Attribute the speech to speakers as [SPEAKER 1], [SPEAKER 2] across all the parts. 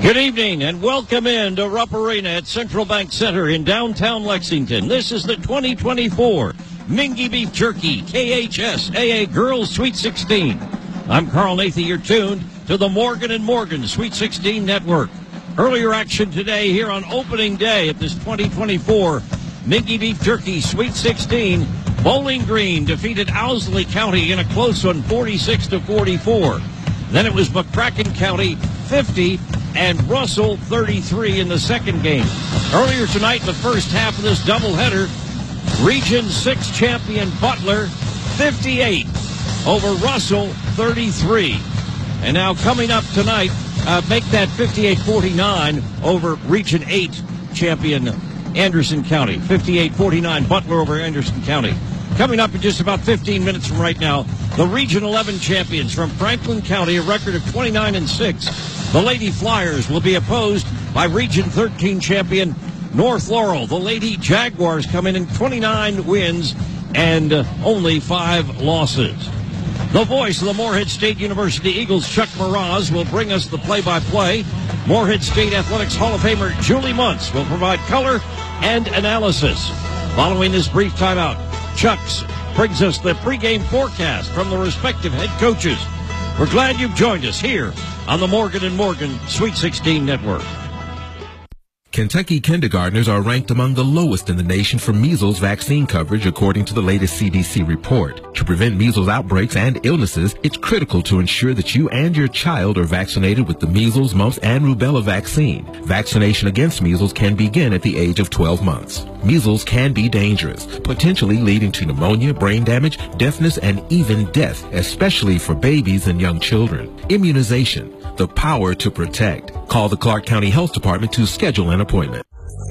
[SPEAKER 1] Good evening and welcome in to Rupp Arena at Central Bank Center in downtown Lexington. This is the 2024 Mingy Beef Jerky KHSAA Girls Sweet 16. I'm Carl Nathy. You're tuned to the Morgan & Morgan Sweet 16 Network. Earlier action today here on opening day at this 2024 Mingy Beef Jerky Sweet 16. Bowling Green defeated Owsley County in a close one, 46-44. Then it was McCracken County 50 and Russell 33 in the second game. Earlier tonight in the first half of this doubleheader, Region 6 champion Butler 58 over Russell 33. And now coming up tonight, make that 58-49 over Region 8 champion Anderson County. 58-49 Butler over Anderson County. Coming up in just about 15 minutes from right now, the Region 11 champions from Franklin County, a record of 29-6. The Lady Flyers will be opposed by Region 13 champion North Laurel. The Lady Jaguars come in 29 wins and only 5 losses. The voice of the Morehead State University Eagles, Chuck Mraz, will bring us the play-by-play. Morehead State Athletics Hall of Famer Julie Muntz will provide color and analysis. Following this brief timeout, Chuck brings us the pregame forecast from the respective head coaches. We're glad you've joined us here on the Morgan & Morgan Sweet 16 Network.
[SPEAKER 2] Kentucky kindergartners are ranked among the lowest in the nation for measles vaccine coverage, according to the latest CDC report. To prevent measles outbreaks and illnesses, it's critical to ensure that you and your child are vaccinated with the measles, mumps, and rubella vaccine. Vaccination against measles can begin at the age of 12 months. Measles can be dangerous, potentially leading to pneumonia, brain damage, deafness, and even death, especially for babies and young children. Immunization, the power to protect. Call the Clark County Health Department to schedule an appointment.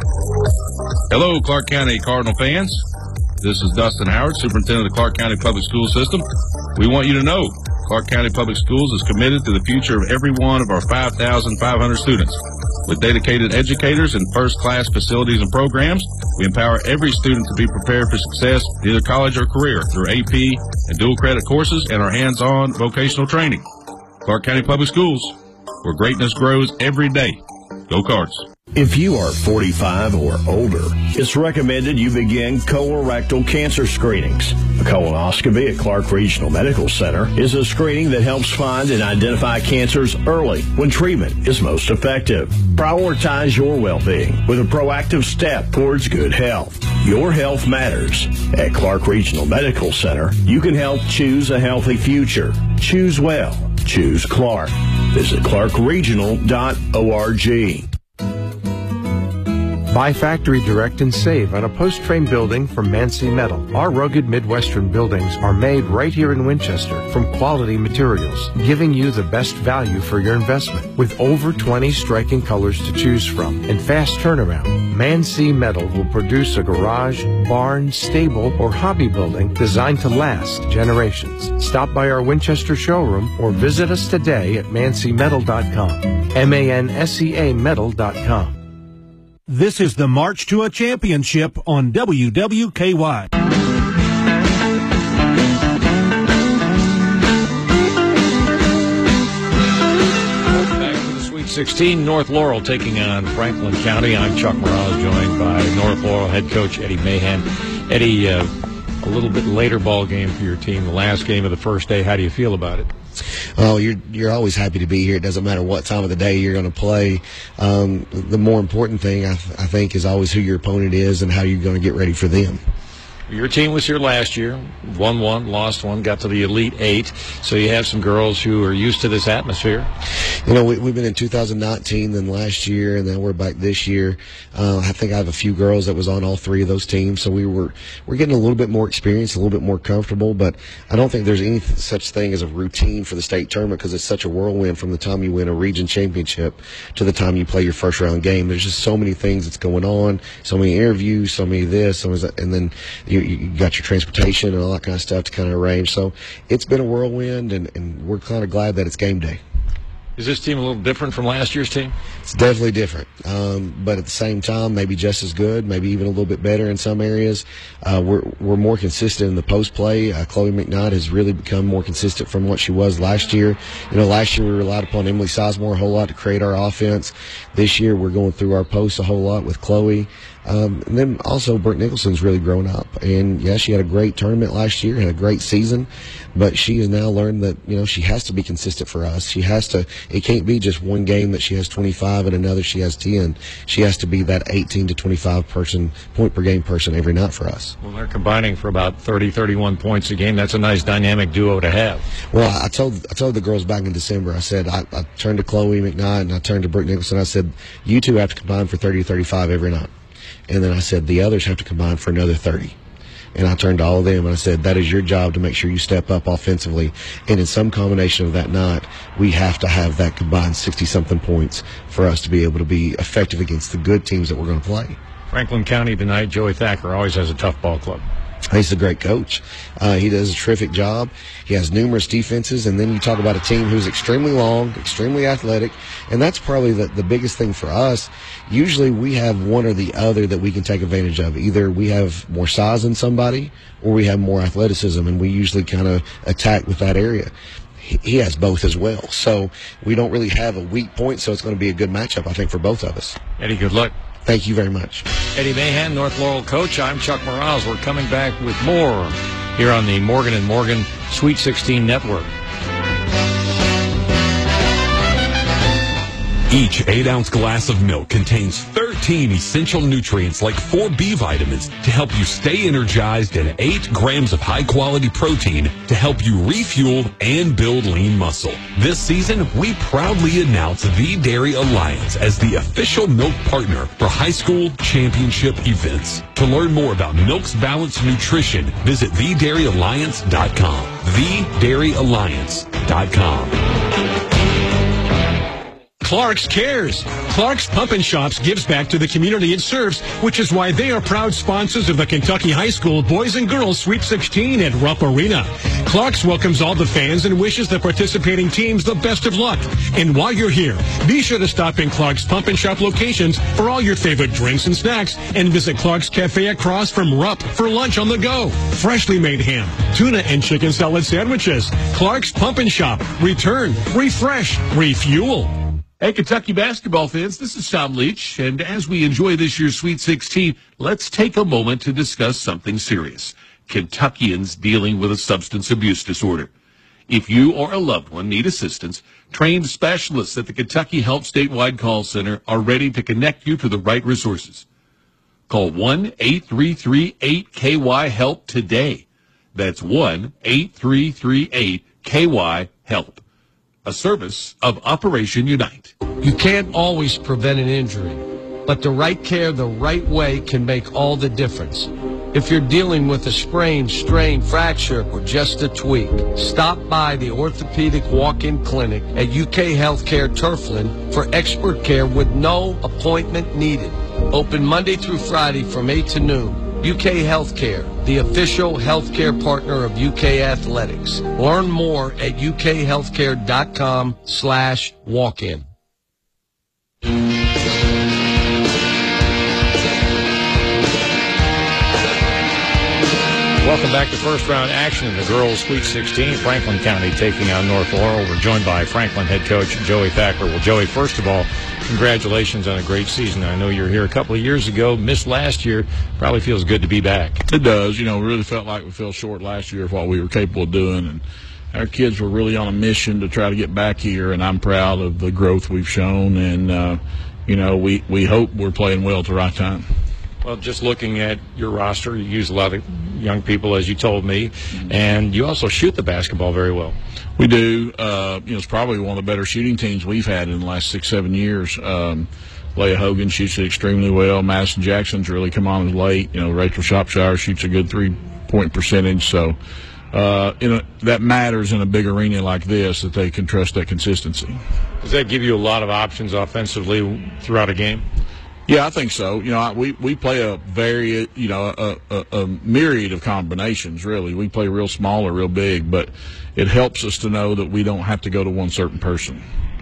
[SPEAKER 3] Hello, Clark County Cardinal fans. This is Dustin Howard, Superintendent of the Clark County Public School System. We want you to know Clark County Public Schools is committed to the future of every one of our 5,500 students. With dedicated educators and first-class facilities and programs, we empower every student to be prepared for success in either college or career through AP and dual credit courses and our hands-on vocational training. Clark County Public Schools, where greatness grows every day. Go Cards.
[SPEAKER 4] If you are 45 or older, it's recommended you begin colorectal cancer screenings. A colonoscopy at Clark Regional Medical Center is a screening that helps find and identify cancers early when treatment is most effective. Prioritize your well-being with a proactive step towards good health. Your health matters. At Clark Regional Medical Center, you can help choose a healthy future. Choose well. Choose Clark. Visit clarkregional.org.
[SPEAKER 5] Buy factory direct and save on a post-frame building from Mancy Metal. Our rugged Midwestern buildings are made right here in Winchester from quality materials, giving you the best value for your investment. With over 20 striking colors to choose from and fast turnaround, Mancy Metal will produce a garage, barn, stable, or hobby building designed to last generations. Stop by our Winchester showroom or visit us today at mancymetal.com. MANSEA metal.com.
[SPEAKER 6] This is the March to a Championship on WWKY.
[SPEAKER 1] Back to the Sweet 16, North Laurel taking on Franklin County. I'm Chuck Mraz, joined by North Laurel head coach Eddie Mahan. Eddie, a little bit later ball game for your team, the last game of the first day. How do you feel about it?
[SPEAKER 7] Oh, you're always happy to be here. It doesn't matter what time of the day you're going to play. The more important thing, I think, is always who your opponent is and how you're going to get ready for them.
[SPEAKER 1] Your team was here last year, won one, lost one, got to the Elite Eight. So you have some girls who are used to this atmosphere.
[SPEAKER 7] You know, we've been in 2019, then last year, and then we're back this year. I think I have a few girls that was on all 3 of those teams, so we're getting a little bit more experience, a little bit more comfortable. But I don't think there's any such thing as a routine for the state tournament because it's such a whirlwind from the time you win a region championship to the time you play your first round game. There's just so many things that's going on, so many interviews, so many this, so many that, and then you got your transportation and all that kind of stuff to kind of arrange. So it's been a whirlwind, and we're kind of glad that it's game day.
[SPEAKER 1] Is this team a little different from last year's team?
[SPEAKER 7] It's definitely different, but at the same time, maybe just as good, maybe even a little bit better in some areas. We're more consistent in the post play. Chloe McKnight has really become more consistent from what she was last year. Last year we relied upon Emily Sizemore a whole lot to create our offense. This year we're going through our posts a whole lot with Chloe. And then also Brooke Nicholson's really grown up. And, yeah, she had a great tournament last year, had a great season, but she has now learned that, she has to be consistent for us. She has to – it can't be just one game that she has 25 and another she has 10. She has to be that 18 to 25 point per game person every night for us.
[SPEAKER 1] Well, they're combining for about 30, 31 points a game. That's a nice dynamic duo to have.
[SPEAKER 7] Well, I told the girls back in December, I said, I turned to Chloe McKnight and I turned to Brooke Nicholson. I said, you two have to combine for 30 to 35 every night. And then I said, the others have to combine for another 30. And I turned to all of them and I said, that is your job to make sure you step up offensively. And in some combination of that night, we have to have that combined 60-something points for us to be able to be effective against the good teams that we're going to play.
[SPEAKER 1] Franklin County tonight, Joey Thacker always has a tough ball club.
[SPEAKER 7] He's a great coach. He does a terrific job. He has numerous defenses, and then you talk about a team who's extremely long, extremely athletic, and that's probably the biggest thing for us. Usually we have one or the other that we can take advantage of. Either we have more size than somebody or we have more athleticism, and we usually kind of attack with that area. He has both as well. So we don't really have a weak point, so it's going to be a good matchup, I think, for both of us.
[SPEAKER 1] Eddie, good luck.
[SPEAKER 7] Thank you very much.
[SPEAKER 1] Eddie Mahan, North Laurel coach. I'm Chuck Morales. We're coming back with more here on the Morgan & Morgan Sweet 16 Network.
[SPEAKER 8] Each 8-ounce glass of milk contains 13 essential nutrients like 4 B vitamins to help you stay energized and 8 grams of high-quality protein to help you refuel and build lean muscle. This season, we proudly announce The Dairy Alliance as the official milk partner for high school championship events. To learn more about milk's balanced nutrition, visit TheDairyAlliance.com. TheDairyAlliance.com.
[SPEAKER 6] Clark's cares. Clark's Pump and Shops gives back to the community it serves, which is why they are proud sponsors of the Kentucky High School Boys and Girls Sweet 16 at Rupp Arena. Clark's welcomes all the fans and wishes the participating teams the best of luck. And while you're here, be sure to stop in Clark's Pump and Shop locations for all your favorite drinks and snacks, and visit Clark's Cafe across from Rupp for lunch on the go. Freshly made ham, tuna and chicken salad sandwiches. Clark's Pump and Shop. Return, refresh, refuel.
[SPEAKER 9] Hey, Kentucky basketball fans, this is Tom Leach, and as we enjoy this year's Sweet 16, let's take a moment to discuss something serious. Kentuckians dealing with a substance abuse disorder. If you or a loved one need assistance, trained specialists at the Kentucky Help Statewide Call Center are ready to connect you to the right resources. Call 1-8338-KY-HELP today. That's 1-8338-KY-HELP. A service of Operation Unite.
[SPEAKER 10] You can't always prevent an injury, but the right care the right way can make all the difference. If you're dealing with a sprain, strain, fracture, or just a tweak, stop by the Orthopedic Walk-In Clinic at UK Healthcare Turfland for expert care with no appointment needed. Open Monday through Friday from 8 to noon. UK Healthcare, the official healthcare partner of UK Athletics. Learn more at ukhealthcare.com/walk-in.
[SPEAKER 1] Welcome back to first round action in the girls' Sweet 16. Franklin County taking on North Laurel. We're joined by Franklin head coach Joey Thacker. Well, Joey, first of all, congratulations on a great season. I know you were here a couple of years ago, missed last year. Probably feels good to be back.
[SPEAKER 3] It does. We really felt like we fell short last year of what we were capable of doing, and our kids were really on a mission to try to get back here, and I'm proud of the growth we've shown, and we hope we're playing well at the right time.
[SPEAKER 1] Well, just looking at your roster, you use a lot of young people, as you told me, and you also shoot the basketball very well.
[SPEAKER 3] We do. It's probably one of the better shooting teams we've had in the last 6-7 years. Leia Hogan shoots it extremely well. Madison Jackson's really come on late. Rachel Shropshire shoots a good 3-point percentage. So, that matters in a big arena like this, that they can trust that consistency.
[SPEAKER 1] Does that give you a lot of options offensively throughout a game?
[SPEAKER 3] Yeah, I think so. We play a very, a myriad of combinations, really. We play real small or real big, but it helps us to know that we don't have to go to one certain person.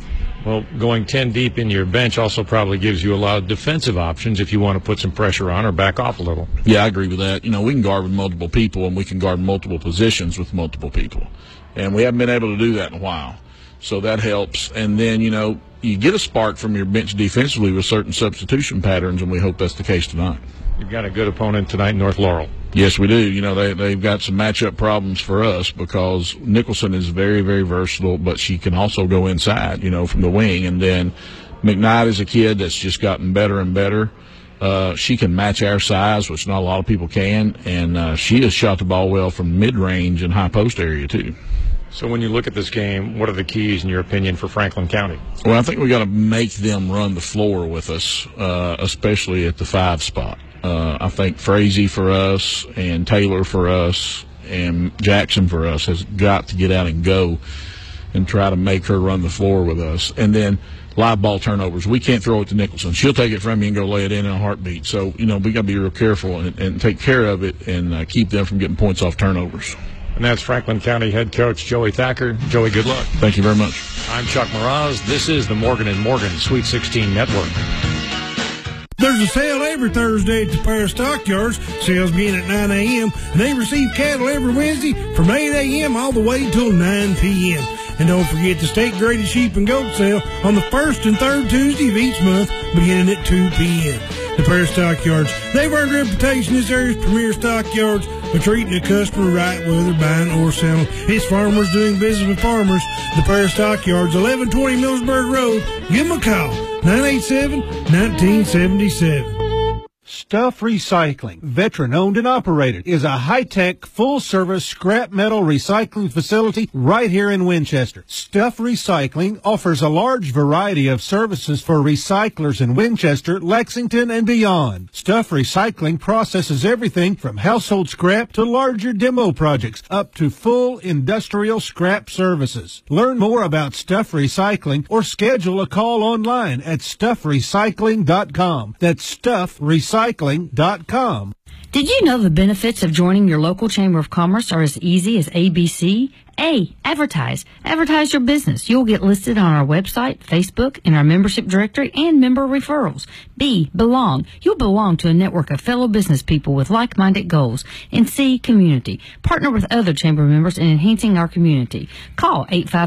[SPEAKER 6] Well, going 10 deep in your bench also probably gives you a lot of defensive options if you want to put some pressure on or back off a little.
[SPEAKER 11] Yeah, I agree with that. We can guard with multiple people, and we can guard multiple positions with multiple people. And we haven't been able to do that in a while. So that helps. And then, you get a spark from your bench defensively with certain substitution patterns, and we hope that's the case tonight.
[SPEAKER 6] You've got a good opponent tonight, North Laurel.
[SPEAKER 11] Yes, we do. They've got some matchup problems for us because Nicholson is very, very versatile, but she can also go inside, from the wing. And then McKnight is a kid that's just gotten better and better. She can match our size, which not a lot of people can, and she has shot the ball well from mid-range and high post area, too.
[SPEAKER 6] So when you look at this game, what are the keys, in your opinion, for Franklin County?
[SPEAKER 11] Well, I think we got to make them run the floor with us, especially at the 5 spot. I think Frazee for us and Taylor for us and Jackson for us has got to get out and go and try to make her run the floor with us. And then live ball turnovers. We can't throw it to Nicholson. She'll take it from you and go lay it in a heartbeat. So, we got to be real careful and take care of it and keep them from getting points off turnovers.
[SPEAKER 6] And that's Franklin County head coach Joey Thacker. Joey, good luck.
[SPEAKER 11] Thank you very much.
[SPEAKER 6] I'm Chuck Mraz. This is the Morgan & Morgan Sweet 16 Network.
[SPEAKER 12] There's a sale every Thursday at the Paris Stockyards. Sales begin at 9 a.m. and they receive cattle every Wednesday from 8 a.m. all the way till 9 p.m. And don't forget the state-graded sheep and goat sale on the first and third Tuesday of each month beginning at 2 p.m. The Paris Stockyards, they've earned a reputation as area's premier stockyards for treating the customer right, whether buying or selling. It's farmers doing business with farmers. The Paris Stockyards, 1120 Millsburg Road. Give them a call, 987-1977.
[SPEAKER 13] Stuff Recycling, veteran-owned and operated, is a high-tech, full-service scrap metal recycling facility right here in Winchester. Stuff Recycling offers a large variety of services for recyclers in Winchester, Lexington, and beyond. Stuff Recycling processes everything from household scrap to larger demo projects, up to full industrial scrap services. Learn more about Stuff Recycling or schedule a call online at stuffrecycling.com. That's stuffrecycling.com.
[SPEAKER 14] Did you know the benefits of joining your local Chamber of Commerce are as easy as ABC? A, advertise. Advertise your business. You'll get listed on our website, Facebook, in our membership directory, and member referrals. B, belong. You'll belong to a network of fellow business people with like-minded goals. And C, community. Partner with other Chamber members in enhancing our community. Call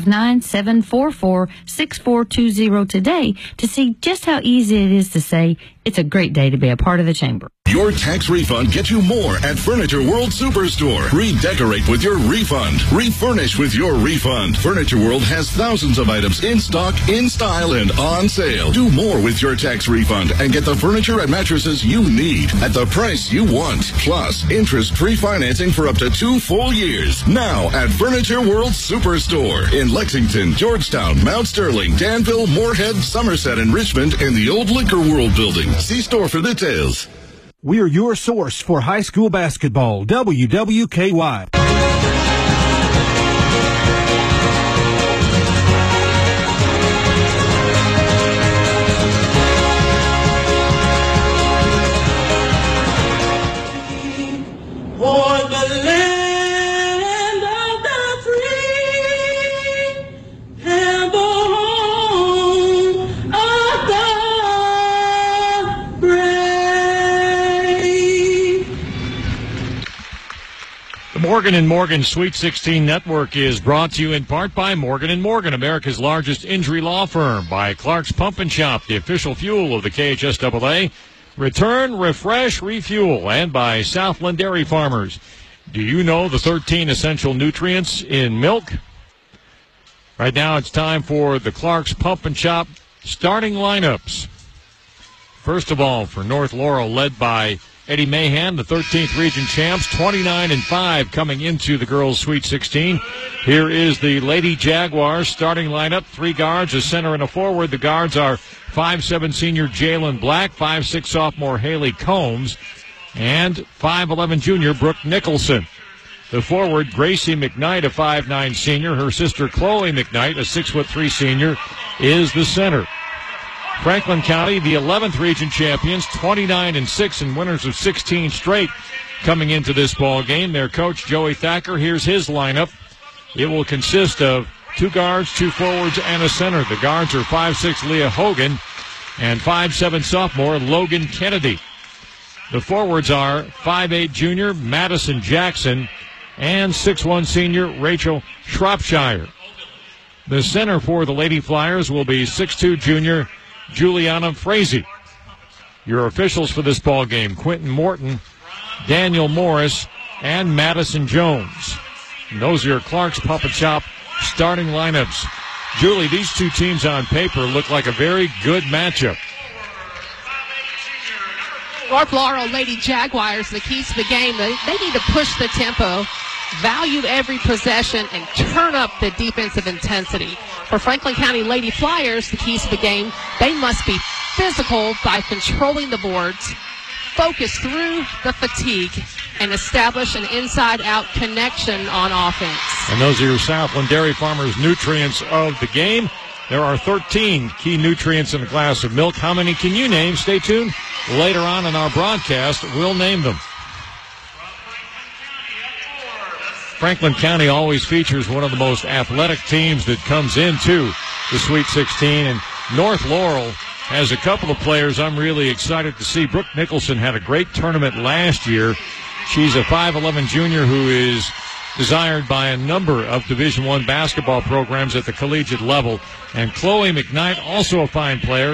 [SPEAKER 14] 859-744-6420 today to see just how easy it is to say, it's a great day to be a part of the Chamber.
[SPEAKER 15] Your tax refund gets you more at Furniture World Superstore. Redecorate with your refund. Refurnish with your refund. Furniture World has thousands of items in stock, in style, and on sale. Do more with your tax refund and get the furniture and mattresses you need at the price you want. Plus, interest-free financing for up to 2 full years. Now at Furniture World Superstore in Lexington, Georgetown, Mount Sterling, Danville, Moorhead, Somerset, and Richmond in the old Liquor World building. See store for details.
[SPEAKER 13] We're your source for high school basketball, WWKY.
[SPEAKER 16] For the land of the free and the home of the brave.
[SPEAKER 6] The Morgan & Morgan Sweet 16 Network is brought to you in part by Morgan & Morgan, America's largest injury law firm, by Clark's Pump and Shop, the official fuel of the KHSAA, Return, Refresh, Refuel, and by Southland Dairy Farmers. Do you know the 13 essential nutrients in milk? Right now it's time for the Clark's Pump and Shop starting lineups. First of all, for North Laurel, led by Eddie Mahan, the 13th region champs, 29-5 coming into the girls' Sweet 16. Here is the Lady Jaguars starting lineup. 3 guards, a center, and a forward. The guards are 5'7" senior Jalen Black, 5'6" sophomore Haley Combs, and 5'11" junior Brooke Nicholson. The forward, Gracie McKnight, a 5'9" senior. Her sister, Chloe McKnight, a 6'3" senior, is the center. Franklin County, the 11th region champions, 29-6 and winners of 16 straight coming into this ball game. Their coach, Joey Thacker, here's his lineup. It will consist of
[SPEAKER 1] 2 guards, 2 forwards, and a center. The guards are 5'6" Leah Hogan and 5'7" sophomore Logan Kennedy. The forwards are 5'8" junior Madison Jackson and 6'1" senior Rachel Shropshire. The center for the Lady Flyers will be 6'2" junior Juliana Frazee. Your officials for this ball game: Quentin Morton, Daniel Morris, and Madison Jones. And those are your Clark's Pump and Shop starting lineups. Julie, these two teams on paper look like a very good matchup.
[SPEAKER 17] North Laurel Lady Jaguars, the keys to the game, they need to push the tempo, value every possession, and turn up the defensive intensity. For Franklin County Lady Flyers, the keys to the game, they must be physical by controlling the boards, focus through the fatigue, and establish an inside-out connection on offense.
[SPEAKER 1] And those are your Southland Dairy Farmers nutrients of the game. There are 13 key nutrients in a glass of milk. How many can you name? Stay tuned. Later on in our broadcast, we'll name them. Franklin County always features one of the most athletic teams that comes into the Sweet 16, and North Laurel has a couple of players I'm really excited to see. Brooke Nicholson had a great tournament last year. She's a 5'11" junior who is desired by a number of Division I basketball programs at the collegiate level. And Chloe McKnight, also a fine player,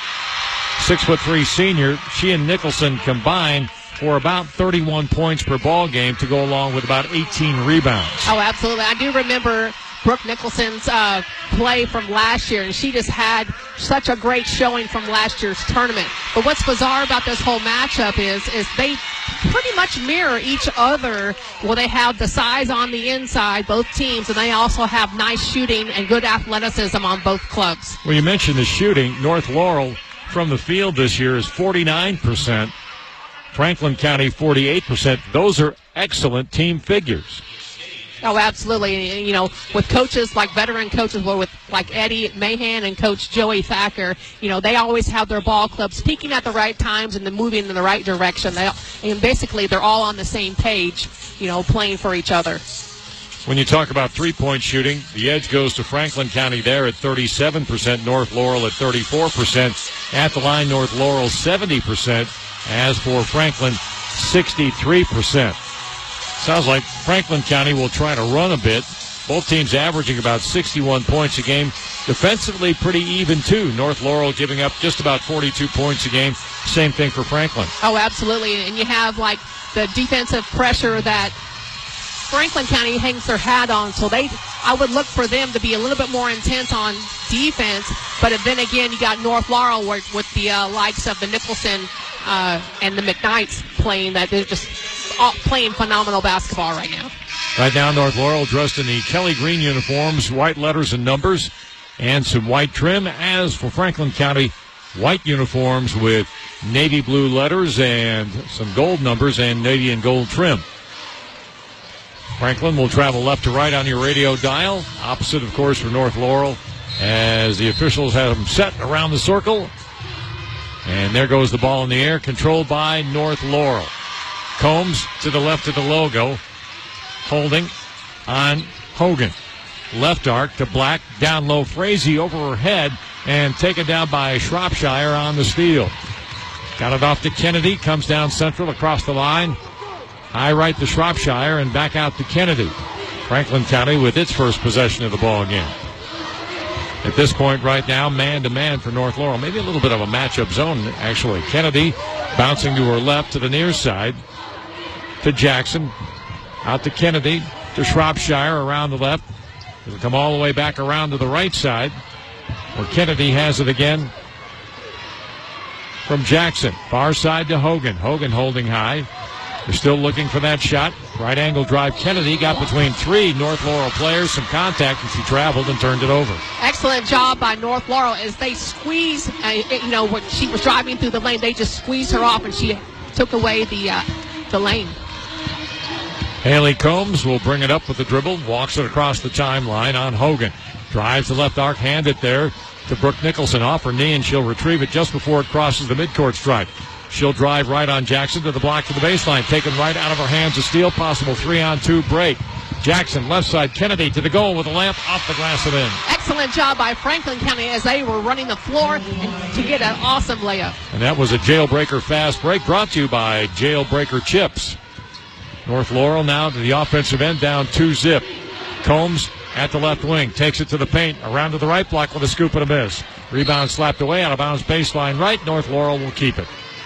[SPEAKER 1] 6'3" senior. She and Nicholson combined for about 31 points per ball game to go along with about 18 rebounds.
[SPEAKER 17] Oh, absolutely. I do remember Brooke Nicholson's play from last year, and she just had such a great showing from last year's tournament. But what's bizarre about this whole matchup is they pretty much mirror each other. Well, they have the size on the inside, both teams, and they also have nice shooting and good athleticism on both clubs.
[SPEAKER 1] Well, you mentioned the shooting. North Laurel from the field this year is 49%. Franklin County, 48%. Those are excellent team figures.
[SPEAKER 17] Oh, absolutely. You know, with coaches like veteran coaches, with like Eddie Mahan and Coach Joey Thacker, you know, they always have their ball clubs peaking at the right times and then moving in the right direction. And basically, they're all on the same page, you know, playing for each other.
[SPEAKER 1] When you talk about three-point shooting, the edge goes to Franklin County there at 37%, North Laurel at 34%. At the line, North Laurel 70%. As for Franklin, 63%. Sounds like Franklin County will try to run a bit. Both teams averaging about 61 points a game. Defensively, pretty even, too. North Laurel giving up just about 42 points a game. Same thing for Franklin.
[SPEAKER 17] Oh, absolutely. And you have, like, the defensive pressure that Franklin County hangs their hat on. So I would look for them to be a little bit more intense on defense. But then again, you got North Laurel with the likes of the Nicholson and the McKnights playing that. They're just playing phenomenal basketball right now.
[SPEAKER 1] Right now, North Laurel dressed in the Kelly green uniforms, white letters and numbers, and some white trim. As for Franklin County, white uniforms with navy blue letters and some gold numbers and navy and gold trim. Franklin will travel left to right on your radio dial. Opposite, of course, for North Laurel, as the officials have them set around the circle. And there goes the ball in the air, controlled by North Laurel. Combs to the left of the logo, holding on Hogan. Left arc to Black, down low, Frazee over her head, and taken down by Shropshire on the steal. Got it off to Kennedy, comes down central across the line. High right to Shropshire and back out to Kennedy. Franklin County with its first possession of the ball again. At this point right now, man-to-man for North Laurel. Maybe a little bit of a matchup zone, actually. Kennedy bouncing to her left to the near side to Jackson. Out to Kennedy to Shropshire around the left. It'll come all the way back around to the right side, where Kennedy has it again from Jackson. Far side to Hogan. Hogan holding high. They're still looking for that shot. Right angle drive. Kennedy got between three North Laurel players, some contact, and she traveled and turned it over.
[SPEAKER 17] Excellent job by North Laurel as they squeeze, when she was driving through the lane, they just squeezed her off and she took away the lane.
[SPEAKER 1] Haley Combs will bring it up with the dribble, walks it across the timeline on Hogan. Drives the left arc, hand it there to Brooke Nicholson off her knee, and she'll retrieve it just before it crosses the midcourt stripe. She'll drive right on Jackson to the block to the baseline, taken right out of her hands. A steal, possible 3-on-2 break. Jackson, left side, Kennedy to the goal with a lamp off the glass and in.
[SPEAKER 17] Excellent job by Franklin County as they were running the floor and to get an awesome layup.
[SPEAKER 1] And that was a Jailbreaker fast break brought to you by Jailbreaker Chips. North Laurel now to the offensive end, down 2-zip. Combs at the left wing, takes it to the paint, around to the right block with a scoop and a miss. Rebound slapped away, out of bounds, baseline right. North Laurel will keep it.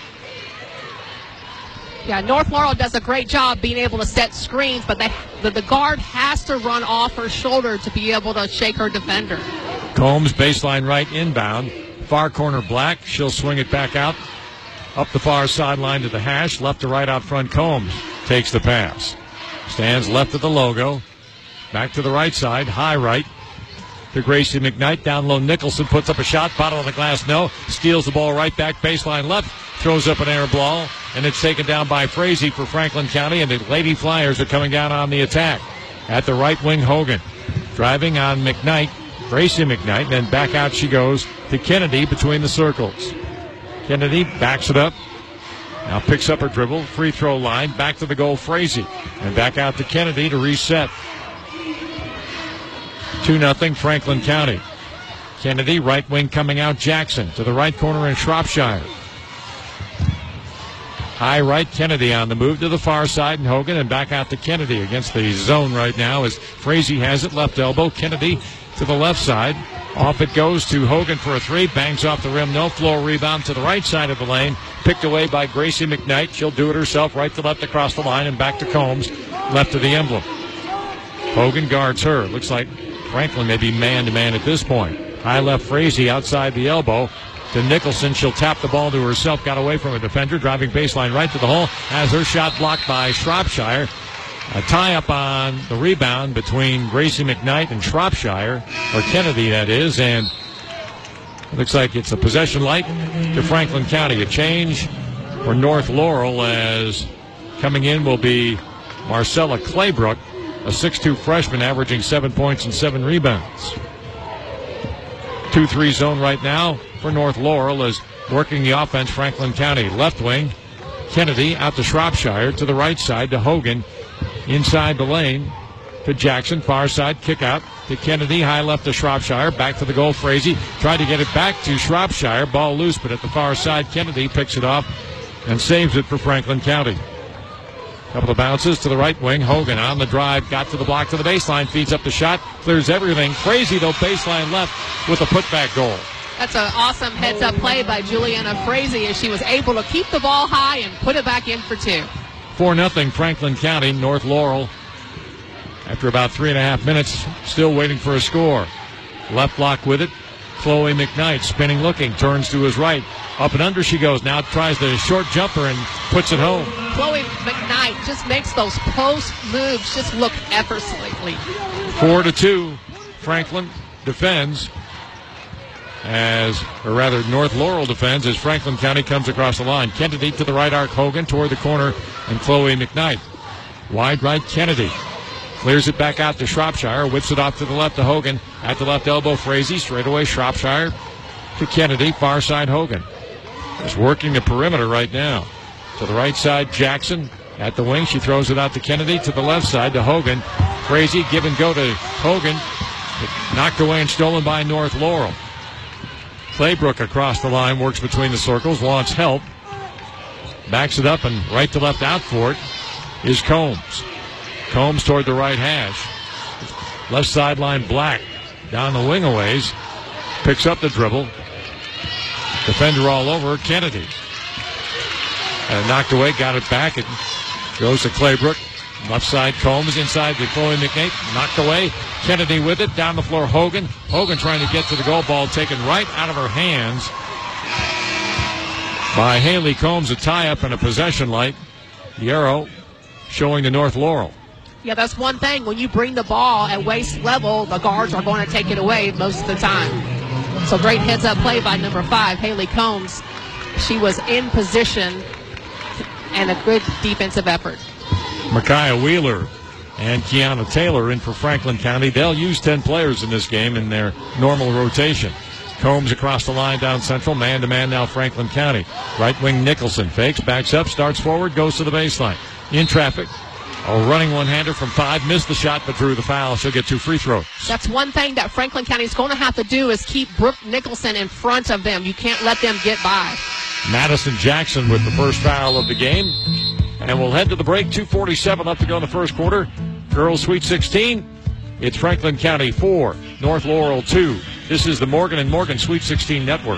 [SPEAKER 17] Yeah, North Laurel does a great job being able to set screens, but the guard has to run off her shoulder to be able to shake her defender.
[SPEAKER 1] Combs, baseline right, inbound. Far corner Black. She'll swing it back out. Up the far sideline to the hash. Left to right out front. Combs takes the pass. Stands left of the logo. Back to the right side. High right to Gracie McKnight. Down low Nicholson puts up a shot. Bottom of the glass, no. Steals the ball right back. Baseline left. Throws up an air ball. And it's taken down by Frazee for Franklin County. And the Lady Flyers are coming down on the attack. At the right wing, Hogan. Driving on McKnight. Gracie McKnight. And then back out she goes to Kennedy between the circles. Kennedy backs it up. Now picks up her dribble. Free throw line. Back to the goal, Frazee. And back out to Kennedy to reset. 2-0 Franklin County. Kennedy, right wing coming out, Jackson. To the right corner in Shropshire. High right, Kennedy on the move to the far side, and Hogan, and back out to Kennedy against the zone right now as Frazee has it, left elbow. Kennedy to the left side. Off it goes to Hogan for a three. Bangs off the rim. No floor rebound to the right side of the lane. Picked away by Gracie McKnight. She'll do it herself right to left across the line and back to Combs. Left of the emblem. Hogan guards her. Looks like Franklin may be man-to-man at this point. High left Frazee outside the elbow to Nicholson. She'll tap the ball to herself. Got away from a defender. Driving baseline right to the hole. Has her shot blocked by Shropshire. A tie-up on the rebound between Gracie McKnight and Shropshire, or Kennedy, that is, and it looks like it's a possession light to Franklin County. A change for North Laurel as coming in will be Marcella Claybrook, a 6'2 freshman averaging 7 points and 7 rebounds. 2-3 zone right now for North Laurel as working the offense, Franklin County. Left wing, Kennedy out to Shropshire, to the right side to Hogan. Inside the lane to Jackson, far side, kick out to Kennedy, high left to Shropshire, back to the goal, Frazee. Tried to get it back to Shropshire, ball loose, but at the far side, Kennedy picks it off and saves it for Franklin County. Couple of bounces to the right wing, Hogan on the drive, got to the block to the baseline, feeds up the shot, clears everything. Frazee, though, baseline left with a putback goal.
[SPEAKER 17] That's an awesome heads-up play by Juliana Frazee as she was able to keep the ball high and put it back in for two.
[SPEAKER 1] 4-0 Franklin County. North Laurel, after about 3.5 minutes, still waiting for a score. Left block with it. Chloe McKnight spinning, looking, turns to his right. Up and under she goes. Now tries the short jumper and puts it home.
[SPEAKER 17] Chloe McKnight just makes those post moves just look effortlessly.
[SPEAKER 1] 4-2. Franklin defends North Laurel defends as Franklin County comes across the line. Kennedy to the right arc, Hogan toward the corner, and Chloe McKnight. Wide right, Kennedy. Clears it back out to Shropshire, whips it off to the left to Hogan. At the left elbow, Frazee, straight away Shropshire to Kennedy, far side Hogan. Is working the perimeter right now. To the right side, Jackson. At the wing, she throws it out to Kennedy. To the left side to Hogan. Frazee, give and go to Hogan. Knocked away and stolen by North Laurel. Claybrook across the line, works between the circles, wants help. Backs it up and right to left out for it is Combs. Combs toward the right hash. Left sideline, Black. Down the wing a ways. Picks up the dribble. Defender all over, Kennedy. And knocked away, got it back. It goes to Claybrook. Left side, Combs inside to Chloe McKnight. Knocked away. Kennedy with it. Down the floor, Hogan. Hogan trying to get to the goal, ball taken right out of her hands by Haley Combs. A tie-up and a possession light. The arrow showing to North Laurel.
[SPEAKER 17] Yeah, that's one thing. When you bring the ball at waist level, the guards are going to take it away most of the time. So great heads-up play by number 5, Haley Combs. She was in position and a good defensive effort.
[SPEAKER 1] Micaiah Wheeler and Kiana Taylor in for Franklin County. They'll use 10 players in this game in their normal rotation. Combs across the line down central. Man-to-man now Franklin County. Right wing Nicholson fakes, backs up, starts forward, goes to the baseline. In traffic A running one-hander from 5, missed the shot but drew the foul. She'll get 2 free throws.
[SPEAKER 17] That's one thing that Franklin County is going to have to do is keep Brooke Nicholson in front of them. You can't let them get by.
[SPEAKER 1] Madison Jackson with the first foul of the game. And we'll head to the break. 2:47 left to go in the first quarter. Girls Sweet 16. It's Franklin County 4, North Laurel 2. This is the Morgan & Morgan Sweet 16 Network.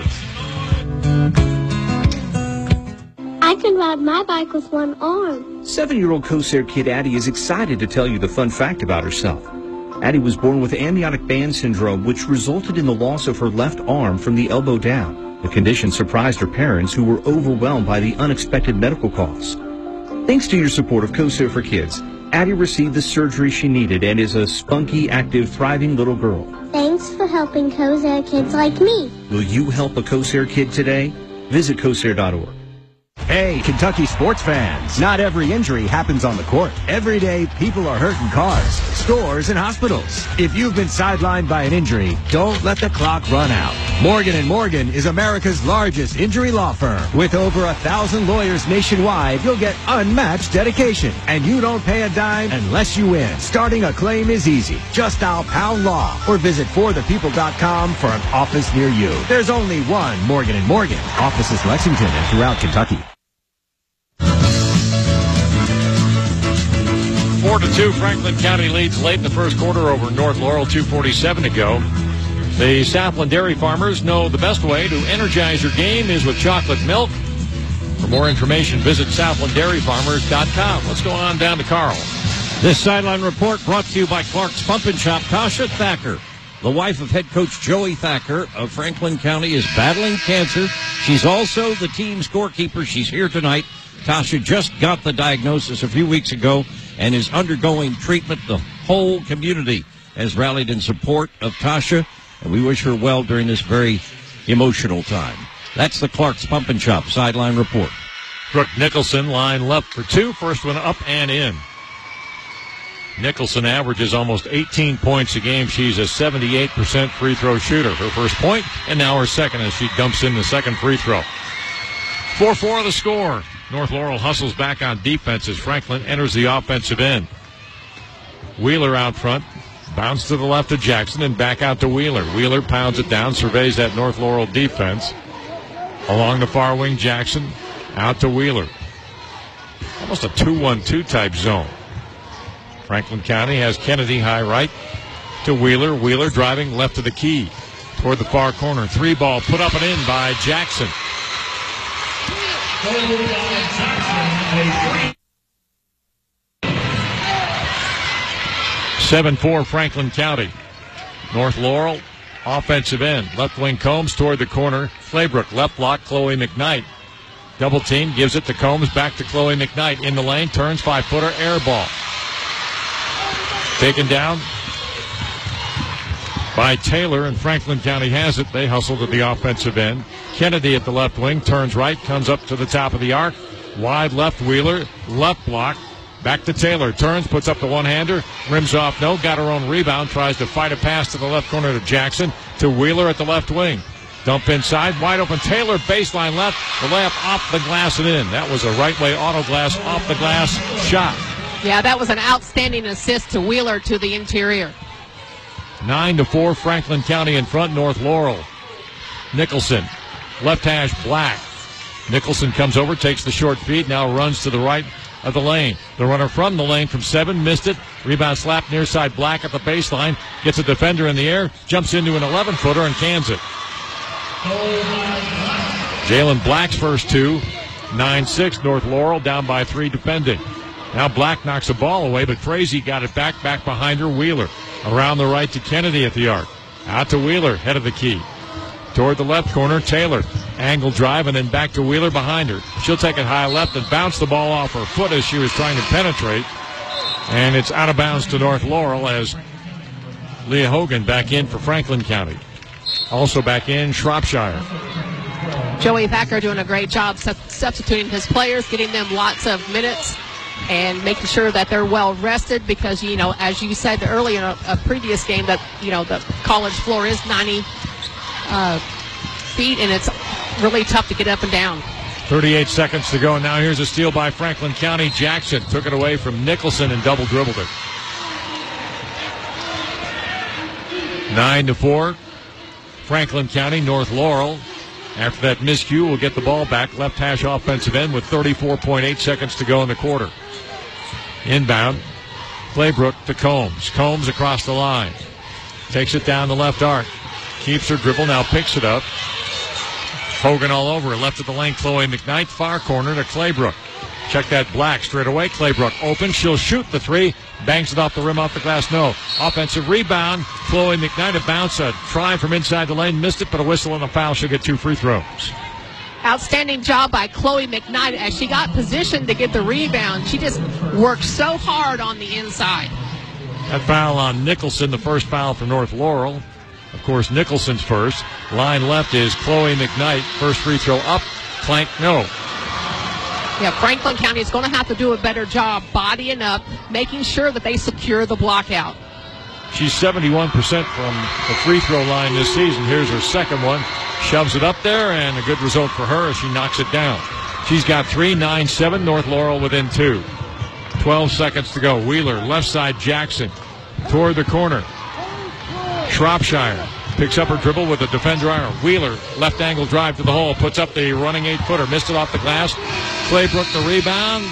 [SPEAKER 18] I can ride my bike with one arm.
[SPEAKER 19] 7-year-old Corsair kid Addie is excited to tell you the fun fact about herself. Addie was born with amniotic band syndrome, which resulted in the loss of her left arm from the elbow down. The condition surprised her parents, who were overwhelmed by the unexpected medical costs. Thanks to your support of Corsair for Kids, Addie received the surgery she needed and is a spunky, active, thriving little girl.
[SPEAKER 18] Thanks for helping Corsair kids like me.
[SPEAKER 19] Will you help a Corsair kid today? Visit Corsair.org.
[SPEAKER 20] Hey, Kentucky sports fans. Not every injury happens on the court. Every day, people are hurt in cars, stores, and hospitals. If you've been sidelined by an injury, don't let the clock run out. Morgan & Morgan is America's largest injury law firm. With over 1,000 lawyers nationwide, you'll get unmatched dedication. And you don't pay a dime unless you win. Starting a claim is easy. Just dial Pound Law or visit forthepeople.com for an office near you. There's only one Morgan & Morgan. Offices Lexington and throughout Kentucky.
[SPEAKER 1] 4-2, Franklin County leads late in the first quarter over North Laurel, 2:47 to go. The Southland Dairy Farmers know the best way to energize your game is with chocolate milk. For more information, visit southlanddairyfarmers.com. Let's go on down to Carl. This sideline report brought to you by Clark's Pump and Shop. Tasha Thacker, the wife of head coach Joey Thacker of Franklin County, is battling cancer. She's also the team scorekeeper. She's here tonight. Tasha just got the diagnosis a few weeks ago and is undergoing treatment. The whole community has rallied in support of Tasha, and we wish her well during this very emotional time. That's the Clark's Pump and Shop sideline report. Brooke Nicholson, line left for 2. First one up and in. Nicholson averages almost 18 points a game. She's a 78% free throw shooter. Her first point, and now her second as she dumps in the second free throw. 4-4 the score. North Laurel hustles back on defense as Franklin enters the offensive end. Wheeler out front. Bounce to the left of Jackson and back out to Wheeler. Wheeler pounds it down, surveys that North Laurel defense. Along the far wing, Jackson out to Wheeler. Almost a 2-1-2 type zone. Franklin County has Kennedy high right to Wheeler. Wheeler driving left of the key toward the far corner. 3 ball put up and in by Jackson. 7-4 Franklin County. North Laurel, offensive end. Left wing Combs toward the corner. Claybrook, left block, Chloe McKnight. Double team, gives it to Combs, back to Chloe McKnight. In the lane, turns, 5-footer, air ball. Taken down by Taylor, and Franklin County has it. They hustle to the offensive end. Kennedy at the left wing, turns right, comes up to the top of the arc. Wide left, Wheeler, left block. Back to Taylor, turns, puts up the one-hander, rims off, no, got her own rebound, tries to fight a pass to the left corner to Jackson, to Wheeler at the left wing. Dump inside, wide open, Taylor, baseline left, the layup off the glass and in. That was a right-way auto glass, off the glass shot.
[SPEAKER 17] Yeah, that was an outstanding assist to Wheeler to the interior.
[SPEAKER 1] 9-4, Franklin County in front, North Laurel. Nicholson, left hash, Black. Nicholson comes over, takes the short feed, now runs to the right of the lane. The runner from the lane from 7, missed it. Rebound slap near side, Black at the baseline. Gets a defender in the air, jumps into an 11-footer and cans it. Jalen Black's first 2. 9-6, North Laurel down by 3 defending. Now Black knocks the ball away, but Frazee got it back behind her, Wheeler. Around the right to Kennedy at the arc. Out to Wheeler, head of the key. Toward the left corner, Taylor. Angle drive and then back to Wheeler behind her. She'll take it high left and bounce the ball off her foot as she was trying to penetrate. And it's out of bounds to North Laurel as Leah Hogan back in for Franklin County. Also back in, Shropshire.
[SPEAKER 17] Joey Thacker doing a great job substituting his players, getting them lots of minutes, and making sure that they're well rested because, you know, as you said earlier in a previous game that, you know, the college floor is 90 feet and it's really tough to get up and down.
[SPEAKER 1] 38 seconds to go. Now here's a steal by Franklin County. Jackson took it away from Nicholson and double dribbled it. 9-4. Franklin County, North Laurel. After that miscue, will get the ball back. Left hash offensive end with 34.8 seconds to go in the quarter. Inbound. Claybrook to Combs. Combs across the line. Takes it down the left arc. Keeps her dribble. Now picks it up. Hogan all over her. Left of the lane, Chloe McKnight. Far corner to Claybrook. Check that Black straight away. Claybrook open. She'll shoot the three. Bangs it off the rim, off the glass. No. Offensive rebound. Chloe McKnight, a bounce. A try from inside the lane. Missed it, but a whistle and a foul. She'll get 2 free throws.
[SPEAKER 17] Outstanding job by Chloe McKnight as she got positioned to get the rebound. She just worked so hard on the inside.
[SPEAKER 1] That foul on Nicholson, the first foul for North Laurel. Of course, Nicholson's first. Line left is Chloe McKnight. First free throw up. Clank, no.
[SPEAKER 17] Yeah, Franklin County is going to have to do a better job bodying up, making sure that they secure the block out.
[SPEAKER 1] She's 71% from the free throw line this season. Here's her second one. Shoves it up there, and a good result for her as she knocks it down. She's got 3, 9-7. North Laurel within 2. 12 seconds to go. Wheeler, left side, Jackson. Toward the corner. Shropshire picks up her dribble with a defender iron. Wheeler, left angle drive to the hole, puts up the running 8-footer, missed it off the glass. Claybrook the rebound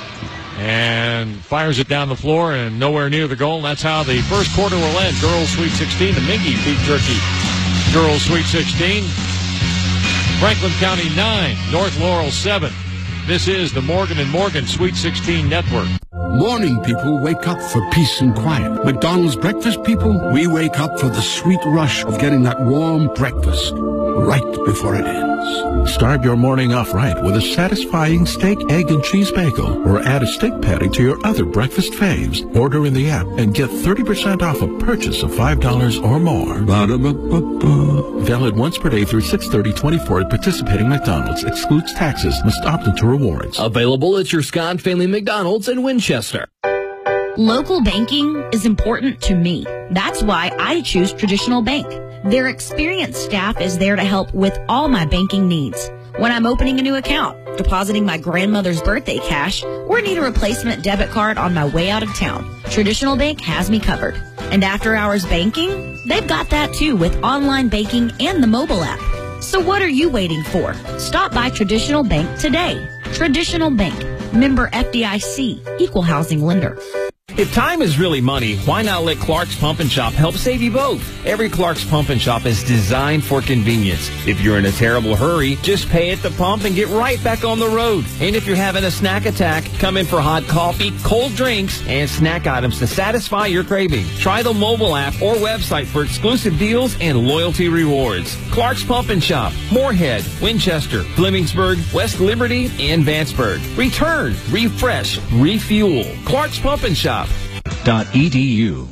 [SPEAKER 1] and fires it down the floor and nowhere near the goal. And that's how the first quarter will end. Girls Sweet 16, the Mingy beat Turkey. Girls Sweet 16, Franklin County 9, North Laurel 7. This is the Morgan & Morgan Sweet 16 Network.
[SPEAKER 21] Morning people wake up for peace and quiet. McDonald's breakfast people, we wake up for the sweet rush of getting that warm breakfast right before it ends.
[SPEAKER 2] Start your morning off right with a satisfying steak, egg, and cheese bagel, or add a steak patty to your other breakfast faves. Order in the app and get 30% off a purchase of $5 or more. Ba-da-ba-ba-ba. Valid once per day through 6/30/24 at participating McDonald's. Excludes taxes. Must opt into rewards.
[SPEAKER 22] Available at your Scott Family McDonald's in Winchester.
[SPEAKER 14] Local banking is important to me. That's why I choose Traditional Bank. Their experienced staff is there to help with all my banking needs. When I'm opening a new account, depositing my grandmother's birthday cash, or need a replacement debit card on my way out of town, Traditional Bank has me covered. And after hours banking, they've got that too with online banking and the mobile app. So what are you waiting for? Stop by Traditional Bank today. Traditional Bank. Member FDIC. Equal housing lender.
[SPEAKER 23] If time is really money, why not let Clark's Pump and Shop help save you both? Every Clark's Pump and Shop is designed for convenience. If you're in a terrible hurry, just pay at the pump and get right back on the road. And if you're having a snack attack, come in for hot coffee, cold drinks, and snack items to satisfy your craving. Try the mobile app or website for exclusive deals and loyalty rewards. Clark's Pump and Shop, Moorhead, Winchester, Flemingsburg, West Liberty, and Vanceburg. Return, refresh, refuel. Clark's Pump and Shop.
[SPEAKER 1] .edu.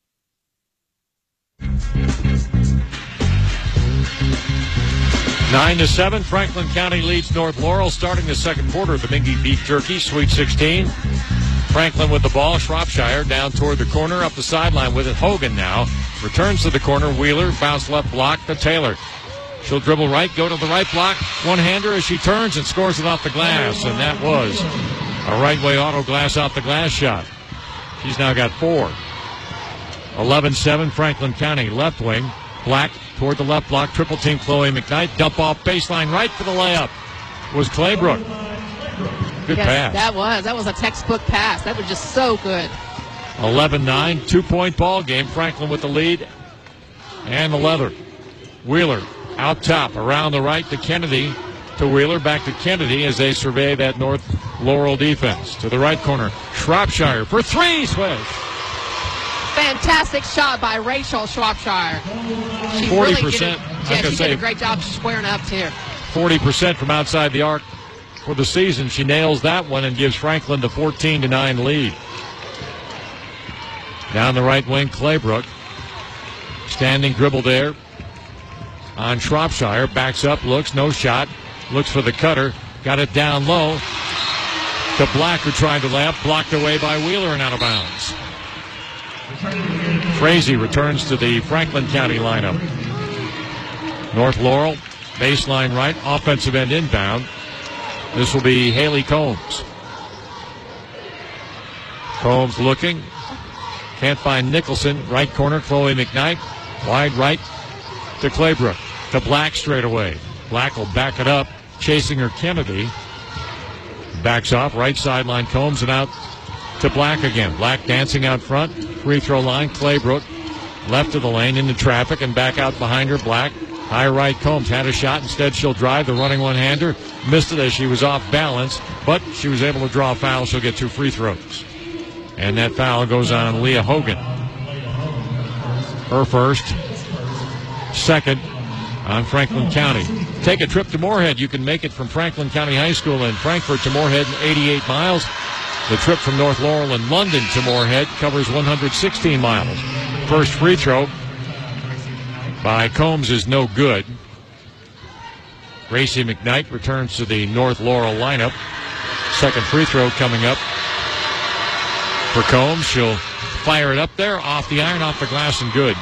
[SPEAKER 1] Nine to 7, Franklin County leads North Laurel starting the second quarter of the Mingy beat Turkey, Sweet 16. Franklin with the ball, Shropshire down toward the corner, up the sideline with it. Hogan now returns to the corner. Wheeler, bounce left block to Taylor. She'll dribble right, go to the right block, one-hander as she turns and scores it off the glass, and that was a right-way auto glass off the glass shot. She's now got 4. 11-7, Franklin County left wing. Black toward the left block, triple team Chloe McKnight. Dump off baseline right for the layup. Was Claybrook. Good pass.
[SPEAKER 17] That was a textbook pass. That was just so good.
[SPEAKER 1] 11-9, 2-point ball game. Franklin with the lead and the leather. Wheeler out top, around the right to Kennedy. To Wheeler, back to Kennedy as they survey that North Laurel defense. To the right corner, Shropshire for 3, Swish.
[SPEAKER 17] Fantastic shot by Rachel Shropshire. She
[SPEAKER 1] 40%.
[SPEAKER 17] Really she did a great job squaring up here.
[SPEAKER 1] 40% from outside the arc for the season. She nails that one and gives Franklin the 14-9 lead. Down the right wing, Claybrook. Standing dribble there on Shropshire. Backs up, looks, no shot. Looks for the cutter. Got it down low to Black, who tried to lay up. Blocked away by Wheeler and out of bounds. Frazee returns to the Franklin County lineup. North Laurel, baseline right, offensive end inbound.
[SPEAKER 4] This will be Haley Combs. Combs looking. Can't find Nicholson. Right corner, Chloe McKnight. Wide right to Claybrook. To Black straight away. Black will back it up. Chasing her Kennedy. Backs off. Right sideline Combs and out to Black again. Black dancing out front. Free throw line. Claybrook. Left of the lane into traffic and back out behind her. Black. High right Combs had a shot. Instead she'll drive the running one-hander. Missed it as she was off balance. But she was able to draw a foul. She'll get 2 free throws. And that foul goes on Leah Hogan. Her first. Second on Franklin County. Take a trip to Moorhead. You can make it from Franklin County High School in Frankfort to Moorhead in 88 miles. The trip from North Laurel and London to Moorhead covers 116 miles. First free throw by Combs is no good. Gracie McKnight returns to the North Laurel lineup. Second free throw coming up for Combs. She'll fire it up there, off the iron, off the glass, and good.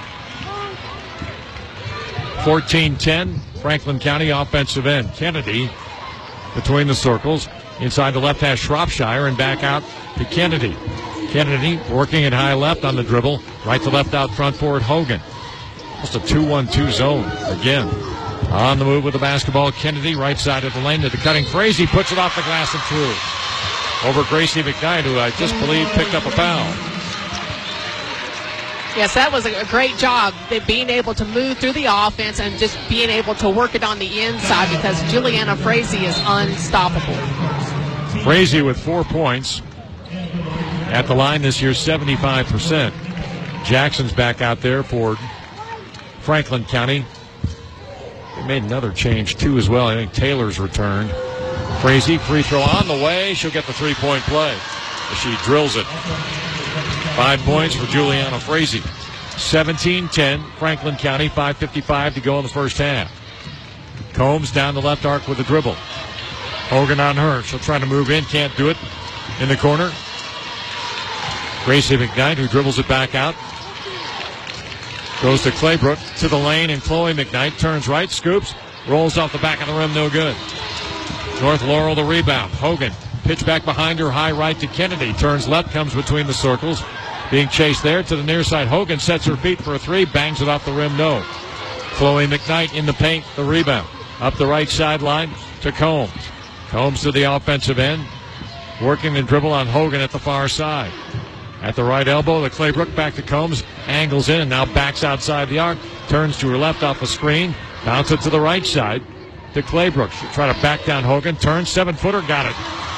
[SPEAKER 4] 14-10, Franklin County offensive end. Kennedy between the circles. Inside the left has Shropshire and back out to Kennedy. Kennedy working at high left on the dribble. Right to left out front forward Hogan. Just a 2-1-2 zone again. On the move with the basketball, Kennedy right side of the lane to the cutting Frazee. Puts it off the glass and through. Over Gracie McKnight, who I just believe picked up a foul.
[SPEAKER 17] Yes, that was a great job, being able to move through the offense and just being able to work it on the inside because Juliana Frazee is unstoppable.
[SPEAKER 4] Frazee with 4 points. At the line this year, 75%. Jackson's back out there for Franklin County. They made another change, too, as well. I think Taylor's returned. Frazee, free throw on the way. She'll get the three-point play. She drills it. 5 points for Juliana Frazee. 17-10, Franklin County, 5:55 to go in the first half. Combs down the left arc with a dribble. Hogan on her. She'll try to move in, can't do it. In the corner, Gracie McKnight, who dribbles it back out. Goes to Claybrook, to the lane, and Chloe McKnight turns right, scoops, rolls off the back of the rim, no good. North Laurel the rebound. Hogan, pitch back behind her, high right to Kennedy. Turns left, comes between the circles. Being chased there to the near side. Hogan sets her feet for a three, bangs it off the rim, no. Chloe McKnight in the paint, the rebound. Up the right sideline to Combs. Combs to the offensive end. Working the dribble on Hogan at the far side. At the right elbow, the Claybrook back to Combs. Angles in and now backs outside the arc. Turns to her left off the screen. Bounce it to the right side to Claybrook. She'll try to back down Hogan. Turns, 7-footer, got it.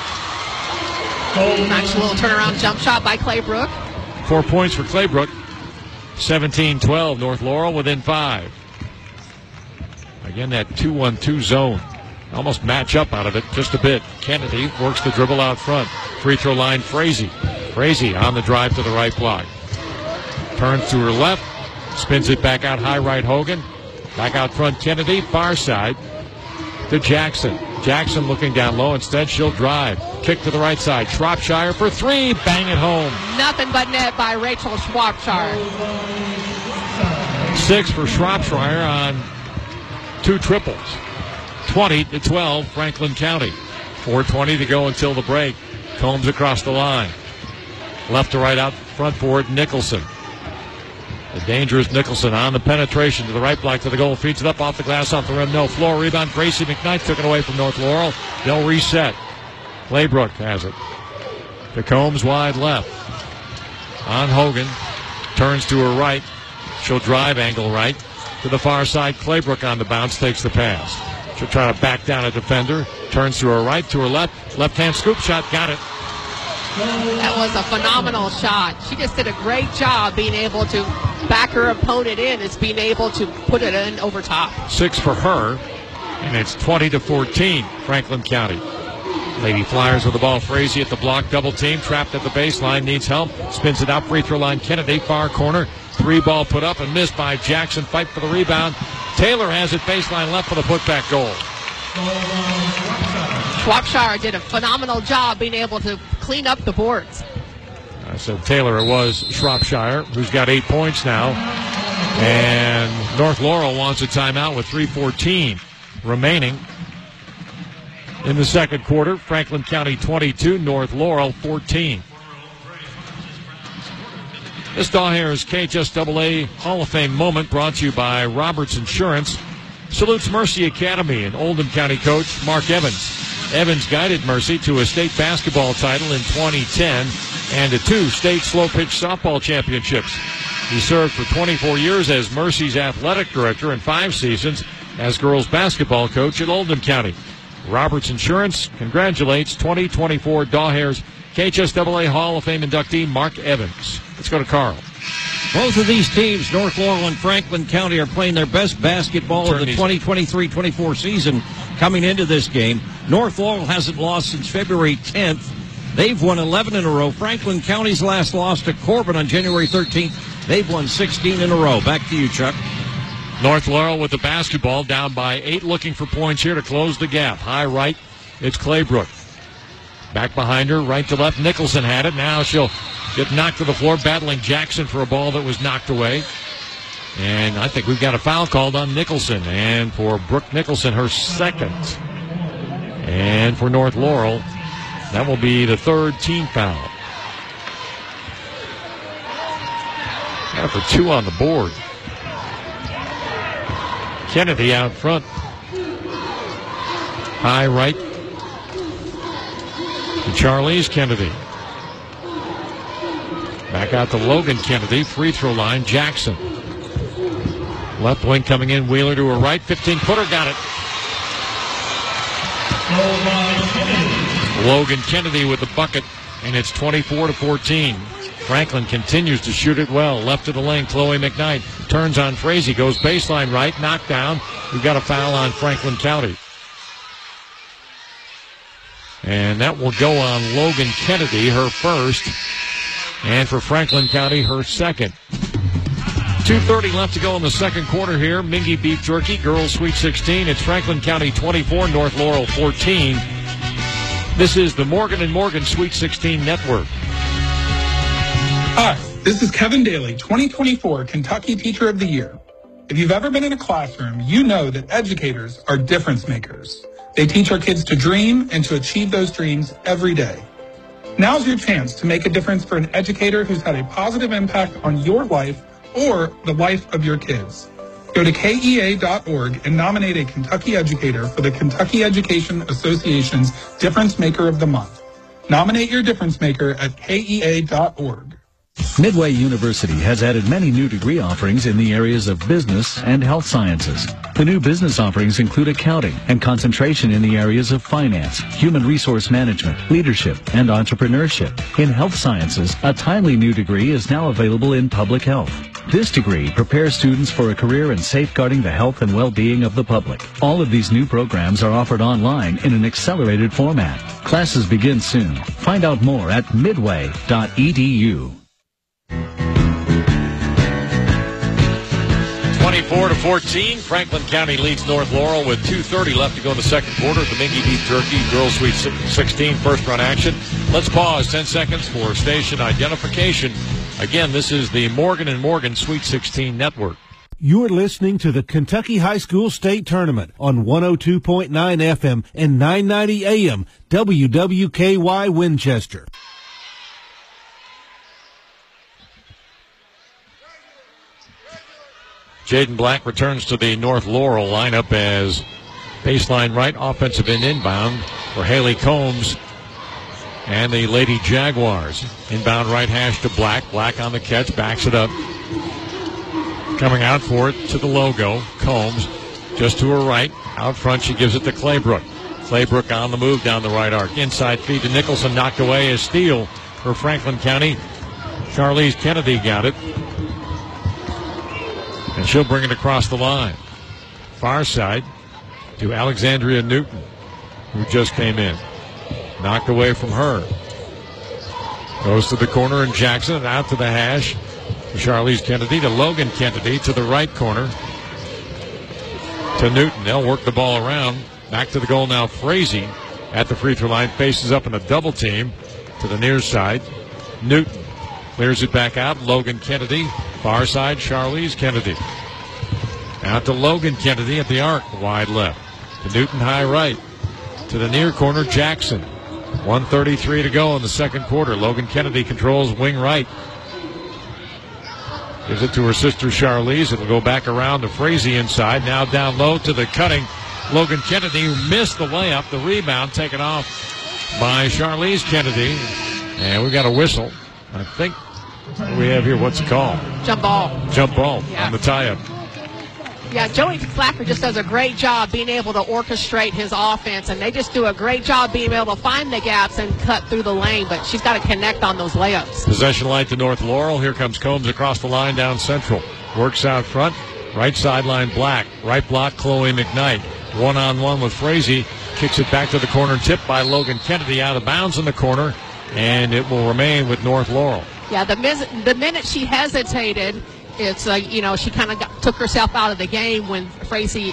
[SPEAKER 17] Nice little turnaround jump shot by Claybrook.
[SPEAKER 4] 4 points for Claybrook. 17-12, North Laurel within 5. Again, that 2-1-2 zone. Almost match up out of it just a bit. Kennedy works the dribble out front. Free throw line, Frazee. Frazee on the drive to the right block. Turns to her left. Spins it back out high right, Hogan. Back out front, Kennedy. Far side to Jackson. Jackson looking down low. Instead, she'll drive. Kick to the right side. Shropshire for three. Bang it home.
[SPEAKER 17] Nothing but net by Rachel Shropshire.
[SPEAKER 4] 6 for Shropshire on 2 triples. 20-12, Franklin County. 4:20 to go until the break. Combs across the line. Left to right out front forward, Nicholson. The dangerous Nicholson on the penetration to the right block to the goal. Feeds it up off the glass, off the rim. No. Floor rebound. Gracie McKnight took it away from North Laurel. They'll reset. Claybrook has it. To Combs wide left. On Hogan. Turns to her right. She'll drive angle right. To the far side. Claybrook on the bounce. Takes the pass. She'll try to back down a defender. Turns to her right, to her left. Left-hand scoop shot. Got it.
[SPEAKER 17] That was a phenomenal shot. She just did a great job being able to back her opponent in. It's being able to put it in over top.
[SPEAKER 4] 6 for her, and it's 20-14, Franklin County. Lady Flyers with the ball. Frazee at the block, double team, trapped at the baseline, needs help. Spins it out, free throw line. Kennedy, far corner. 3-ball put up and missed by Jackson. Fight for the rebound. Taylor has it baseline left for the putback goal.
[SPEAKER 17] Shropshire did a phenomenal job being able to clean up the boards.
[SPEAKER 4] I said Taylor, it was Shropshire, who's got 8 points now. And North Laurel wants a timeout with 3:14 remaining. in the second quarter. Franklin County 22, North Laurel 14. This Dawhares KHSAA Hall of Fame moment brought to you by Roberts Insurance. Salutes Mercy Academy and Oldham County coach Mark Evans. Evans guided Mercy to a state basketball title in 2010 and to 2 state slow-pitch softball championships. He served for 24 years as Mercy's athletic director and 5 seasons as girls basketball coach at Oldham County. Roberts Insurance congratulates 2024 Dawhares KHSAA Hall of Fame inductee Mark Evans. Let's go to Carl.
[SPEAKER 1] Both of these teams, North Laurel and Franklin County, are playing their best basketball of the 2023-24 season coming into this game. North Laurel hasn't lost since February 10th. They've won 11 in a row. Franklin County's last loss to Corbin on January 13th. They've won 16 in a row. Back to you, Chuck.
[SPEAKER 4] North Laurel with the basketball, down by 8, looking for points here to close the gap. High right, it's Claybrook. Back behind her, right to left. Nicholson had it. Now she'll get knocked to the floor, battling Jackson for a ball that was knocked away. And I think we've got a foul called on Nicholson. And for Brooke Nicholson, her second. And for North Laurel, that will be the 3rd team foul. Got for 2 on the board. Kennedy out front. High right. To Charlize Kennedy. Back out to Logan Kennedy. Free throw line. Jackson. Left wing coming in. Wheeler to her right. 15-footer. Got it. Logan Kennedy with the bucket. And it's 24-14. Franklin continues to shoot it well. Left of the lane. Chloe McKnight turns on Frazee. Goes baseline right. Knocked down. We've got a foul on Franklin County. And that will go on Logan Kennedy, her first. And for Franklin County, her second. 2:30 left to go in the second quarter here. Mingy Beef Jerky, girls Sweet 16. It's Franklin County 24, North Laurel 14. This is the Morgan & Morgan Sweet 16 Network.
[SPEAKER 5] Hi, this is Kevin Daly, 2024 Kentucky Teacher of the Year. If you've ever been in a classroom, you know that educators are difference makers. They teach our kids to dream and to achieve those dreams every day. Now's your chance to make a difference for an educator who's had a positive impact on your life or the life of your kids. Go to KEA.org and nominate a Kentucky educator for the Kentucky Education Association's Difference Maker of the Month. Nominate your difference maker at KEA.org.
[SPEAKER 7] Midway University has added many new degree offerings in the areas of business and health sciences. The new business offerings include accounting and concentration in the areas of finance, human resource management, leadership, and entrepreneurship. In health sciences, a timely new degree is now available in public health. This degree prepares students for a career in safeguarding the health and well-being of the public. All of these new programs are offered online in an accelerated format. Classes begin soon. Find out more at midway.edu.
[SPEAKER 4] 24-14, Franklin County leads North Laurel with 2:30 left to go in the second quarter. The Mingy Beef Jerky Girls Sweet 16 first run action. Let's pause 10 seconds for station identification. Again, this is the Morgan & Morgan Sweet 16 Network.
[SPEAKER 13] You're listening to the Kentucky High School State Tournament on 102.9 FM and 990 AM, WWKY Winchester.
[SPEAKER 4] Jaden Black returns to the North Laurel lineup as baseline right, offensive end inbound for Haley Combs and the Lady Jaguars. Inbound right hash to Black. Black on the catch, backs it up. Coming out for it to the logo. Combs just to her right. Out front, she gives it to Claybrook. Claybrook on the move down the right arc. Inside feed to Nicholson, knocked away. A steal for Franklin County. Charlize Kennedy got it. And she'll bring it across the line. Far side to Alexandria Newton, who just came in. Knocked away from her. Goes to the corner and Jackson, and out to the hash. Charlize Kennedy to Logan Kennedy to the right corner. To Newton. They'll work the ball around. Back to the goal now. Frazee at the free throw line. Faces up in a double team to the near side. Newton clears it back out. Logan Kennedy. Far side, Charlize Kennedy. Out to Logan Kennedy at the arc. Wide left. To Newton high right. to the near corner, Jackson. 1:33 to go in the second quarter. Logan Kennedy controls wing right. Gives it to her sister Charlize. It'll go back around to Frazee inside. Now down low to the cutting Logan Kennedy, who missed the layup. The rebound taken off by Charlize Kennedy. And we got a whistle. I think we have here, what's it called?
[SPEAKER 17] Jump ball.
[SPEAKER 4] Jump ball
[SPEAKER 17] Yeah.
[SPEAKER 4] on the tie-up.
[SPEAKER 17] Yeah, Joey Thacker just does a great job being able to orchestrate his offense, and they just do a great job being able to find the gaps and cut through the lane, but she's got to connect on those layups.
[SPEAKER 4] Possession light to North Laurel. Here comes Combs across the line down central. Works out front. Right sideline Black. Right block Chloe McKnight. One-on-one with Frazee. Kicks it back to the corner. Tipped by Logan Kennedy out of bounds in the corner, and it will remain with North Laurel.
[SPEAKER 17] Yeah, the minute she hesitated, it's she kind of took herself out of the game when Chloe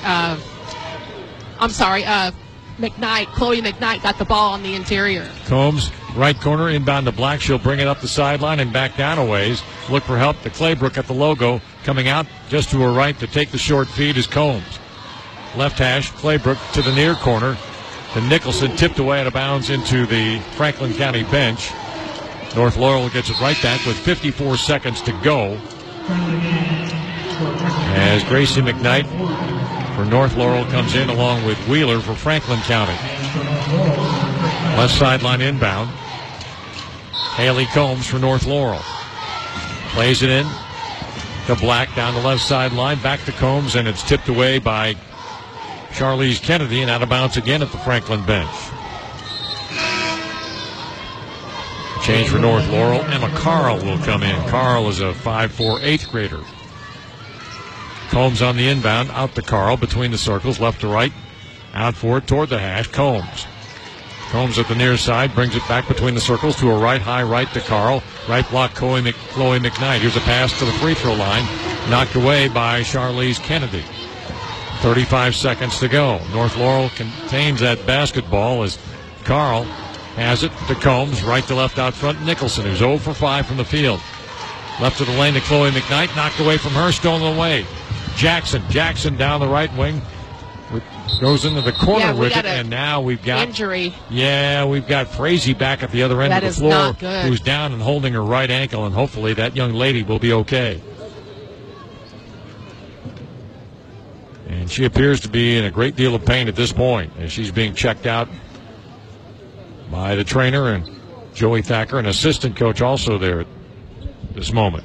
[SPEAKER 17] McKnight got the ball on the interior.
[SPEAKER 4] Combs, right corner, inbound to Black. She'll bring it up the sideline and back down a ways. Look for help to Claybrook at the logo. Coming out just to her right to take the short feed is Combs. Left hash, Claybrook to the near corner. To Nicholson, tipped away out of bounds into the Franklin County bench. North Laurel gets it right back with 54 seconds to go. As Gracie McKnight for North Laurel comes in along with Wheeler for Franklin County. Left sideline inbound. Haley Combs for North Laurel. Plays it in to Black down the left sideline. Back to Combs, and it's tipped away by Charlize Kennedy and out of bounds again at the Franklin bench. Change for North Laurel. Emma Carl will come in. Carl is a 5'4", 8th grader. Combs on the inbound, out to Carl, between the circles, left to right. Out for it, toward the hash, Combs. Combs at the near side, brings it back between the circles to a right, high right to Carl. Right block, Chloe McKnight. Here's a pass to the free throw line, knocked away by Charlize Kennedy. 35 seconds to go. North Laurel contains that basketball as Carl has it to Combs, right to left out front. Nicholson, who's 0 for 5 from the field. Left of the lane to Chloe McKnight, knocked away from her, stolen away. Jackson down the right wing, goes into the corner with it, and now we've got
[SPEAKER 17] injury.
[SPEAKER 4] Yeah, we've got Frazee back at the other end of the floor,
[SPEAKER 17] not good.
[SPEAKER 4] who's down and holding her right ankle, and hopefully that young lady will be okay. And she appears to be in a great deal of pain at this point as she's being checked out by the trainer and Joey Thacker, an assistant coach, also there at this moment.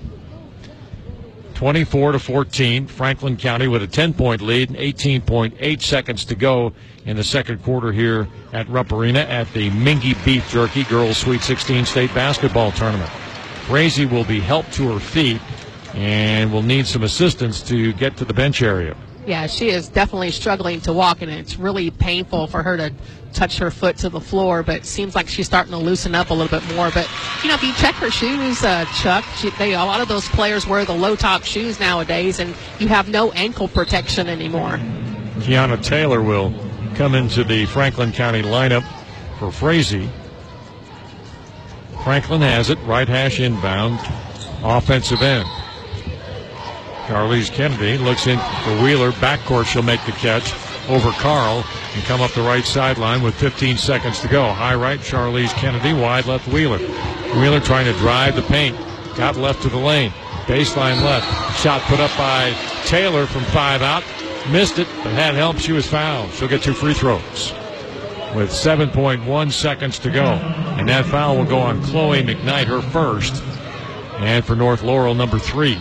[SPEAKER 4] 24-14, Franklin County with a 10-point lead and 18.8 seconds to go in the second quarter here at Rupp Arena at the Mingy Beef Jerky Girls Sweet 16 State Basketball Tournament. Frazee will be helped to her feet and will need some assistance to get to the bench area.
[SPEAKER 17] Yeah, she is definitely struggling to walk, and it's really painful for her to touch her foot to the floor, but it seems like she's starting to loosen up a little bit more. But, if you check her shoes, Chuck, a lot of those players wear the low-top shoes nowadays, and you have no ankle protection anymore.
[SPEAKER 4] Kiana Taylor will come into the Franklin County lineup for Frazee. Franklin has it, right hash inbound, offensive end. Charlize Kennedy looks in for Wheeler. Backcourt, she'll make the catch over Carl and come up the right sideline with 15 seconds to go. High right, Charlize Kennedy. Wide left, Wheeler. Wheeler trying to drive the paint. Got left to the lane. Baseline left. Shot put up by Taylor from 5 out. Missed it, but had help. She was fouled. She'll get 2 free throws with 7.1 seconds to go. And that foul will go on Chloe McKnight, her first. And for North Laurel, number 3.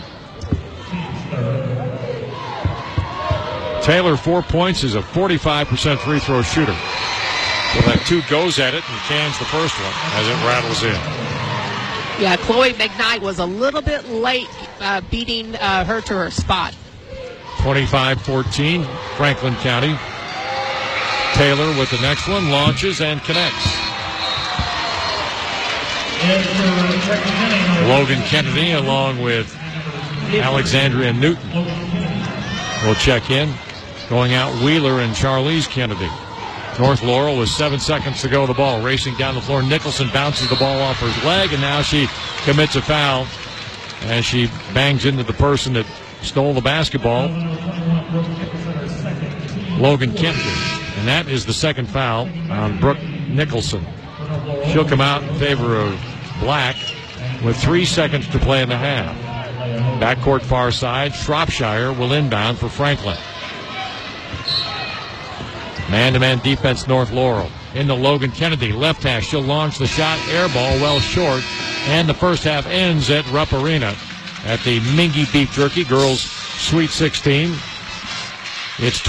[SPEAKER 4] Taylor, 4 points, is a 45% free throw shooter. So that 2 goes at it and cans the first one as it rattles in.
[SPEAKER 17] Yeah, Chloe McKnight was a little bit late beating her to her spot.
[SPEAKER 4] 25-14, Franklin County. Taylor with the next one, launches and connects. Logan Kennedy along with Alexandria Newton will check in. Going out, Wheeler and Charlize Kennedy. North Laurel with 7 seconds to go. The ball racing down the floor. Nicholson bounces the ball off her leg, and now she commits a foul as she bangs into the person that stole the basketball, Logan Kennedy. And that is the second foul on Brooke Nicholson. She'll come out in favor of Black with 3 seconds to play in the half. Backcourt far side, Shropshire will inbound for Franklin. Man-to-man defense, North Laurel. Into Logan Kennedy, left hash. She'll launch the shot, air ball, well short. And the first half ends at Rupp Arena at the Mingy Beef Jerky Girls Sweet 16. It's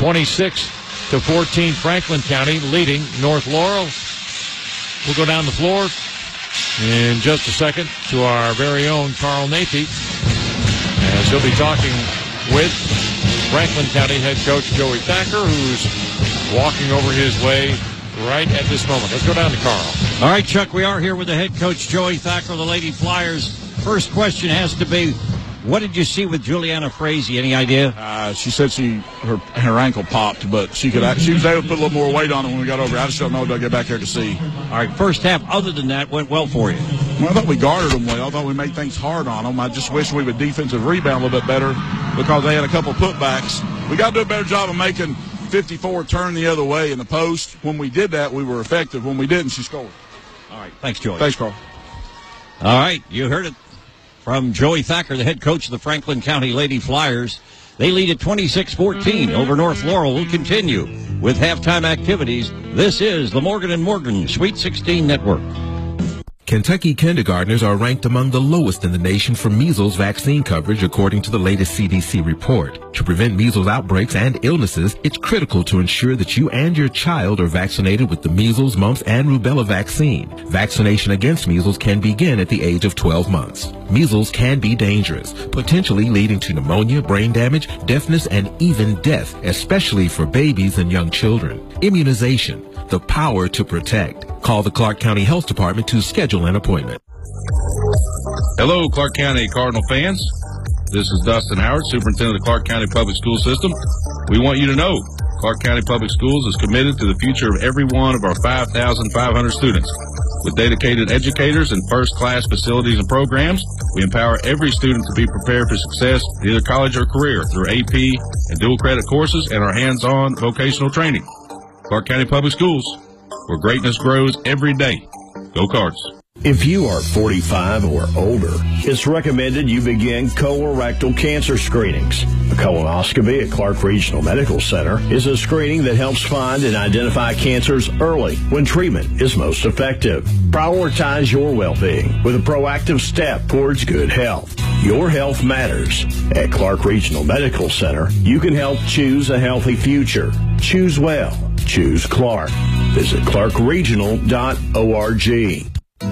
[SPEAKER 4] 26-14, Franklin County leading North Laurel. We'll go down the floor in just a second to our very own Carl Nathie, as he'll be talking with Franklin County head coach Joey Thacker, who's walking over his way right at this moment. Let's go down to Carl.
[SPEAKER 1] All right, Chuck, we are here with the head coach Joey Thacker of the Lady Flyers. First question has to be, what did you see with Juliana Frazee? Any idea?
[SPEAKER 11] She said her ankle popped, but she was able to put a little more weight on it when we got over. I just don't know. I'll get back there to see.
[SPEAKER 1] All right, first half, other than that, went well for you.
[SPEAKER 11] Well, I thought we guarded them well. I thought we made things hard on them. I just wish we would defensive rebound a little bit better because they had a couple putbacks. We got to do a better job of making 54 turn the other way in the post. When we did that, we were effective. When we didn't, she scored.
[SPEAKER 1] All right, thanks, Joey.
[SPEAKER 11] Thanks, Carl.
[SPEAKER 1] All right, you heard it from Joey Thacker, the head coach of the Franklin County Lady Flyers. They lead at 26-14 over North Laurel. Will continue with halftime activities. This is the Morgan & Morgan Sweet 16 Network.
[SPEAKER 2] Kentucky kindergartners are ranked among the lowest in the nation for measles vaccine coverage, according to the latest CDC report. To prevent measles outbreaks and illnesses, it's critical to ensure that you and your child are vaccinated with the measles, mumps, and rubella vaccine. Vaccination against measles can begin at the age of 12 months. Measles can be dangerous, potentially leading to pneumonia, brain damage, deafness, and even death, especially for babies and young children. Immunization, the power to protect. Call the Clark County Health Department to schedule an appointment.
[SPEAKER 3] Hello, Clark County Cardinal fans. This is Dustin Howard, Superintendent of the Clark County Public School System. We want you to know Clark County Public Schools is committed to the future of every one of our 5,500 students. With dedicated educators and first-class facilities and programs, we empower every student to be prepared for success in either college or career through AP and dual credit courses and our hands-on vocational training. Clark County Public Schools, where greatness grows every day. Go Cards.
[SPEAKER 8] If you are 45 or older, it's recommended you begin colorectal cancer screenings. A colonoscopy at Clark Regional Medical Center is a screening that helps find and identify cancers early when treatment is most effective. Prioritize your well-being with a proactive step towards good health. Your health matters. At Clark Regional Medical Center, you can help choose a healthy future. Choose well. Choose Clark. Visit clarkregional.org.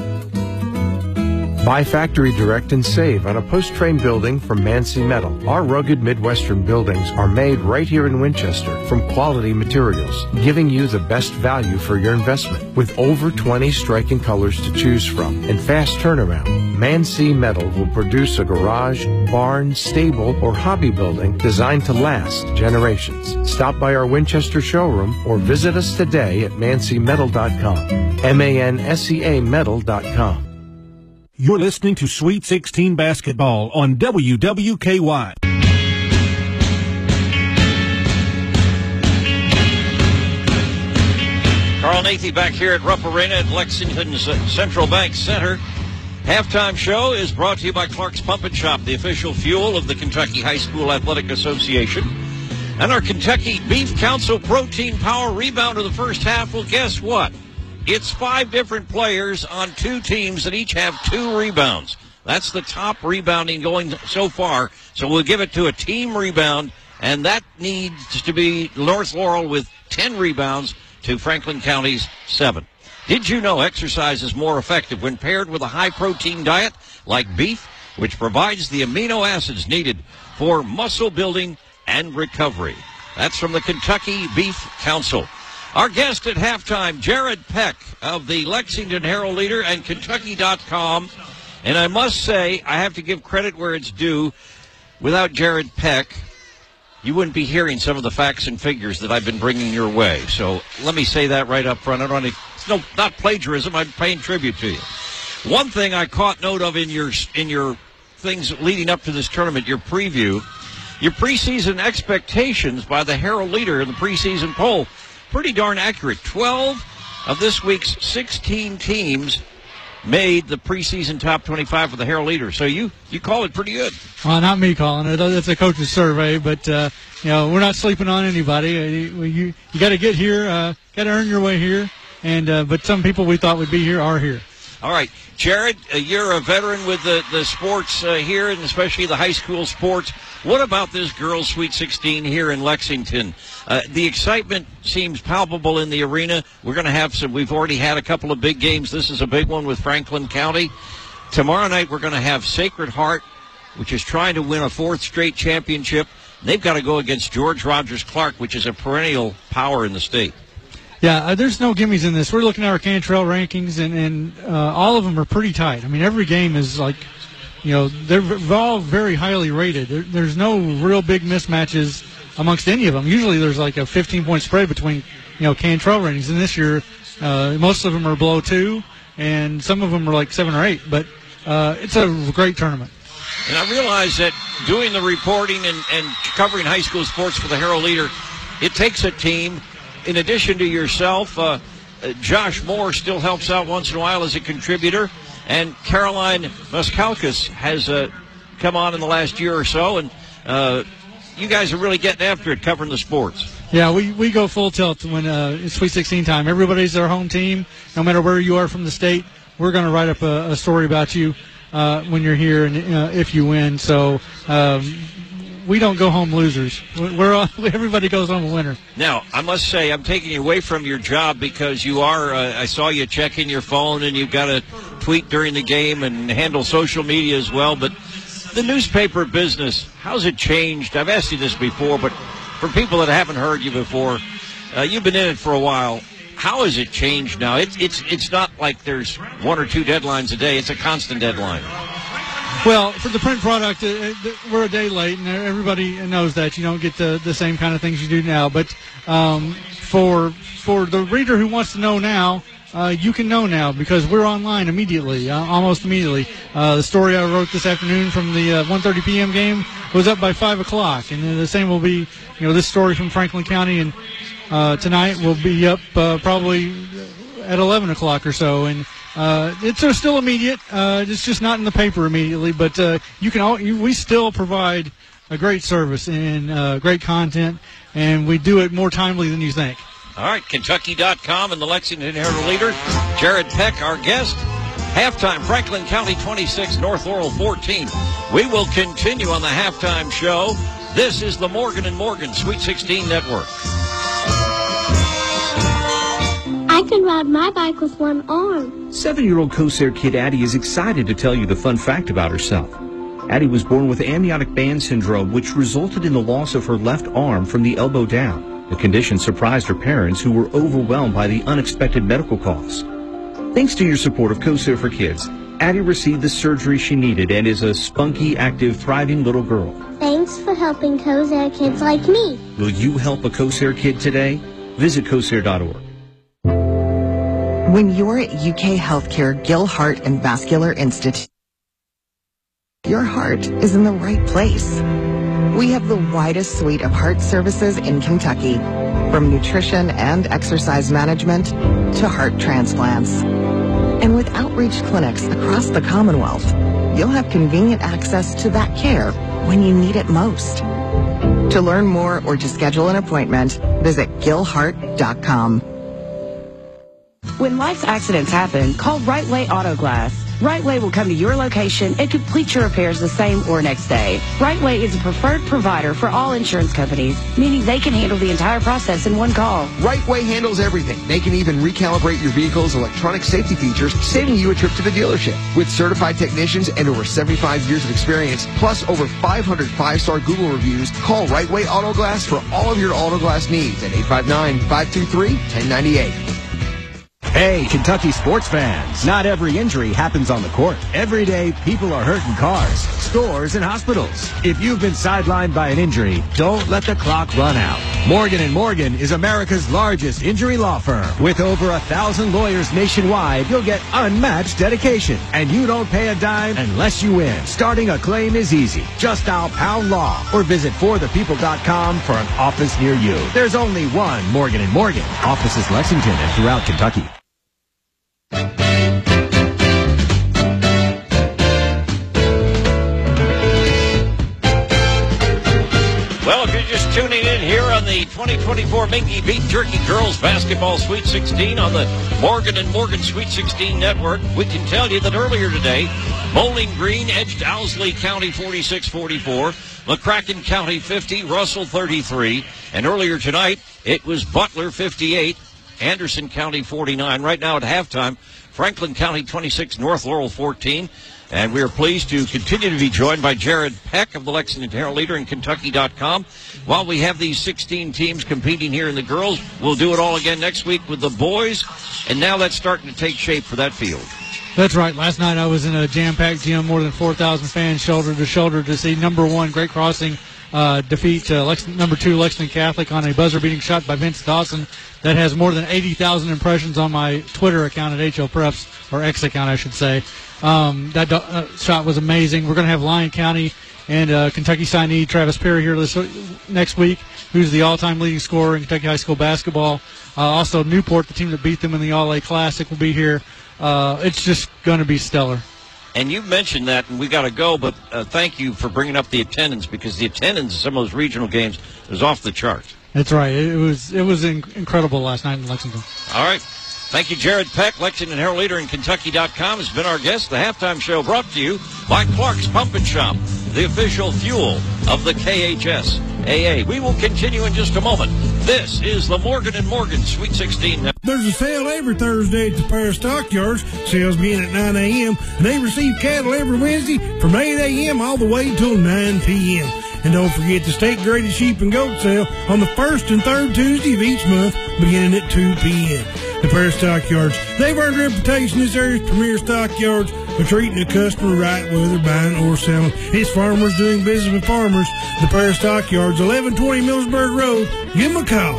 [SPEAKER 9] Buy factory direct and save on a post-frame building from Mancy Metal. Our rugged Midwestern buildings are made right here in Winchester from quality materials, giving you the best value for your investment. With over 20 striking colors to choose from and fast turnaround, Mancy Metal will produce a garage, barn, stable, or hobby building designed to last generations. Stop by our Winchester showroom or visit us today at mancymetal.com. MANSEA metal.com.
[SPEAKER 13] You're listening to Sweet 16 Basketball on WWKY.
[SPEAKER 1] Carl Nathie back here at Rupp Arena at Lexington's Central Bank Center. Halftime show is brought to you by Clark's Pump and Shop, the official fuel of the Kentucky High School Athletic Association. And our Kentucky Beef Council Protein Power Rebound of the first half. Well, guess what? It's 5 different players on 2 teams that each have 2 rebounds. That's the top rebounding going so far. So we'll give it to a team rebound, and that needs to be North Laurel with 10 rebounds to Franklin County's 7. Did you know exercise is more effective when paired with a high-protein diet like beef, which provides the amino acids needed for muscle building and recovery? That's from the Kentucky Beef Council. Our guest at halftime, Jared Peck of the Lexington Herald-Leader and Kentucky.com. And I must say, I have to give credit where it's due. Without Jared Peck, you wouldn't be hearing some of the facts and figures that I've been bringing your way. So let me say that right up front. It's not plagiarism. I'm paying tribute to you. One thing I caught note of in your things leading up to this tournament, your preview, your preseason expectations by the Herald-Leader in the preseason poll pretty darn accurate. 12 of this week's 16 teams made the preseason top 25 for the Herald Leader. So you call it pretty good.
[SPEAKER 10] Well, not me calling it. It's a coach's survey, but we're not sleeping on anybody. You got to get here, got to earn your way here, and but some people we thought would be here are here.
[SPEAKER 1] All right, Jared, you're a veteran with the sports here, and especially the high school sports. What about this girls' Sweet 16 here in Lexington? The excitement seems palpable in the arena. We're going to have some. We've already had a couple of big games. This is a big one with Franklin County. Tomorrow night we're going to have Sacred Heart, which is trying to win a 4th straight championship. They've got to go against George Rogers Clark, which is a perennial power in the state.
[SPEAKER 10] Yeah, there's no gimmies in this. We're looking at our Cantrell rankings, and all of them are pretty tight. I mean, every game is like, they're all very highly rated. There's no real big mismatches amongst any of them. Usually there's like a 15-point spread between, Cantrell ratings. And this year, most of them are below 2, and some of them are like 7 or 8. But it's a great tournament.
[SPEAKER 1] And I realize that doing the reporting and covering high school sports for the Herald Leader, it takes a team. In addition to yourself, Josh Moore still helps out once in a while as a contributor, and Caroline Muskalkas has come on in the last year or so, and you guys are really getting after it covering the sports.
[SPEAKER 10] Yeah, we go full tilt when it's Sweet 16 time. Everybody's our home team. No matter where you are from the state, we're going to write up a story about you when you're here and if you win. So we don't go home losers. Everybody goes home a winner.
[SPEAKER 1] Now, I must say, I'm taking you away from your job because you are, I saw you checking your phone and you've got to tweet during the game and handle social media as well. But the newspaper business, how's it changed? I've asked you this before, but for people that haven't heard you before, you've been in it for a while. How has it changed now? It's not like there's 1 or 2 deadlines a day. It's a constant deadline.
[SPEAKER 10] Well, for the print product, we're a day late, and everybody knows that. You don't get the same kind of things you do now. But for the reader who wants to know now, you can know now because we're online immediately, almost immediately. The story I wrote this afternoon from the 1:30 p.m. game was up by 5 o'clock, and the same will be, this story from Franklin County, and tonight will be up probably at 11 o'clock or so, and it's still immediate. It's just not in the paper immediately, but we still provide a great service and great content, and we do it more timely than you think.
[SPEAKER 1] All right, Kentucky.com and the Lexington Herald Leader. Jared Peck, our guest. Halftime, Franklin County 26, North Laurel 14. We will continue on the halftime show. This is the Morgan & Morgan Sweet 16 Network.
[SPEAKER 18] I can ride my bike with one arm.
[SPEAKER 19] 7-year-old Corsair kid Addie is excited to tell you the fun fact about herself. Addie was born with amniotic band syndrome, which resulted in the loss of her left arm from the elbow down. The condition surprised her parents, who were overwhelmed by the unexpected medical costs. Thanks to your support of Corsair for Kids, Addie received the surgery she needed and is a spunky, active, thriving little girl.
[SPEAKER 18] Thanks for helping Corsair kids like me.
[SPEAKER 19] Will you help a Corsair kid today? Visit Corsair.org.
[SPEAKER 12] When you're at UK Healthcare Gill Heart and Vascular Institute, your heart is in the right place. We have the widest suite of heart services in Kentucky, from nutrition and exercise management to heart transplants. And with outreach clinics across the Commonwealth, you'll have convenient access to that care when you need it most. To learn more or to schedule an appointment, visit gillheart.com.
[SPEAKER 15] When life's accidents happen, call Right Way Auto Glass. Right Way will come to your location and complete your repairs the same or next day. Right Way is a preferred provider for all insurance companies, meaning they can handle the entire process in one call.
[SPEAKER 24] Right Way handles everything. They can even recalibrate your vehicle's electronic safety features, saving you a trip to the dealership. With certified technicians and over 75 years of experience, plus over 500 5-star Google reviews, call Right Way Auto Glass for all of your auto glass needs at 859-523-1098.
[SPEAKER 20] Hey, Kentucky sports fans. Not every injury happens on the court. Every day, people are hurt in cars, stores, and hospitals. If you've been sidelined by an injury, don't let the clock run out. Morgan & Morgan is America's largest injury law firm. With over 1,000 lawyers nationwide, you'll get unmatched dedication. And you don't pay a dime unless you win. Starting a claim is easy. Just dial Pound Law or visit forthepeople.com for an office near you. There's only one Morgan & Morgan. Offices Lexington and throughout Kentucky.
[SPEAKER 1] Well, if you're just tuning in here on the 2024 Mingy Beef Jerky Girls Basketball Sweet 16 on the Morgan & Morgan Sweet 16 Network, we can tell you that earlier today, Bowling Green edged Owsley County 46-44, McCracken County 50, Russell 33, and earlier tonight, it was Butler 58, Anderson County 49. Right now at halftime, Franklin County 26, North Laurel 14. And we are pleased to continue to be joined by Jared Peck of the Lexington Herald-Leader and Kentucky.com. While we have these 16 teams competing here in the girls, we'll do it all again next week with the boys. And now that's starting to take shape for that field.
[SPEAKER 10] That's right. Last night I was in a jam-packed gym, more than 4,000 fans shoulder to shoulder to see number 1 Great Crossing defeat number 2 Lexington Catholic on a buzzer-beating shot by Vince Dawson that has more than 80,000 impressions on my Twitter account at HO Preps, or X account I should say. That shot was amazing. We're going to have Lyon County and Kentucky signee Travis Perry here next week, who's the all-time leading scorer in Kentucky high school basketball. Also, Newport, the team that beat them in the All-A Classic, will be here. It's just going to be stellar.
[SPEAKER 1] And you mentioned that, and we got to go, but thank you for bringing up the attendance, because the attendance in some of those regional games is off the charts.
[SPEAKER 10] That's right. It was incredible last night in Lexington.
[SPEAKER 1] All right. Thank you, Jared Peck, Lexington Herald-Leader and Kentucky.com has been our guest. The halftime show brought to you by Clark's Pump and Shop, the official fuel of the KHS AA. We will continue in just a moment. This is the Morgan & Morgan Sweet 16.
[SPEAKER 6] There's a sale every Thursday at the Paris Stockyards. Sales begin at 9 a.m. They receive cattle every Wednesday from 8 a.m. all the way till 9 p.m. And don't forget the state-graded sheep and goat sale on the first and third Tuesday of each month beginning at 2 p.m. The Paris Stockyards, they've earned a reputation as area's premier stockyards for treating the customer right, whether buying or selling. It's farmers doing business with farmers. The Paris Stockyards, 1120 Millsburg Road. Give them a call,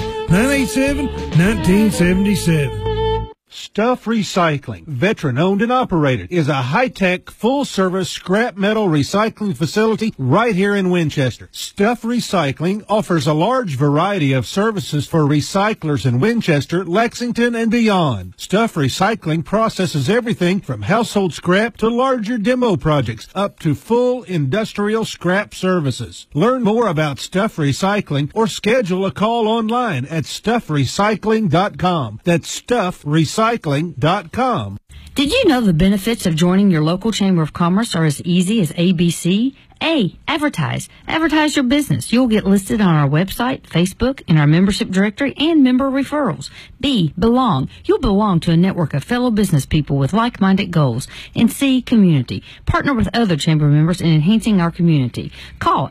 [SPEAKER 6] 987-1977.
[SPEAKER 13] Stuff Recycling, veteran-owned and operated, is a high-tech, full-service scrap metal recycling facility right here in Winchester. Stuff Recycling offers a large variety of services for recyclers in Winchester, Lexington, and beyond. Stuff Recycling processes everything from household scrap to larger demo projects, up to full industrial scrap services. Learn more about Stuff Recycling or schedule a call online at stuffrecycling.com. That's Stuff Recycling.com.
[SPEAKER 14] Did you know the benefits of joining your local Chamber of Commerce are as easy as ABC? A, advertise. Advertise your business. You'll get listed on our website, Facebook, in our membership directory, and member referrals. B, belong. You'll belong to a network of fellow business people with like-minded goals. And C, community. Partner with other Chamber members in enhancing our community. Call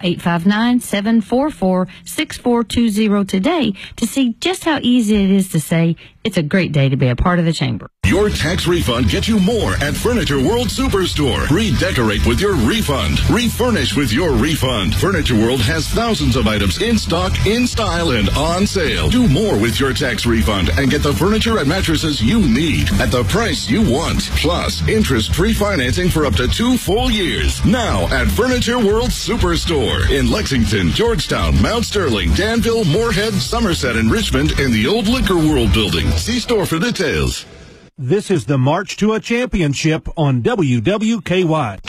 [SPEAKER 14] 859-744-6420 today to see just how easy it is to say, it's a great day to be a part of the Chamber.
[SPEAKER 16] Your tax refund gets you more at Furniture World Superstore. Redecorate with your refund. Refurnish with your refund. Furniture World has thousands of items in stock, in style, and on sale. Do more with your tax refund and get the furniture and mattresses you need at the price you want. Plus, interest-free financing for up to 2 full years. Now at Furniture World Superstore in Lexington, Georgetown, Mount Sterling, Danville, Moorhead, Somerset, and Richmond, and the old Liquor World building. See store for details.
[SPEAKER 13] This is the March to a Championship on WWKY.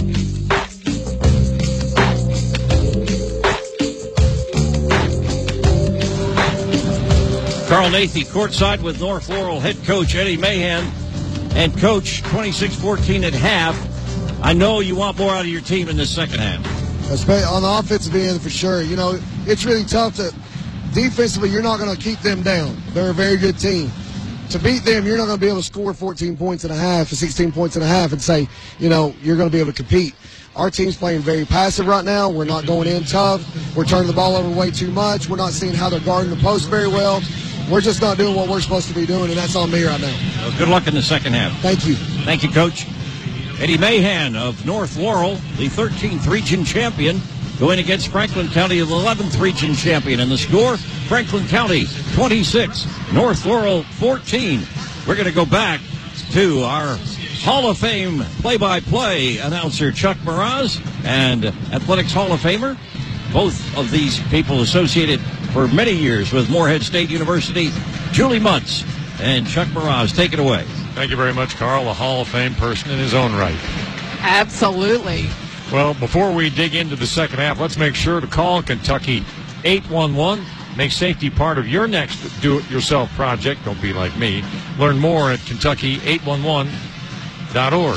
[SPEAKER 1] Carl Nathy courtside with North Laurel head coach Eddie Mahan. And coach, 26-14 at half. I know you want more out of your team in the second half.
[SPEAKER 21] On the offensive end, for sure. You know, it's really tough to defensively, you're not going to keep them down. They're a very good team. To beat them, you're not going to be able to score 14 points and a half or 16 points and a half and say, you know, you're going to be able to compete. Our team's playing very passive right now. We're not going in tough. We're turning the ball over way too much. We're not seeing how they're guarding the post very well. We're just not doing what we're supposed to be doing, and that's on me right now.
[SPEAKER 1] Well, good luck in the second half.
[SPEAKER 21] Thank you.
[SPEAKER 1] Thank you, Coach. Eddie Mahan of North Laurel, the 13th region champion, going against Franklin County, the 11th region champion. And the score, Franklin County 26, North Laurel 14. We're going to go back to our Hall of Fame play-by-play announcer Chuck Mraz and Athletics Hall of Famer. Both of these people associated for many years with Morehead State University, Julie Muntz and Chuck Mraz. Take it away.
[SPEAKER 4] Thank you very much, Carl, a Hall of Fame person in his own right.
[SPEAKER 17] Absolutely.
[SPEAKER 4] Well, before we dig into the second half, let's make sure to call Kentucky 811. Make safety part of your next do-it-yourself project. Don't be like me. Learn more at Kentucky811.org.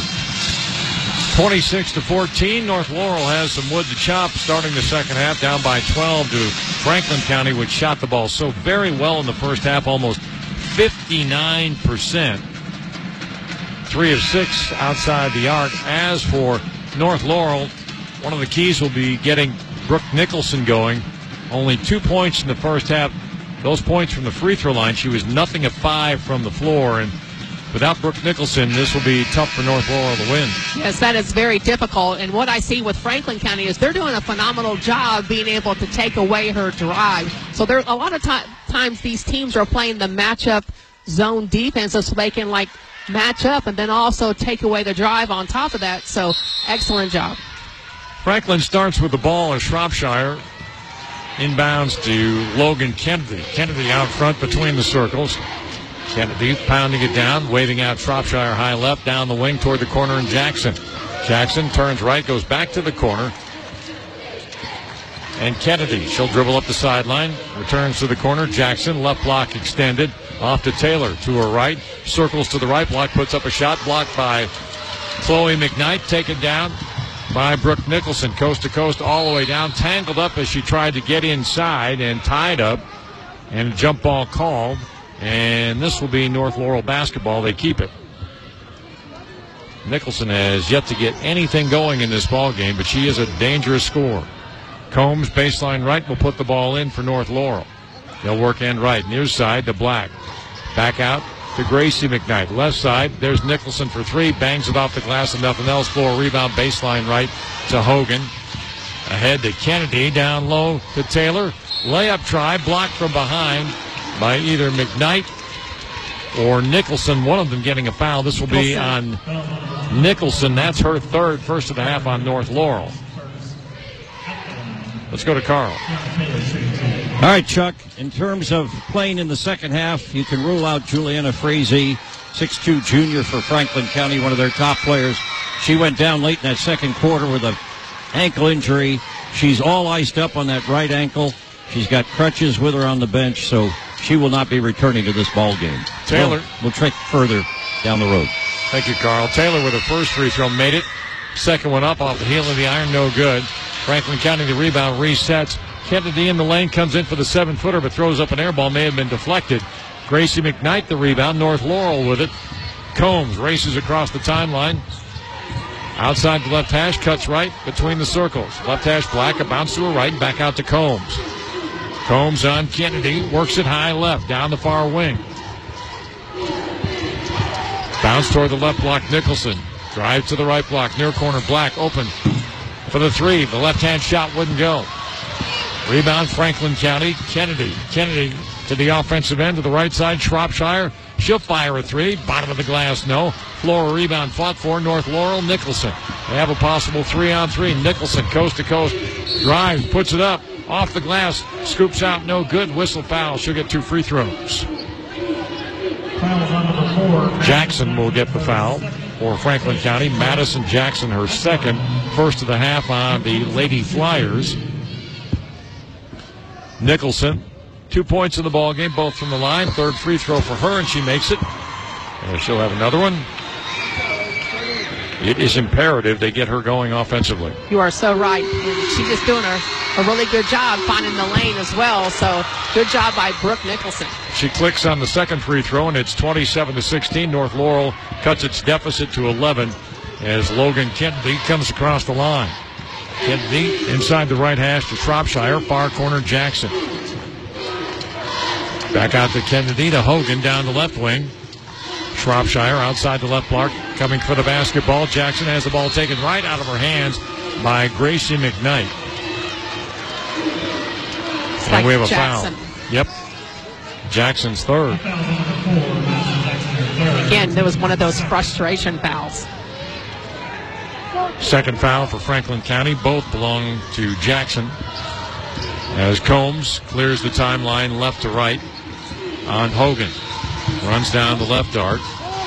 [SPEAKER 4] 26-14. North Laurel has some wood to chop starting the second half, down by 12 to Franklin County, which shot the ball so very well in the first half, almost 59%. 3 of 6 outside the arc. As for North Laurel, one of the keys will be getting Brooke Nicholson going. Only 2 points in the first half. Those points from the free throw line. She was nothing of 5 from the floor, and without Brooke Nicholson, this will be tough for North Laurel to win.
[SPEAKER 17] Yes, that is very difficult. And what I see with Franklin County is they're doing a phenomenal job being able to take away her drive. So there a lot of times these teams are playing the matchup zone defense so they can match up and then also take away the drive on top of that. So excellent job.
[SPEAKER 4] Franklin starts with the ball as Shropshire inbounds to Logan Kennedy. Kennedy out front between the circles. Kennedy pounding it down, waving out Shropshire high left, down the wing toward the corner, and Jackson. Jackson turns right, goes back to the corner. And Kennedy, she'll dribble up the sideline, returns to the corner. Jackson, left block extended, off to Taylor, to her right, circles to the right block, puts up a shot, blocked by Chloe McKnight, taken down by Brooke Nicholson, coast to coast, all the way down, tangled up as she tried to get inside and tied up, and a jump ball called. And this will be North Laurel basketball. They keep it. Nicholson has yet to get anything going in this ball game, but she is a dangerous scorer. Combs, baseline right, will put the ball in for North Laurel. They'll work end right, near side to Black. Back out to Gracie McKnight. Left side, there's Nicholson for 3, bangs it off the glass and nothing else. Floor rebound, baseline right to Hogan. Ahead to Kennedy, down low to Taylor. Layup try, blocked from behind by either McKnight or Nicholson, one of them getting a foul. This will be on Nicholson. That's her third, first of the half on North Laurel. Let's go to Carl.
[SPEAKER 1] All right, Chuck, in terms of playing in the second half, you can rule out Juliana Frazee, 6'2 junior for Franklin County, one of their top players. She went down late in that second quarter with an ankle injury. She's all iced up on that right ankle. She's got crutches with her on the bench, so she will not be returning to this ball game.
[SPEAKER 4] Taylor.
[SPEAKER 1] We'll check further down the road.
[SPEAKER 4] Thank you, Carl. Taylor with her first free throw, made it. Second one up off the heel of the iron, no good. Franklin County, the rebound, resets. Kennedy in the lane, comes in for the 7-footer, but throws up an air ball, may have been deflected. Gracie McKnight, the rebound. North Laurel with it. Combs races across the timeline. Outside the left hash, cuts right between the circles. Left hash Black, a bounce to her right, back out to Combs. Combs on Kennedy, works it high left, down the far wing. Bounce toward the left block, Nicholson. Drive to the right block, near corner, Black, open for the 3. The left-hand shot wouldn't go. Rebound, Franklin County, Kennedy. Kennedy to the offensive end, to the right side, Shropshire. She'll fire a 3, bottom of the glass, no. Floor rebound fought for, North Laurel, Nicholson. They have a possible 3-on-3. Nicholson, coast to coast, drives, puts it up. Off the glass, scoops out, no good. Whistle foul. She'll get 2 free throws. Jackson will get the foul for Franklin County. Madison Jackson, her second, first of the half on the Lady Flyers. Nicholson, 2 points in the ball game, both from the line. Third free throw for her, and she makes it. And she'll have another one. It is imperative they get her going offensively.
[SPEAKER 17] You are so right. And she's just doing a really good job finding the lane as well. So good job by Brooke Nicholson.
[SPEAKER 4] She clicks on the second free throw, and it's 27-16. North Laurel cuts its deficit to 11 as Logan Kennedy comes across the line. Kennedy inside the right hash to Shropshire, far corner Jackson. Back out to Kennedy to Hogan down the left wing. Shropshire outside the left block, coming for the basketball. Jackson has the ball taken right out of her hands by Gracie McKnight.
[SPEAKER 17] Looks
[SPEAKER 4] And
[SPEAKER 17] like
[SPEAKER 4] we have a
[SPEAKER 17] Jackson.
[SPEAKER 4] foul. Yep. Jackson's third.
[SPEAKER 17] Again, there was one of those frustration fouls.
[SPEAKER 4] Second foul for Franklin County. Both belong to Jackson. As Combs clears the timeline left to right on Hogan. Runs down the left arc.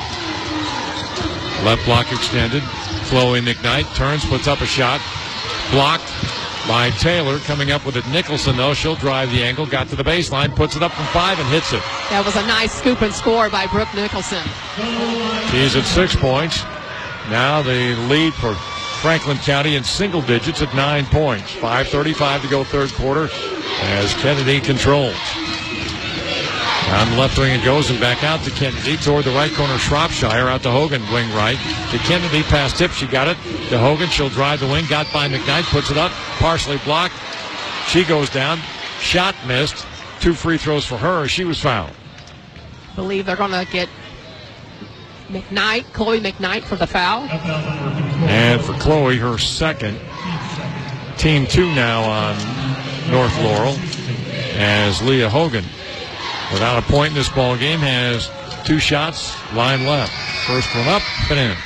[SPEAKER 4] Left block extended. Chloe McKnight turns, puts up a shot. Blocked by Taylor. Coming up with it. Nicholson, though. She'll drive the angle. Got to the baseline. Puts it up from 5 and hits it.
[SPEAKER 17] That was a nice scoop and score by Brooke Nicholson.
[SPEAKER 4] She's at 6 points. Now the lead for Franklin County in single digits at 9 points. 5:35 to go third quarter as Kennedy controls. On the left wing it goes and back out to Kennedy toward the right corner. Shropshire out to Hogan, wing right. To Kennedy, pass tip. She got it to Hogan. She'll drive the wing. Got by McKnight. Puts it up. Partially blocked. She goes down. Shot missed. 2 free throws for her. She was fouled.
[SPEAKER 17] I believe they're going to get McKnight, Chloe McKnight for the foul.
[SPEAKER 4] And for Chloe, her second. Team 2 now on North Laurel as Leah Hogan, without a point in this ball game, has 2 shots, line left. First one up and in.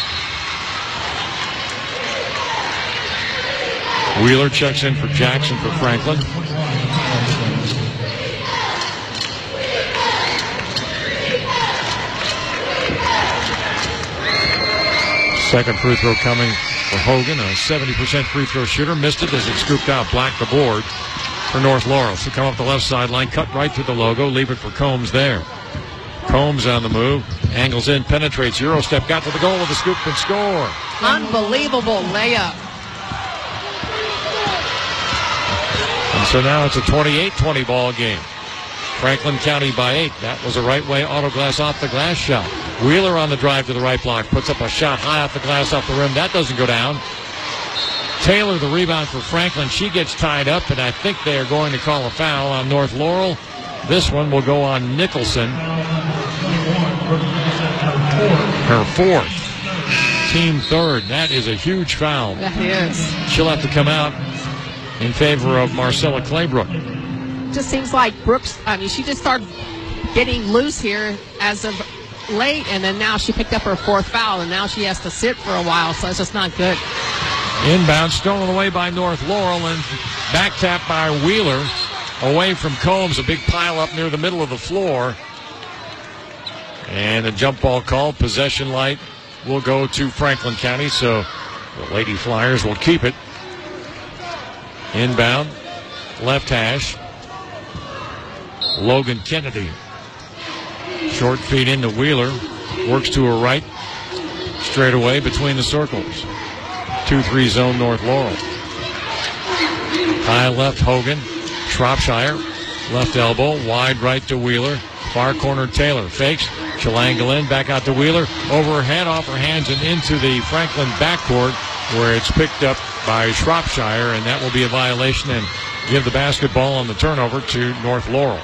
[SPEAKER 4] Wheeler checks in for Jackson for Franklin. Second free throw coming for Hogan, a 70% free throw shooter. Missed it as it scooped out, blacked the board for North Laurel. So come up the left sideline, cut right through the logo, leave it for Combs there. Combs on the move, angles in, penetrates, Euro step, got to the goal with a scoop and score.
[SPEAKER 17] Unbelievable layup.
[SPEAKER 4] And so now it's a 28-20 ball game. Franklin County by 8. That was a right-way auto glass off the glass shot. Wheeler on the drive to the right block, puts up a shot high off the glass off the rim. That doesn't go down. Taylor, the rebound for Franklin. She gets tied up, and I think they are going to call a foul on North Laurel. This one will go on Nicholson. Her 4th. Team 3rd. That is a huge foul.
[SPEAKER 17] That is.
[SPEAKER 4] She'll have to come out in favor of Marcella Claybrook.
[SPEAKER 17] Just seems like Brooks, she just started getting loose here as of late, and then now she picked up her 4th foul, and now she has to sit for a while, so it's just not good.
[SPEAKER 4] Inbound, stolen away by North Laurel, and back tap by Wheeler. Away from Combs, a big pile up near the middle of the floor. And a jump ball called. Possession light will go to Franklin County, so the Lady Flyers will keep it. Inbound, left hash. Logan Kennedy. Short feed into Wheeler. Works to her right. Straight away between the circles. 2-3 zone North Laurel. High left Hogan. Shropshire. Left elbow. Wide right to Wheeler. Far corner Taylor. Fakes. She'll angle in. Back out to Wheeler. Over her head, off her hands, and into the Franklin backcourt where it's picked up by Shropshire, and that will be a violation and give the basketball on the turnover to North Laurel.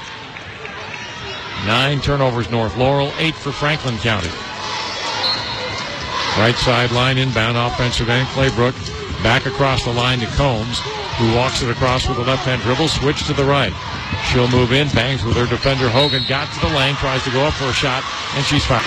[SPEAKER 4] 9 turnovers North Laurel, 8 for Franklin County. Right sideline inbound offensive end. Claybrook back across the line to Combs, who walks it across with a left-hand dribble, switch to the right. She'll move in, bangs with her defender Hogan, got to the lane, tries to go up for a shot, and she's fouled.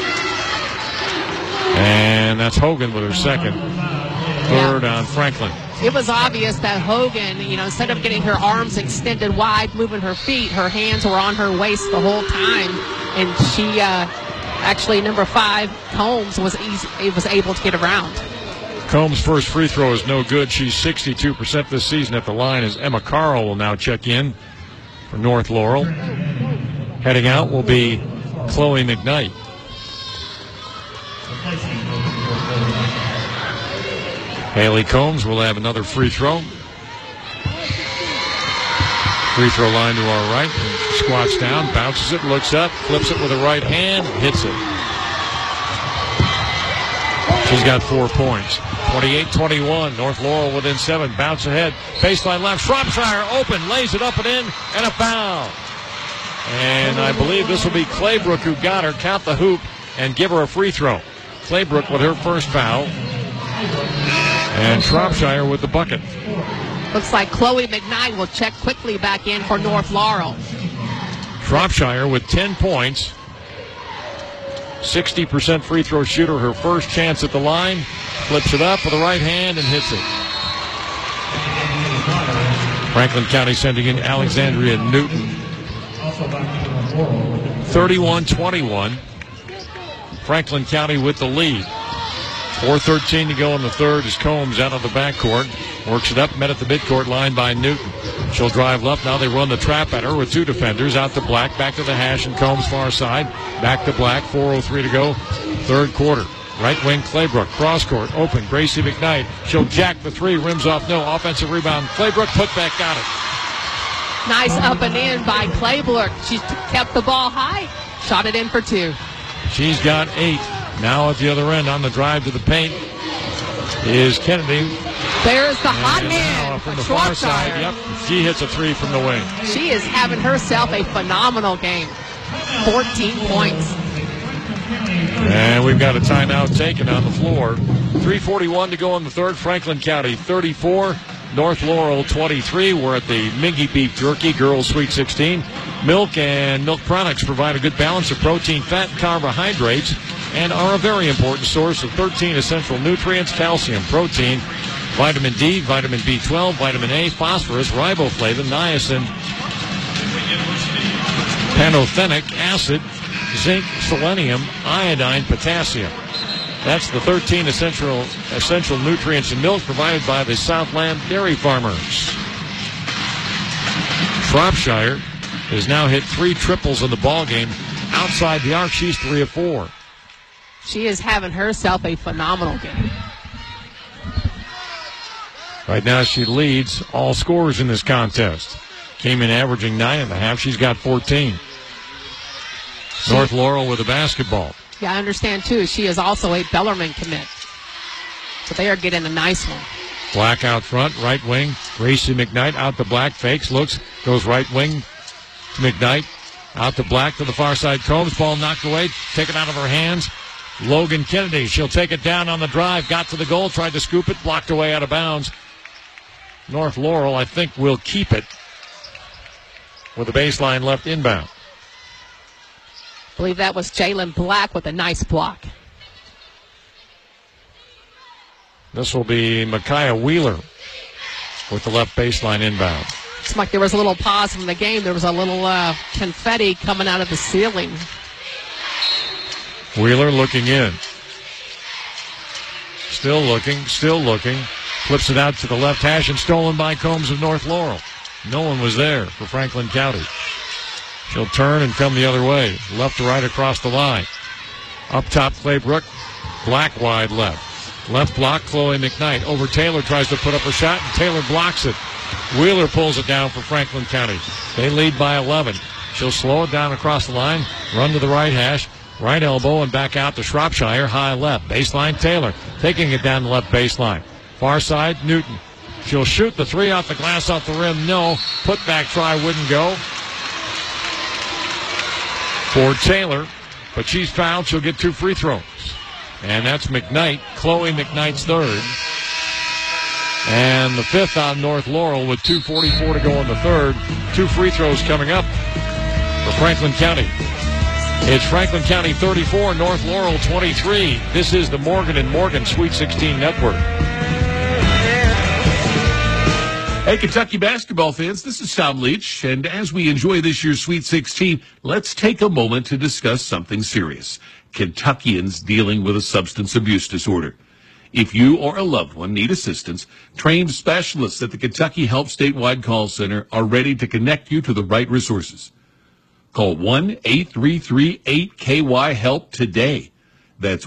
[SPEAKER 4] And that's Hogan with her second. Third on Franklin.
[SPEAKER 17] It was obvious that Hogan, instead of getting her arms extended wide, moving her feet, her hands were on her waist the whole time. And she, actually, number 5, Combs, was able to get around.
[SPEAKER 4] Combs' first free throw is no good. She's 62% this season at the line as Emma Carl will now check in for North Laurel. Heading out will be Chloe McKnight. Haley Combs will have another free throw. Free throw line to our right. Squats down, bounces it, looks up, flips it with the right hand, hits it. She's got 4 points. 28-21. North Laurel within 7. Bounce ahead. Baseline left. Shropshire open. Lays it up and in. And a foul. And I believe this will be Claybrook who got her. Count the hoop and give her a free throw. Claybrook with her first foul. And Shropshire with the bucket.
[SPEAKER 17] Looks like Chloe McKnight will check quickly back in for North Laurel.
[SPEAKER 4] Shropshire with 10 points. 60% free throw shooter, her first chance at the line. Flips it up with the right hand and hits it. Franklin County sending in Alexandria Newton. 31-21. Franklin County with the lead. 4:13 to go in the third as Combs out of the backcourt. Works it up, met at the midcourt line by Newton. She'll drive left. Now they run the trap at her with two defenders. Out to Black, back to the hash, and Combs far side. Back to Black, 4:03 to go. Third quarter. Right wing Claybrook, cross court, open. Gracie McKnight. She'll jack the three, rims off, no. Offensive rebound. Claybrook, put back, got it.
[SPEAKER 17] Nice up and in by Claybrook. She kept the ball high, shot it in for two.
[SPEAKER 4] She's got 8. Now at the other end on the drive to the paint is Kennedy.
[SPEAKER 17] There's the hot hand
[SPEAKER 4] from the far side. Yep, she hits a three from the wing.
[SPEAKER 17] She is having herself a phenomenal game. 14 points.
[SPEAKER 4] And we've got a timeout taken on the floor. 3:41 to go in the third. Franklin County 34, North Laurel 23. We're at the Mingy Beef Jerky Girls Sweet 16. Milk and milk products provide a good balance of protein, fat, and carbohydrates, and are a very important source of 13 essential nutrients: calcium, protein, vitamin D, vitamin B12, vitamin A, phosphorus, riboflavin, niacin, pantothenic acid, zinc, selenium, iodine, potassium. That's the 13 essential nutrients in milk provided by the Southland dairy farmers. Shropshire has now hit 3 triples in the ballgame. Outside the arc, she's 3 of 4.
[SPEAKER 17] She is having herself a phenomenal game.
[SPEAKER 4] Right now she leads all scorers in this contest. Came in averaging 9.5. She's got 14. North Laurel with the basketball.
[SPEAKER 17] Yeah, I understand, too. She is also a Bellarmine commit. But they are getting a nice one.
[SPEAKER 4] Black out front, right wing. Gracie McKnight out to Black, fakes, looks, goes right wing to McKnight. Out to Black to the far side. Combs, ball knocked away, taken out of her hands. Logan Kennedy, she'll take it down on the drive, got to the goal, tried to scoop it, blocked away out of bounds. North Laurel, I think, will keep it with the baseline left inbound.
[SPEAKER 17] I believe that was Jalen Black with a nice block.
[SPEAKER 4] This will be Micaiah Wheeler with the left baseline inbound.
[SPEAKER 17] It's like there was a little pause from the game. There was a little confetti coming out of the ceiling.
[SPEAKER 4] Wheeler looking in. Still looking. Flips it out to the left hash and stolen by Combs of North Laurel. No one was there for Franklin County. She'll turn and come the other way. Left to right across the line. Up top, Claybrook. Black wide left. Left block, Chloe McKnight. Over Taylor, tries to put up a shot, and Taylor blocks it. Wheeler pulls it down for Franklin County. They lead by 11. She'll slow it down across the line, run to the right hash, right elbow, and back out to Shropshire, high left. Baseline, Taylor, taking it down the left baseline. Far side, Newton. She'll shoot the three off the glass, off the rim. No. Put back try wouldn't go for Taylor, but she's fouled. She'll get 2 free throws. And that's McKnight, Chloe McKnight's third. And the fifth on North Laurel with 2:44 to go in the third. 2 free throws coming up for Franklin County. It's Franklin County 34, North Laurel 23. This is the Morgan & Morgan Sweet 16 Network.
[SPEAKER 5] Hey, Kentucky basketball fans, this is Tom Leach, and as we enjoy this year's Sweet 16, let's take a moment to discuss something serious. Kentuckians dealing with a substance abuse disorder. If you or a loved one need assistance, trained specialists at the Kentucky Help Statewide Call Center are ready to connect you to the right resources. Call 1-833-8KY-HELP today. That's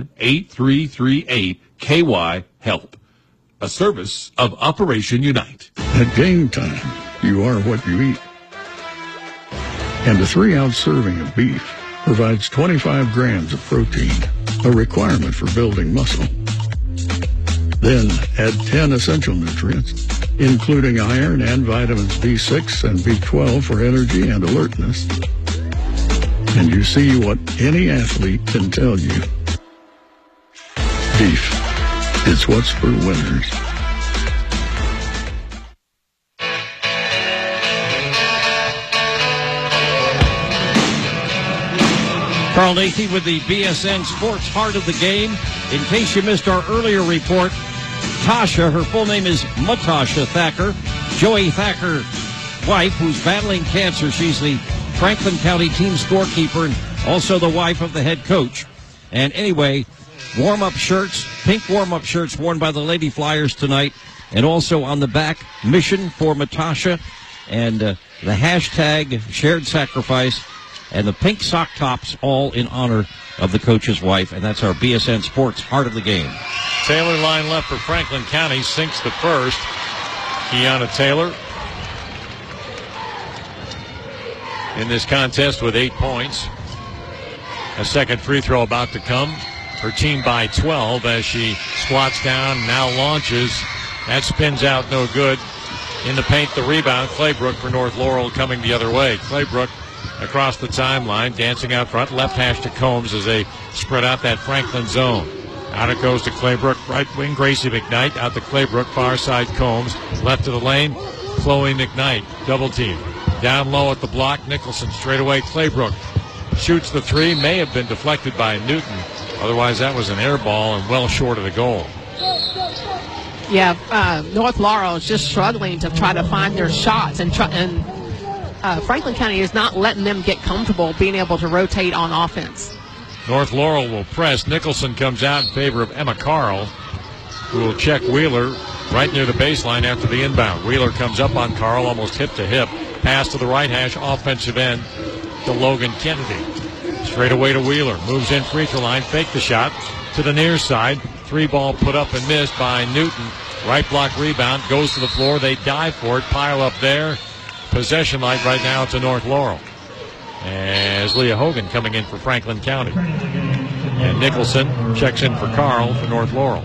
[SPEAKER 5] 1-833-8KY-HELP. A service of Operation Unite.
[SPEAKER 7] At game time, you are what you eat. And a 3-ounce serving of beef provides 25 grams of protein, a requirement for building muscle. Then add 10 essential nutrients, including iron and vitamins B6 and B12 for energy and alertness. And you see what any athlete can tell you. Beef. It's what's for winners.
[SPEAKER 1] Carl Nathy with the BSN Sports Heart of the Game. In case you missed our earlier report, Tasha, her full name is Matasha Thacker, Joey Thacker wife, who's battling cancer. She's the Franklin County team scorekeeper and also the wife of the head coach. And anyway, warm-up shirts, pink warm-up shirts worn by the Lady Flyers tonight, and also on the back, mission for Matasha, and the hashtag shared sacrifice, and the pink sock tops, all in honor of the coach's wife. And that's our BSN Sports Heart of the Game.
[SPEAKER 4] Taylor line left for Franklin County, sinks the first. Kiana Taylor in this contest with 8 points. A second free throw about to come. Her team by 12 as she squats down, now launches. That spins out no good. In the paint, the rebound. Claybrook for North Laurel coming the other way. Claybrook across the timeline, dancing out front. Left hash to Combs as they spread out that Franklin zone. Out it goes to Claybrook. Right wing, Gracie McKnight. Out to Claybrook. Far side, Combs. Left to the lane, Chloe McKnight. Double team. Down low at the block, Nicholson. Straight away, Claybrook. Shoots the three. May have been deflected by Newton. Otherwise, that was an air ball and well short of the goal.
[SPEAKER 17] Yeah, North Laurel is just struggling to try to find their shots, and Franklin County is not letting them get comfortable being able to rotate on offense.
[SPEAKER 4] North Laurel will press. Nicholson comes out in favor of Emma Carl, who will check Wheeler right near the baseline after the inbound. Wheeler comes up on Carl, almost hip to hip. Pass to the right hash, offensive end to Logan Kennedy. Straight away to Wheeler. Moves in free throw line, fake the shot to the near side. Three ball put up and missed by Newton. Right block rebound, goes to the floor. They dive for it, pile up there. Possession light right now to North Laurel. As Leah Hogan coming in for Franklin County. And Nicholson checks in for Carl for North Laurel.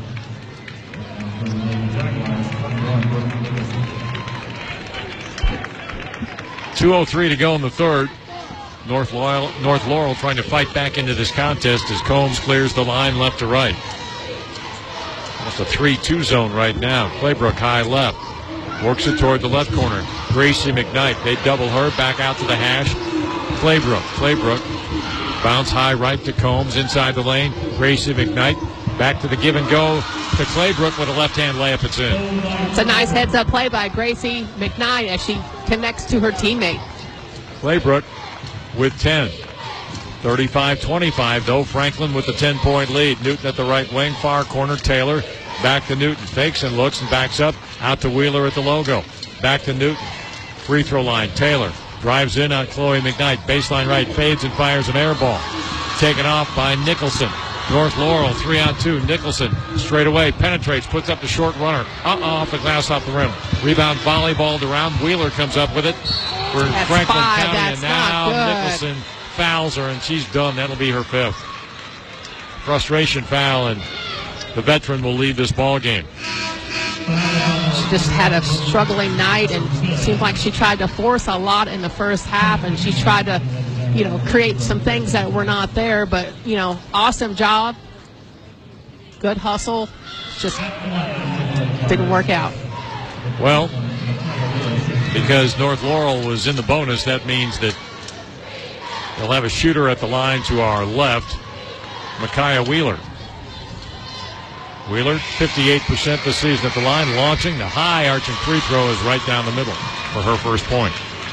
[SPEAKER 4] .203 to go in the third. North Laurel trying to fight back into this contest as Combs clears the line left to right. That's a 3-2 zone right now. Claybrook high left. Works it toward the left corner. Gracie McKnight. They double her. Back out to the hash. Claybrook. Bounce high right to Combs. Inside the lane. Gracie McKnight. Back to the give and go to Claybrook with a left-hand layup. It's in.
[SPEAKER 17] It's a nice heads-up play by Gracie McKnight as she connects to her teammate.
[SPEAKER 4] Claybrook with 10. 35-25, though. Franklin with the 10-point lead. Newton at the right wing, far corner. Taylor back to Newton. Fakes and looks and backs up. Out to Wheeler at the logo. Back to Newton. Free throw line. Taylor drives in on Chloe McKnight. Baseline right, fades and fires an air ball. Taken off by Nicholson. North Laurel, 3-on-2. Nicholson straight away, penetrates, puts up the short runner. Off the glass, off the rim. Rebound, volleyballed around. Wheeler comes up with it for Franklin County.
[SPEAKER 17] That's
[SPEAKER 4] and now Nicholson fouls her, and she's done. That'll be her fifth. Frustration foul, and the veteran will lead this ball game.
[SPEAKER 17] She just had a struggling night, and it seemed like she tried to force a lot in the first half, and she tried to create some things that were not there, but, awesome job. Good hustle. Just didn't work out.
[SPEAKER 4] Well, because North Laurel was in the bonus, that means that they'll have a shooter at the line to our left, Micaiah Wheeler. Wheeler, 58% this season at the line, launching. The high arching free throw is right down the middle for her first point.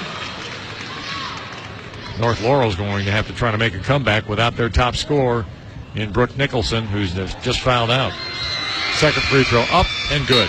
[SPEAKER 4] North Laurel's going to have to try to make a comeback without their top scorer in Brooke Nicholson, who's just fouled out. Second free throw up and good.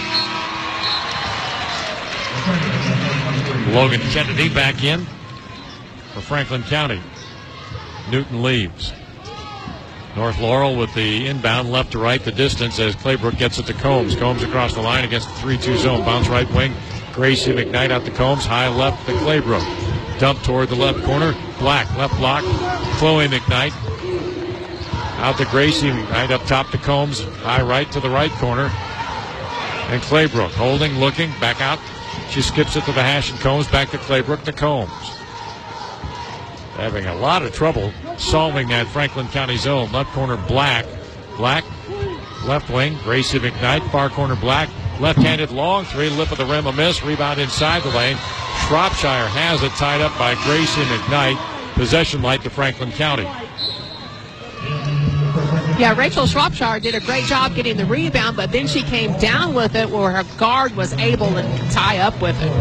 [SPEAKER 4] Logan Kennedy back in for Franklin County. Newton leaves. North Laurel with the inbound left to right, the distance as Claybrook gets it to Combs. Combs across the line against the 3-2 zone. Bounce right wing. Gracie McKnight out to Combs. High left to Claybrook. Dump toward the left corner. Black, left block. Chloe McKnight. Out to Gracie McKnight. Up top to Combs. High right to the right corner. And Claybrook holding, looking, back out. She skips it to the hash and Combs. Back to Claybrook to Combs. Having a lot of trouble solving that Franklin County zone. Left corner, Black. Black. Left wing, Gracie McKnight. Far corner, Black. Left-handed long three, lip of the rim, a miss. Rebound inside the lane. Shropshire has it, tied up by Gracie McKnight. Possession light to Franklin County.
[SPEAKER 17] Yeah, Rachel Shropshire did a great job getting the rebound, but then she came down with it where her guard was able to tie up with it.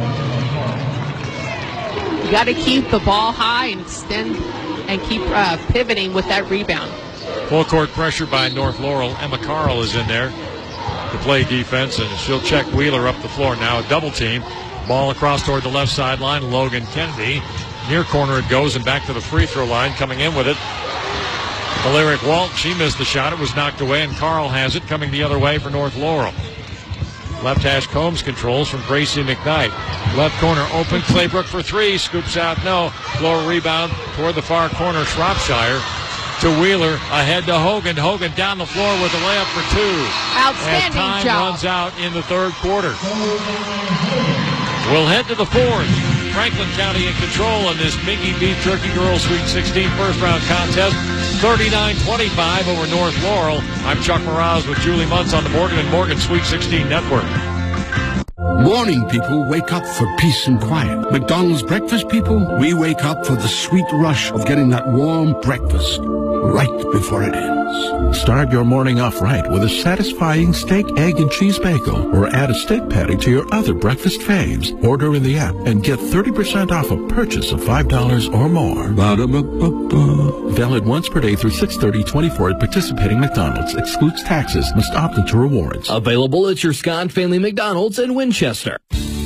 [SPEAKER 17] You got to keep the ball high and extend and keep pivoting with that rebound.
[SPEAKER 4] Full court pressure by North Laurel. Emma Carl is in there to play defense, and she'll check Wheeler up the floor. Now a double team. Ball across toward the left sideline. Logan Kennedy. Near corner it goes, and back to the free throw line. Coming in with it, Alaric Walton. She missed the shot. It was knocked away, and Carl has it coming the other way for North Laurel. Left hash Combs controls from Gracie McKnight. Left corner open. Claybrook for three. Scoops out. No. Floor rebound toward the far corner. Shropshire to Wheeler. Ahead to Hogan. Hogan down the floor with a layup for two.
[SPEAKER 17] Outstanding
[SPEAKER 4] and time
[SPEAKER 17] job.
[SPEAKER 4] runs out in the third quarter. We'll head to the fourth. Franklin County in control in this Mingy Beef Jerky Girls Sweet 16 first round contest. 39-25 over North Laurel. I'm Chuck Mraz with Julie Muntz on the Morgan & Morgan Sweet 16 Network.
[SPEAKER 2] Morning people wake up for peace and quiet. McDonald's breakfast people, we wake up for the sweet rush of getting that warm breakfast right before it ends.
[SPEAKER 11] Start your morning off right with a satisfying steak, egg, and cheese bagel, or add a steak patty to your other breakfast faves. Order in the app and get 30% off a purchase of $5 or more.
[SPEAKER 2] Ba-da-ba-ba-ba.
[SPEAKER 11] Valid once per day through 6/30/24 at participating McDonald's. Excludes taxes. Must opt into rewards.
[SPEAKER 22] Available at your Scott Family McDonald's in Winchester.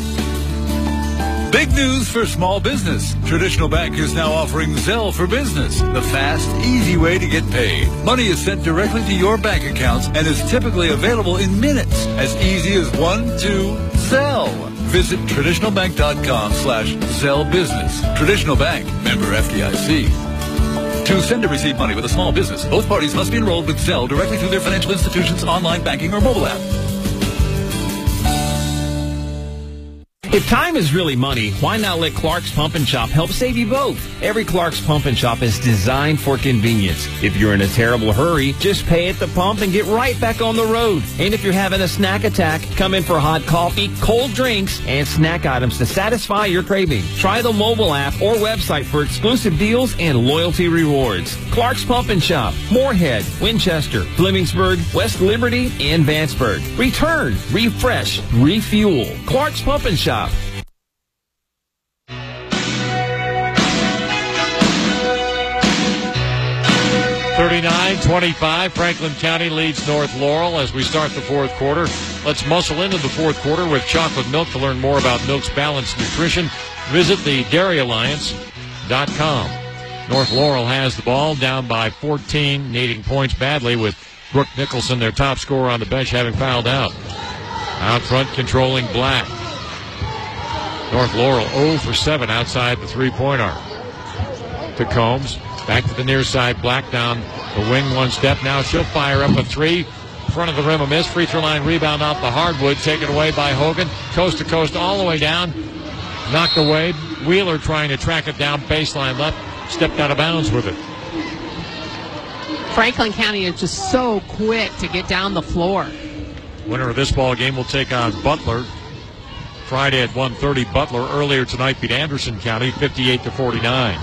[SPEAKER 23] Big news for small business. Traditional Bank is now offering Zelle for Business, the fast, easy way to get paid. Money is sent directly to your bank accounts and is typically available in minutes, as easy as 1, 2, Zelle. Visit traditionalbank.com/Zelle Business. Traditional Bank, member FDIC. To send or receive money with a small business, both parties must be enrolled with Zelle directly through their financial institution's online banking or mobile app.
[SPEAKER 25] If time is really money, why not let Clark's Pump and Shop help save you both? Every Clark's Pump and Shop is designed for convenience. If you're in a terrible hurry, just pay at the pump and get right back on the road. And if you're having a snack attack, come in for hot coffee, cold drinks, and snack items to satisfy your craving. Try the mobile app or website for exclusive deals and loyalty rewards. Clark's Pump and Shop, Moorhead, Winchester, Flemingsburg, West Liberty, and Vanceburg. Return, refresh, refuel. Clark's Pump and Shop.
[SPEAKER 4] 39-25, Franklin County leads North Laurel as we start the fourth quarter. Let's muscle into the fourth quarter with chocolate milk. To learn more about Milk's balanced nutrition, visit the DairyAlliance.com. North Laurel has the ball, down by 14, needing points badly, with Brooke Nicholson, their top scorer, on the bench, having fouled out. Out front, controlling Black. North Laurel 0 for 7 outside the three-point arc. To Combs. Back to the near side. Black down the wing one step. Now she'll fire up a three. Front of the rim, a miss. Free throw line rebound off the hardwood. Taken away by Hogan. Coast to coast all the way down. Knocked away. Wheeler trying to track it down. Baseline left. Stepped out of bounds with it.
[SPEAKER 17] Franklin County is just so quick to get down the floor.
[SPEAKER 4] Winner of this ball game will take on Butler. Friday at 1:30. Butler earlier tonight beat Anderson County 58-49.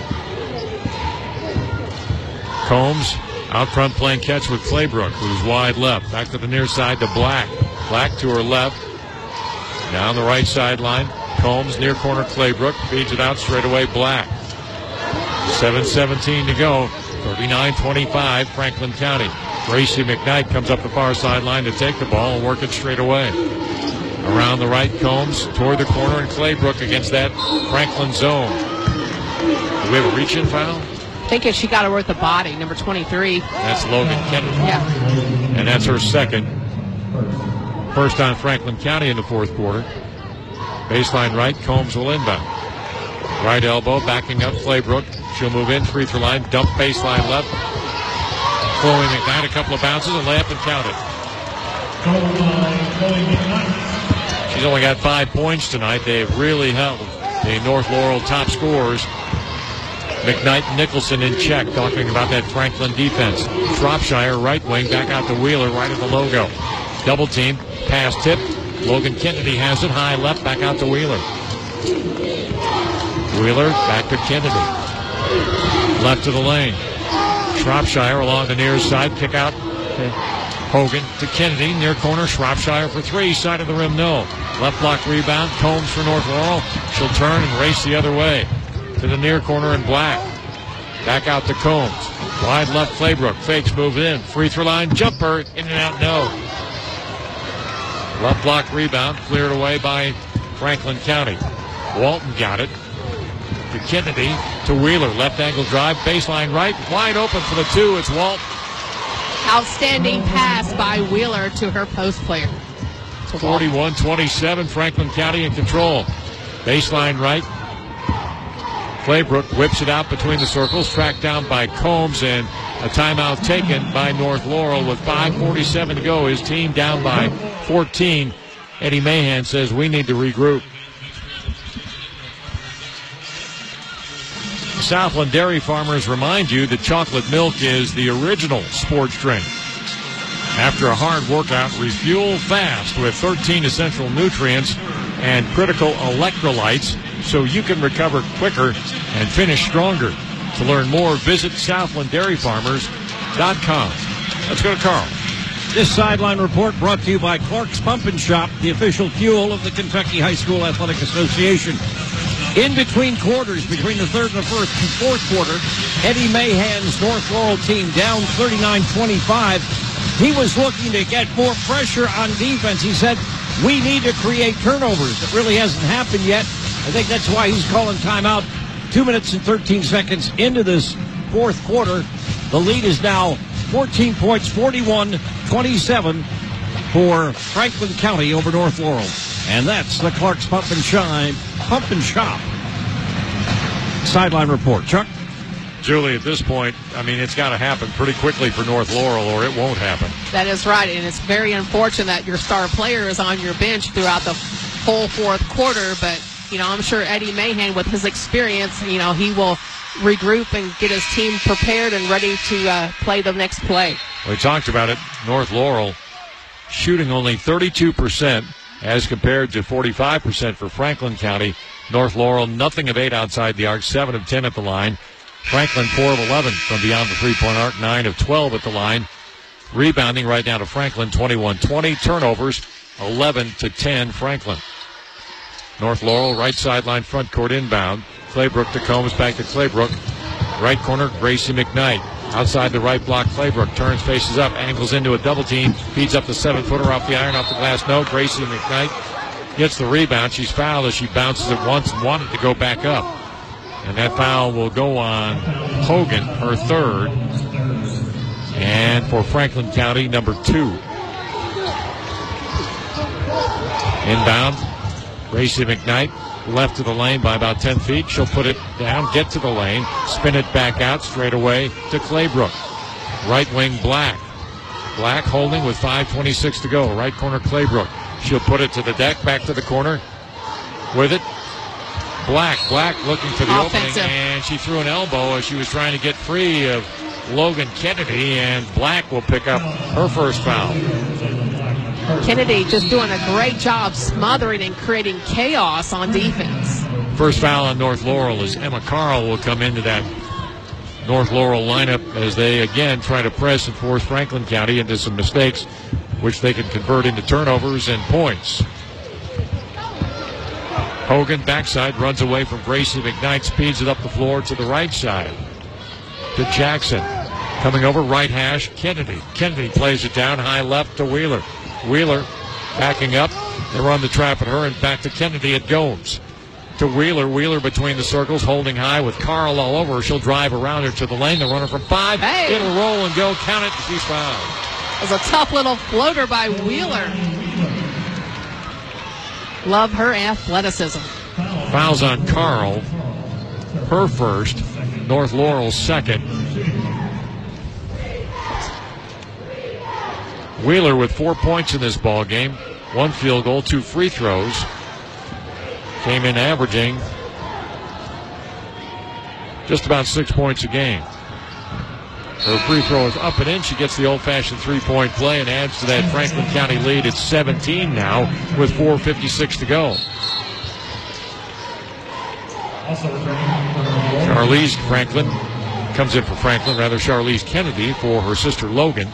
[SPEAKER 4] Combs out front playing catch with Claybrook, who's wide left. Back to the near side to Black. Black to her left. Down the right sideline. Combs near corner Claybrook. Feeds it out straight away Black. 7:17 to go. 39-25 Franklin County. Gracie McKnight comes up the far sideline to take the ball and work it straight away. Around the right, Combs toward the corner, and Claybrook against that Franklin zone. Do we have a reach-in foul?
[SPEAKER 17] I think she got her with the body, number 23.
[SPEAKER 4] That's Logan Kennedy.
[SPEAKER 17] Yeah.
[SPEAKER 4] And that's her second. First on Franklin County in the fourth quarter. Baseline right, Combs will inbound. Right elbow, backing up Claybrook. She'll move in, free throw line, dump baseline left. Chloe McKnight, a couple of bounces, a layup and count it. She's only got 5 points tonight. They've really held the North Laurel top scorers, McKnight and Nicholson, in check, talking about that Franklin defense. Shropshire, right wing, back out to Wheeler, right at the logo. Double team, pass tip. Logan Kennedy has it, high left, back out to Wheeler. Wheeler, back to Kennedy. Left to the lane. Shropshire along the near side. Kick out to Hogan to Kennedy. Near corner. Shropshire for three. Side of the rim, no. Left block rebound. Combs for North Laurel. She'll turn and race the other way to the near corner in Black. Back out to Combs. Wide left Claybrook. Fakes, move in. Free throw line. Jumper. In and out, no. Left block rebound. Cleared away by Franklin County. Walton got it. To Kennedy. To Wheeler. Left angle drive. Baseline right. Wide open for the two. It's Walton.
[SPEAKER 17] Outstanding pass by Wheeler to her post player.
[SPEAKER 4] 41-27. Franklin County in control. Baseline right. Claybrook whips it out between the circles, tracked down by Combs, and a timeout taken by North Laurel with 5:47 to go. His team down by 14. Eddie Mahan says we need to regroup. Southland Dairy Farmers remind you that chocolate milk is the original sports drink. After a hard workout, refuel fast with 13 essential nutrients and critical electrolytes so you can recover quicker and finish stronger. To learn more, visit SouthlandDairyFarmers.com. Let's go to Carl.
[SPEAKER 1] This sideline report brought to you by Clark's Pump and Shop, the official fuel of the Kentucky High School Athletic Association. In between quarters, between the third and the fourth quarter, Eddie Mahan's North Laurel team down 39-25. He was looking to get more pressure on defense. He said, we need to create turnovers. It really hasn't happened yet. I think that's why he's calling timeout. 2 minutes and 13 seconds into this fourth quarter. The lead is now 14 points, 41-27 for Franklin County over North Laurel. And that's the Clark's Pump and Shop sideline report. Chuck?
[SPEAKER 4] Julie, at this point, I mean, it's got to happen pretty quickly for North Laurel or it won't happen.
[SPEAKER 17] That is right, and it's very unfortunate that your star player is on your bench throughout the whole fourth quarter, but, you know, I'm sure Eddie Mahan, with his experience, you know, he will regroup and get his team prepared and ready to play the next play.
[SPEAKER 4] We talked about it. North Laurel shooting only 32% as compared to 45% for Franklin County. North Laurel, nothing of 8 outside the arc, 7 of 10 at the line. Franklin, 4 of 11 from beyond the three-point arc, 9 of 12 at the line. Rebounding right now to Franklin, 21-20. Turnovers, 11-10 Franklin. North Laurel, right sideline, front court inbound. Claybrook to Combs, back to Claybrook. Right corner, Gracie McKnight. Outside the right block, Claybrook turns, faces up, angles into a double team, feeds up the 7-footer off the iron, off the glass. No, Gracie McKnight gets the rebound. She's fouled as she bounces it once and wanted to go back up. And that foul will go on Hogan, her third. And for Franklin County, number 2. Inbound, Gracie McKnight. Left to the lane by about 10 feet. She'll put it down, get to the lane, spin it back out straight away to Claybrook. Right wing Black. Black holding with 5:26 to go. Right corner Claybrook. She'll put it to the deck, back to the corner. With it, Black looking for the opening, and she threw an elbow as she was trying to get free of Logan Kennedy, and Black will pick up her first foul.
[SPEAKER 17] Kennedy just doing a great job smothering and creating chaos on defense.
[SPEAKER 4] First foul on North Laurel as Emma Carl will come into that North Laurel lineup as they again try to press and force Franklin County into some mistakes, which they can convert into turnovers and points. Hogan backside runs away from Gracie McKnight, speeds it up the floor to the right side to Jackson. Coming over right hash, Kennedy. Kennedy plays it down high left to Wheeler. Wheeler backing up. They run the trap at her and back to Kennedy at Gomes. To Wheeler. Wheeler between the circles, holding high with Carl all over her. She'll drive around her to the lane. The runner from 5.
[SPEAKER 17] Hey.
[SPEAKER 4] It'll roll and go. Count it. She's fouled.
[SPEAKER 17] It was a tough little floater by Wheeler. Love her athleticism.
[SPEAKER 4] Fouls on Carl. Her first. North Laurel's second. Wheeler with 4 points in this ball game. 1 field goal, 2 free throws. Came in averaging just about 6 points a game. Her free throw is up and in. She gets the old-fashioned three-point play and adds to that Franklin County lead. It's 17 now with 4:56 to go. Charlize Franklin comes in for Franklin, rather Charlize Kennedy for her sister Logan.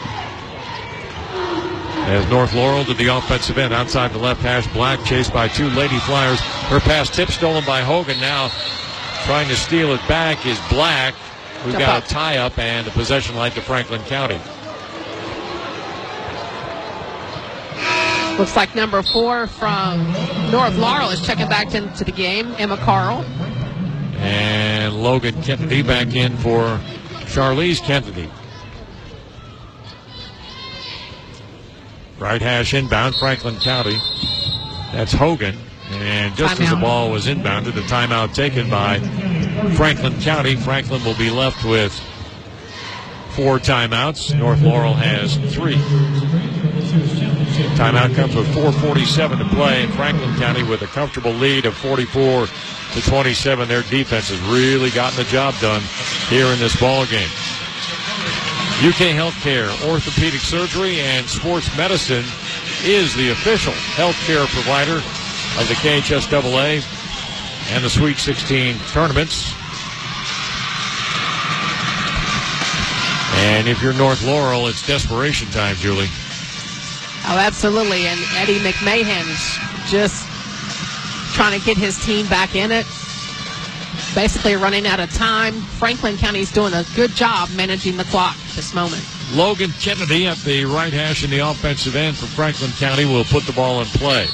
[SPEAKER 4] As North Laurel to the offensive end outside the left hash. Black chased by 2 Lady Flyers. Her pass tip stolen by Hogan. Now trying to steal it back is Black. We've got a tie-up and a possession line to Franklin County.
[SPEAKER 17] Looks like number 4 from North Laurel is checking back into the game, Emma Carl.
[SPEAKER 4] And Logan Kennedy back in for Charlize Kennedy. Right hash inbound, Franklin County. That's Hogan. And just as the ball was inbounded, a timeout taken by Franklin County. Franklin will be left with 4 timeouts. North Laurel has 3. Timeout comes with 4:47 to play. And Franklin County with a comfortable lead of 44-27. Their defense has really gotten the job done here in this ball game. UK Healthcare, Orthopedic Surgery, and Sports Medicine is the official healthcare provider of the KHSAA and the Sweet 16 tournaments. And if you're North Laurel, it's desperation time, Julie.
[SPEAKER 17] Oh, absolutely. And Eddie McMahon's just trying to get his team back in it. Basically running out of time. Franklin County's doing a good job managing the clock at this moment.
[SPEAKER 4] Logan Kennedy at the right hash in the offensive end for Franklin County will put the ball in play.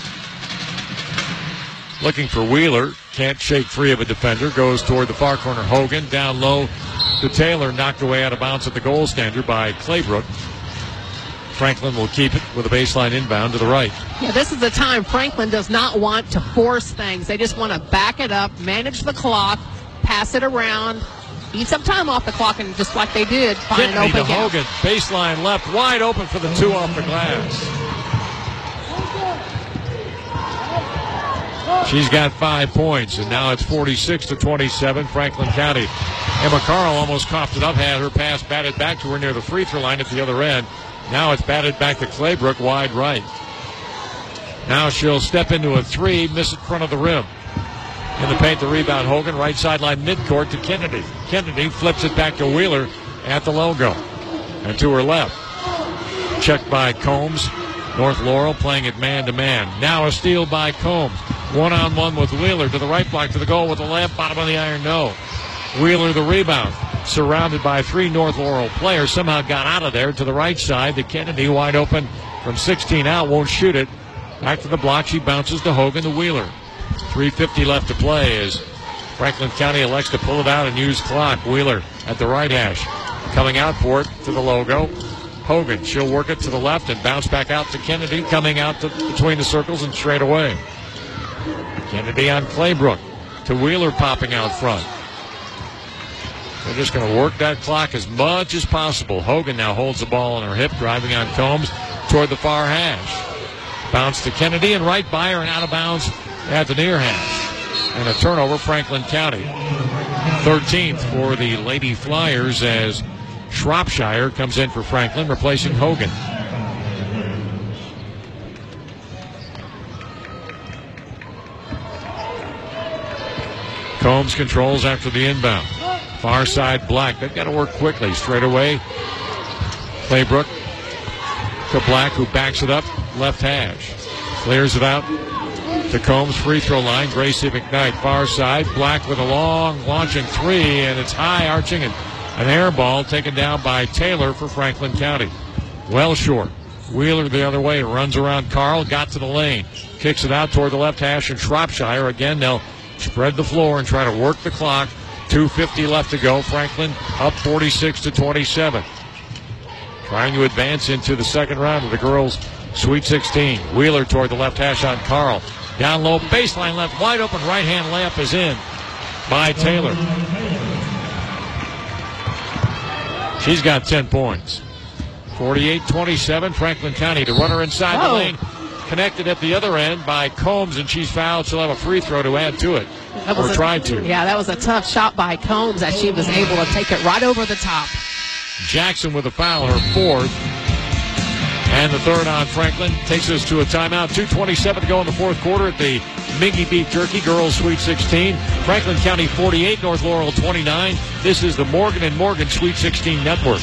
[SPEAKER 4] Looking for Wheeler. Can't shake free of a defender. Goes toward the far corner. Hogan down low to Taylor. Knocked away out of bounds at the goal standard by Claybrook. Franklin will keep it with a baseline inbound to the right.
[SPEAKER 17] Yeah, this is the time Franklin does not want to force things. They just want to back it up, manage the clock, pass it around, eat some time off the clock, and just like they did, find an open
[SPEAKER 4] to Hogan. Baseline left, wide open for the 2 off the glass. She's got 5 points, and now it's 46-27, Franklin County. Emma Carl almost coughed it up, had her pass batted back to her near the free throw line at the other end. Now it's batted back to Claybrook, wide right. Now she'll step into a 3, miss it front of the rim. In the paint, the rebound, Hogan, right sideline midcourt to Kennedy. Kennedy flips it back to Wheeler at the logo. And to her left. Checked by Combs. North Laurel playing it man-to-man. Now a steal by Combs. One-on-one with Wheeler to the right block to the goal with the layup, bottom of the iron, no. Wheeler the rebound. Surrounded by 3 North Laurel players. Somehow got out of there to the right side. The Kennedy wide open from 16 out. Won't shoot it. Back to the block. She bounces to Hogan to Wheeler. 3:50 left to play as Franklin County elects to pull it out and use clock. Wheeler at the right hash. Coming out for it to the logo. Hogan. She'll work it to the left and bounce back out to Kennedy. Coming out between the circles and straight away. Kennedy on Claybrook. To Wheeler popping out front. They're just going to work that clock as much as possible. Hogan now holds the ball on her hip, driving on Combs toward the far hash. Bounce to Kennedy and right by her and out of bounds at the near hash. And a turnover, Franklin County. 13th for the Lady Flyers as Shropshire comes in for Franklin, replacing Hogan. Combs controls after the inbound. Far side Black. They've got to work quickly. Straight away. Claybrook to Black, who backs it up. Left hash. Clears it out to Combs. Free throw line. Gracie McKnight. Far side. Black with a long launching 3. And it's high arching and an air ball taken down by Taylor for Franklin County. Well short. Wheeler the other way. Runs around Carl. Got to the lane. Kicks it out toward the left hash. And Shropshire again. They'll spread the floor and try to work the clock. 2:50 left to go. Franklin up 46-27. Trying to advance into the second round of the girls' Sweet 16. Wheeler toward the left hash on Carl. Down low, baseline left, wide open right-hand layup is in by Taylor. She's got 10 points. 48-27, Franklin County to run her inside the lane. Connected at the other end by Combs, and she's fouled. She'll have a free throw to add to it. Or tried to.
[SPEAKER 17] Yeah, that was a tough shot by Combs as she was able to take it right over the top.
[SPEAKER 4] Jackson with a foul, her 4th. And the 3rd on Franklin takes us to a timeout. 2:27 to go in the 4th quarter at the Mingy Beef Jerky, Girls Sweet 16. Franklin County 48, North Laurel 29. This is the Morgan & Morgan Sweet 16 Network.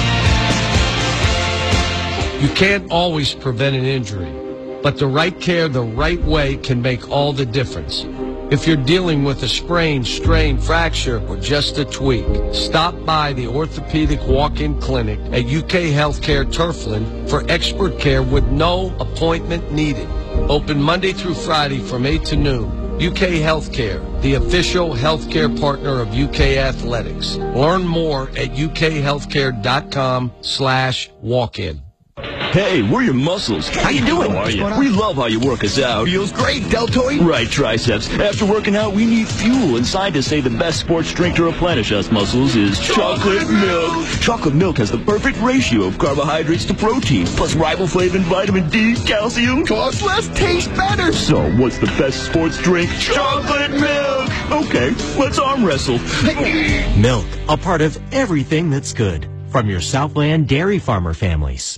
[SPEAKER 3] You can't always prevent an injury, but the right care the right way can make all the difference. If you're dealing with a sprain, strain, fracture, or just a tweak, stop by the Orthopedic Walk-In Clinic at UK Healthcare Turfland for expert care with no appointment needed. Open Monday through Friday from 8 to noon. UK Healthcare, the official healthcare partner of UK Athletics. Learn more at ukhealthcare.com/walk-in.
[SPEAKER 8] Hey, we're your muscles. How you doing? How are you? We love how you work us out.
[SPEAKER 24] Feels great, deltoid.
[SPEAKER 8] Right, triceps. After working out, we need fuel, and scientists say the best sports drink to replenish us muscles is chocolate milk. Chocolate milk has the perfect ratio of carbohydrates to protein, plus riboflavin, vitamin D, calcium.
[SPEAKER 24] Costs less, tastes better.
[SPEAKER 8] So, what's the best sports drink? Chocolate milk! Okay, let's arm wrestle.
[SPEAKER 9] Milk, a part of everything that's good. From your Southland dairy farmer families.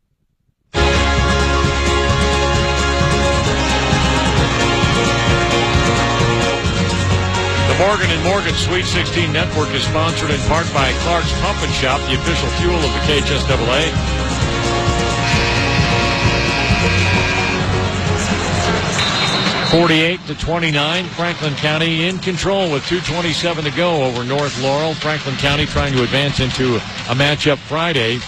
[SPEAKER 4] The Morgan & Morgan Sweet 16 Network is sponsored in part by Clark's Pump and Shop, the official fuel of the KHSAA. (48-29), Franklin County in control with 2:27 to go over North Laurel. Franklin County trying to advance into a matchup Friday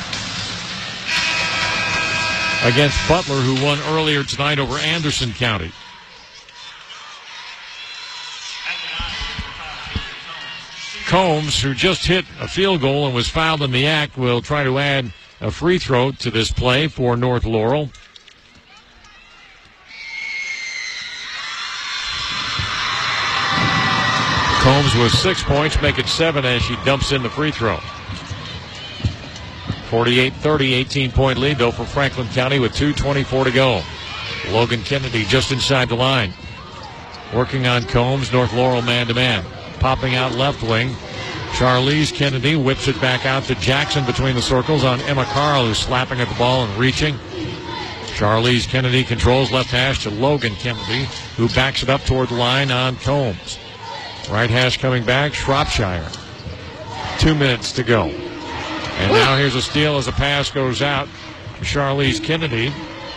[SPEAKER 4] against Butler, who won earlier tonight over Anderson County. Combs, who just hit a field goal and was fouled in the act, will try to add a free throw to this play for North Laurel. Combs with 6 points, make it 7 as she dumps in the free throw. 48-30, 18-point lead, though, for Franklin County with 2:24 to go. Logan Kennedy just inside the line. Working on Combs, North Laurel man-to-man. Popping out left wing. Charlize Kennedy whips it back out to Jackson between the circles on Emma Carl, who's slapping at the ball and reaching. Charlize Kennedy controls left hash to Logan Kennedy, who backs it up toward the line on Combs. Right hash coming back, Shropshire. 2 minutes to go. And now here's a steal as a pass goes out to Charlize Kennedy.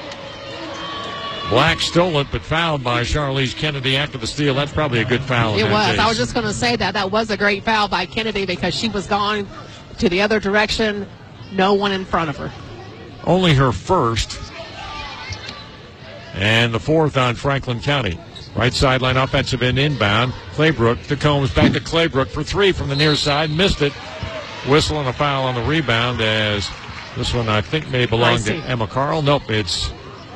[SPEAKER 4] Black stole it, but fouled by Charlize Kennedy after the steal. That's probably a good foul.
[SPEAKER 17] It was. I was just going to say that was a great foul by Kennedy because she was gone to the other direction. No one in front of her.
[SPEAKER 4] Only her first. And the fourth on Franklin County. Right sideline offensive end inbound. Claybrook to Combs, back to Claybrook for three from the near side. Missed it. Whistle and a foul on the rebound as this one I think may belong to Emma Carl. Nope, it's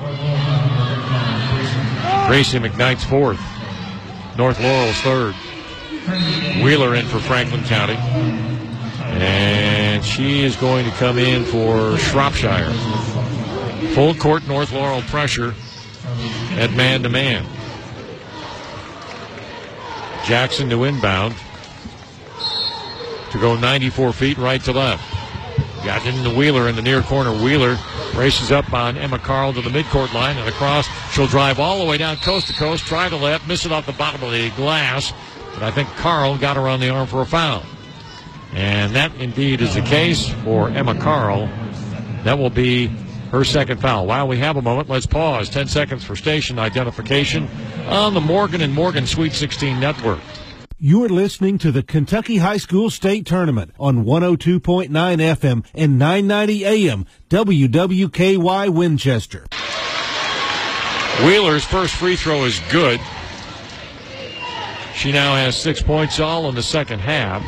[SPEAKER 4] Gracie McKnight's fourth. North Laurel's third. Wheeler in for Franklin County. And she is going to come in for Shropshire. Full court North Laurel pressure at man-to-man. Jackson to inbound. To go 94 feet right to left. Got into Wheeler in the near corner. Wheeler races up on Emma Carl to the midcourt line and across. She'll drive all the way down coast to coast. Try to left. Miss it off the bottom of the glass. But I think Carl got her on the arm for a foul. And that indeed is the case for Emma Carl. That will be her second foul. While we have a moment, let's pause. 10 seconds for station identification on the Morgan & Morgan Sweet 16 Network.
[SPEAKER 13] You are listening to the Kentucky High School State Tournament on 102.9 FM and 990 AM WWKY Winchester.
[SPEAKER 4] Wheeler's first free throw is good. She now has 6 points all in the second half.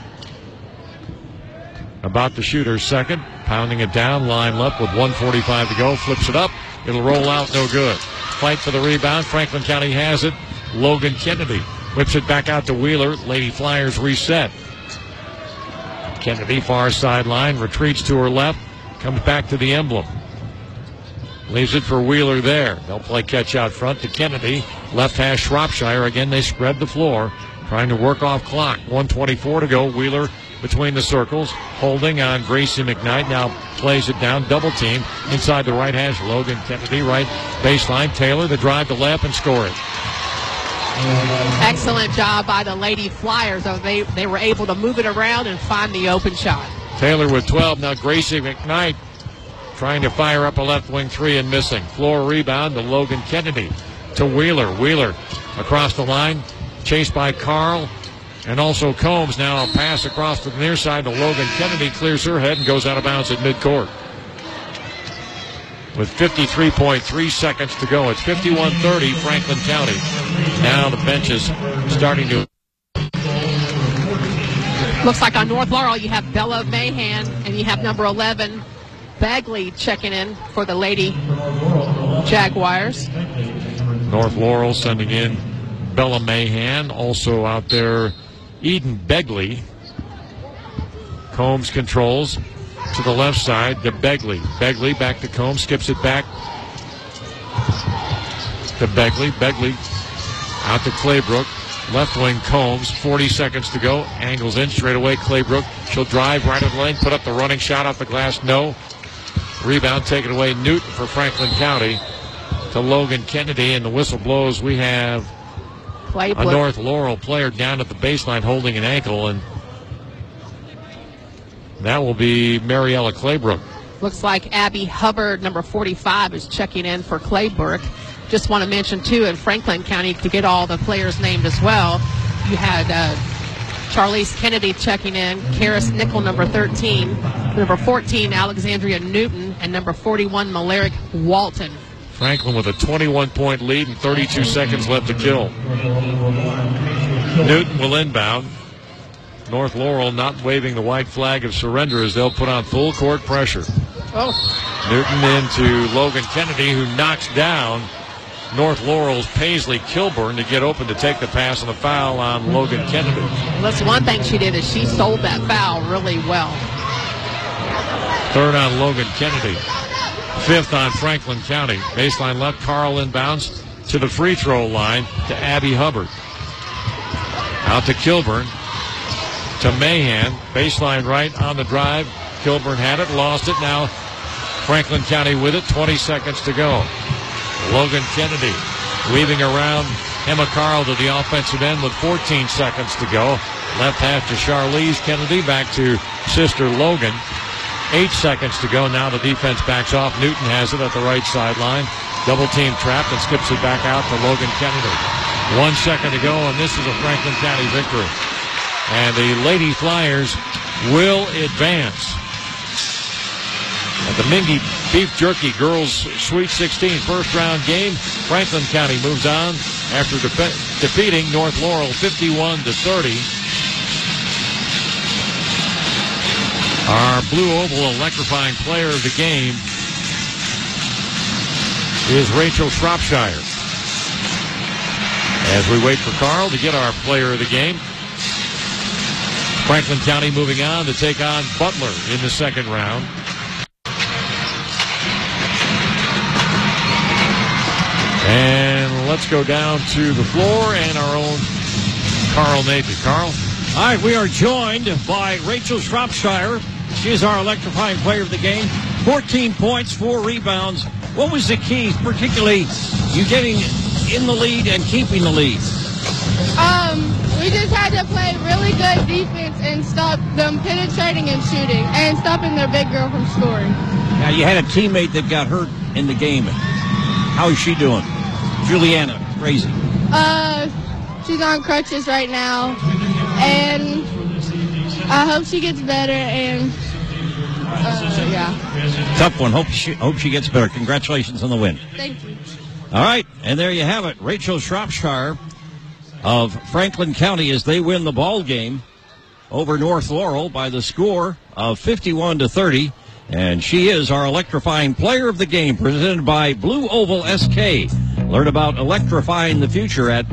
[SPEAKER 4] About to shoot her second. Pounding it down, line left with 1:45 to go. Flips it up. It'll roll out, no good. Fight for the rebound. Franklin County has it. Logan Kennedy whips it back out to Wheeler. Lady Flyers reset. Kennedy, far sideline, retreats to her left. Comes back to the emblem. Leaves it for Wheeler there. They'll play catch out front to Kennedy. Left hash Shropshire. Again, they spread the floor. Trying to work off clock. 1:24 to go. Wheeler between the circles. Holding on Gracie McKnight. Now plays it down. Double team. Inside the right hash. Logan Kennedy. Right baseline. Taylor the drive to left and score it.
[SPEAKER 17] Excellent job by the Lady Flyers. They were able to move it around and find the open shot.
[SPEAKER 4] Taylor with 12. Now Gracie McKnight trying to fire up a left wing three and missing. Floor rebound to Logan Kennedy. To Wheeler. Wheeler across the line. Chased by Carl. And also Combs. Now a pass across to the near side to Logan Kennedy. Clears her head and goes out of bounds at midcourt. With 53.3 seconds to go. It's 51-30 Franklin County. Now the bench is starting to...
[SPEAKER 17] Looks like on North Laurel you have Bella Mahan and you have number 11 Bagley checking in for the Lady Jaguars.
[SPEAKER 4] North Laurel sending in Bella Mahan. Also out there Eden Begley. Combs controls to the left side to Begley. Begley back to Combs, skips it back to Begley. Begley out to Claybrook. Left wing Combs, 40 seconds to go. Angles in straight away. Claybrook, she'll drive right at the lane, put up the running shot off the glass. No. Rebound taken away. Newton for Franklin County to Logan Kennedy, and the whistle blows. We have a North Laurel player down at the baseline holding an ankle, and that will be Mariella Claybrook.
[SPEAKER 17] Looks like Abby Hubbard, number 45, is checking in for Claybrook. Just want to mention, too, in Franklin County, to get all the players named as well, you had Charlize Kennedy checking in, Karis Nickel, number 13, number 14, Alexandria Newton, and number 41, Malaric Walton.
[SPEAKER 4] Franklin with a 21-point lead and 32 seconds left to kill. Newton will inbound. North Laurel not waving the white flag of surrender as they'll put on full court pressure.
[SPEAKER 17] Oh.
[SPEAKER 4] Newton into Logan Kennedy, who knocks down North Laurel's Paisley Kilburn to get open to take the pass and the foul on Logan Kennedy.
[SPEAKER 17] Well, that's one thing she did, is she sold that foul really well.
[SPEAKER 4] Third on Logan Kennedy. Fifth on Franklin County. Baseline left, Carl inbounds to the free throw line to Abby Hubbard. Out to Kilburn. To Mahan. Baseline right on the drive. Kilburn had it, lost it. Now Franklin County with it. 20 seconds to go. Logan Kennedy weaving around Emma Carl to the offensive end with 14 seconds to go. Left half to Charlize Kennedy. Back to sister Logan. 8 seconds to go. Now the defense backs off. Newton has it at the right sideline. Double team trapped and skips it back out to Logan Kennedy. 1 second to go, and this is a Franklin County victory. And the Lady Flyers will advance. At the Mingy Beef Jerky Girls Sweet 16 first round game, Franklin County moves on after defeating North Laurel 51-30. Our Blue Oval electrifying player of the game is Rachel Shropshire. As we wait for Carl to get our player of the game, Franklin County moving on to take on Butler in the second round. And let's go down to the floor and our own Carl Nathan. Carl?
[SPEAKER 1] All right, we are joined by Rachel Shropshire. She is our electrifying player of the game. 14 points, 4 rebounds. What was the key, particularly you getting in the lead and keeping the lead?
[SPEAKER 12] We just had to play really good defense and stop them penetrating and shooting and stopping their big girl from scoring.
[SPEAKER 1] Now, you had a teammate that got hurt in the game. How is she doing? Juliana, crazy.
[SPEAKER 12] She's on crutches right now, and I hope she gets better, and yeah.
[SPEAKER 1] Tough one. Hope she gets better. Congratulations on the win.
[SPEAKER 12] Thank you.
[SPEAKER 1] All right, and there you have it. Rachel Shropshire of Franklin County as they win the ball game over North Laurel by the score of 51-30. And she is our electrifying player of the game, presented by Blue Oval SK. Learn about electrifying the future at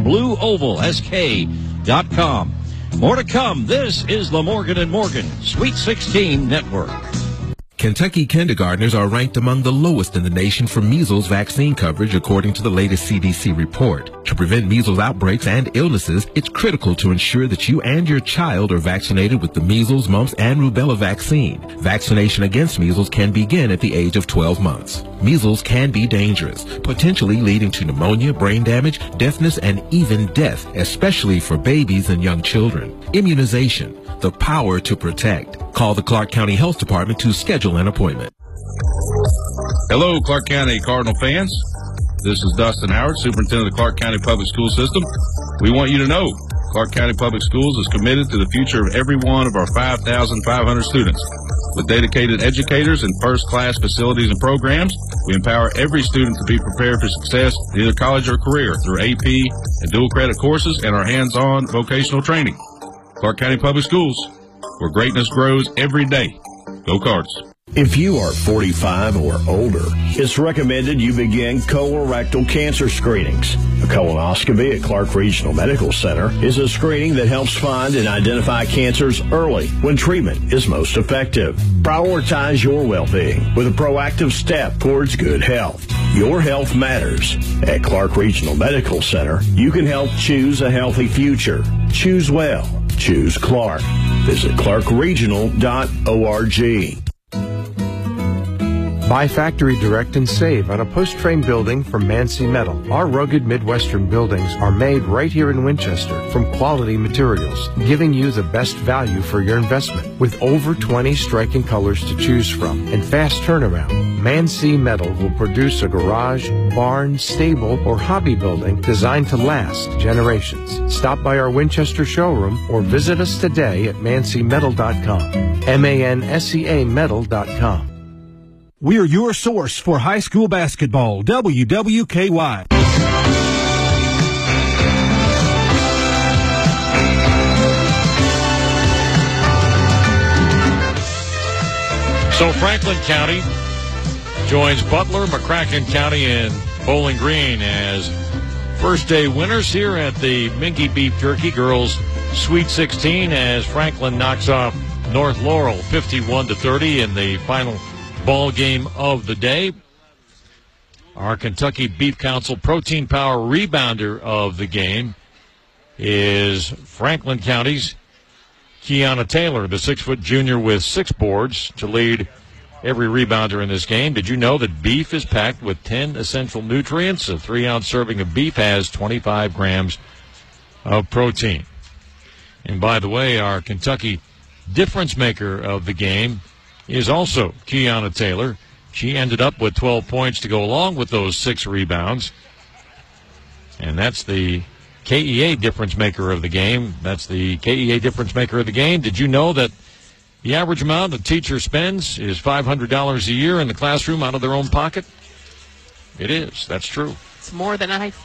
[SPEAKER 1] blueovalsk.com. More to come. This is the Morgan & Morgan Sweet 16 Network.
[SPEAKER 11] Kentucky kindergartners are ranked among the lowest in the nation for measles vaccine coverage, according to the latest CDC report. To prevent measles outbreaks and illnesses, it's critical to ensure that you and your child are vaccinated with the measles, mumps, and rubella vaccine. Vaccination against measles can begin at the age of 12 months. Measles can be dangerous, potentially leading to pneumonia, brain damage, deafness, and even death, especially for babies and young children. Immunization, the power to protect. Call the Clark County Health Department to schedule an appointment.
[SPEAKER 10] Hello, Clark County Cardinal fans. This is Dustin Howard, Superintendent of the Clark County Public School System. We want you to know Clark County Public Schools is committed to the future of every one of our 5,500 students. With dedicated educators and first-class facilities and programs, we empower every student to be prepared for success in either college or career through AP and dual credit courses and our hands-on vocational training. Clark County Public Schools, where greatness grows every day. Go Cards.
[SPEAKER 15] If you are 45 or older, it's recommended you begin colorectal cancer screenings. A colonoscopy at Clark Regional Medical Center is a screening that helps find and identify cancers early when treatment is most effective. Prioritize your well-being with a proactive step towards good health. Your health matters. At Clark Regional Medical Center, you can help choose a healthy future. Choose well. Choose Clark. Visit clarkregional.org.
[SPEAKER 18] Buy factory direct and save on a post-frame building from Mancy Metal. Our rugged Midwestern buildings are made right here in Winchester from quality materials, giving you the best value for your investment. With over 20 striking colors to choose from and fast turnaround, Mancy Metal will produce a garage, barn, stable, or hobby building designed to last generations. Stop by our Winchester showroom or visit us today at mancymetal.com. MANSEA metal.com.
[SPEAKER 13] We're your source for high school basketball, WWKY.
[SPEAKER 4] So Franklin County joins Butler, McCracken County, and Bowling Green as first day winners here at the Mingy Beef Jerky Girls Sweet 16 as Franklin knocks off North Laurel 51-30 in the final ball game of the day. Our Kentucky Beef Council Protein Power rebounder of the game is Franklin County's Kiana Taylor, the 6-foot junior with 6 boards to lead every rebounder in this game. Did you know that beef is packed with 10 essential nutrients? A 3-ounce serving of beef has 25 grams of protein. And by the way, our Kentucky difference maker of the game is also Kiana Taylor. She ended up with 12 points to go along with those 6 rebounds. And that's the KEA difference maker of the game. That's the KEA difference maker of the game. Did you know that the average amount a teacher spends is $500 a year in the classroom out of their own pocket? It is. That's true.
[SPEAKER 17] It's more than I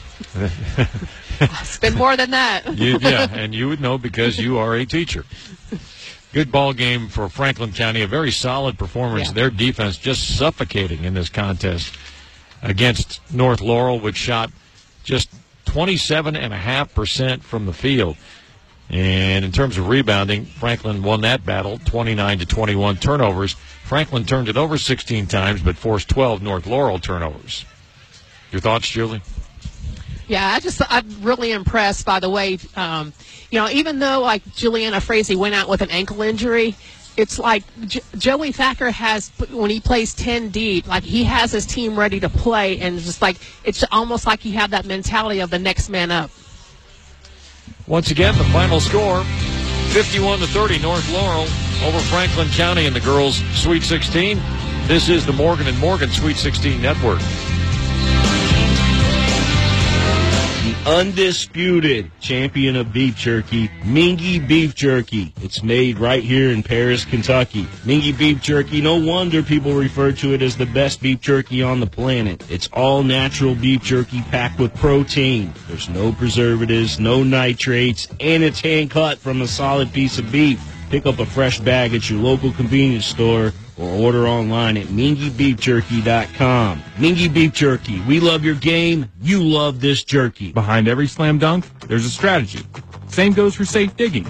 [SPEAKER 17] spend more than that.
[SPEAKER 4] Yeah, and you would know because you are a teacher. Good ball game for Franklin County. A very solid performance. Yeah. Their defense just suffocating in this contest against North Laurel, which shot just 27.5% from the field. And in terms of rebounding, Franklin won that battle, 29-21 turnovers. Franklin turned it over 16 times, but forced 12 North Laurel turnovers. Your thoughts, Julie?
[SPEAKER 17] Yeah, I'm really impressed by the way, even though like Juliana Frazee went out with an ankle injury, it's like Joey Thacker has, when he plays 10 deep, like he has his team ready to play, and just like it's almost like you have that mentality of the next man up.
[SPEAKER 4] Once again, the final score, 51-30, North Laurel over Franklin County in the girls' Sweet 16. This is the Morgan & Morgan Sweet 16 Network.
[SPEAKER 19] Undisputed champion of beef jerky, Mingy Beef Jerky. It's made right here in Paris, Kentucky. Mingy Beef Jerky, no wonder people refer to it as the best beef jerky on the planet. It's all natural beef jerky packed with protein. There's no preservatives, no nitrates, and it's hand cut from a solid piece of beef. Pick up a fresh bag at your local convenience store or order online at MingyBeefJerky.com. Mingy Beef Jerky. We love your game. You love this jerky.
[SPEAKER 20] Behind every slam dunk, there's a strategy. Same goes for safe digging.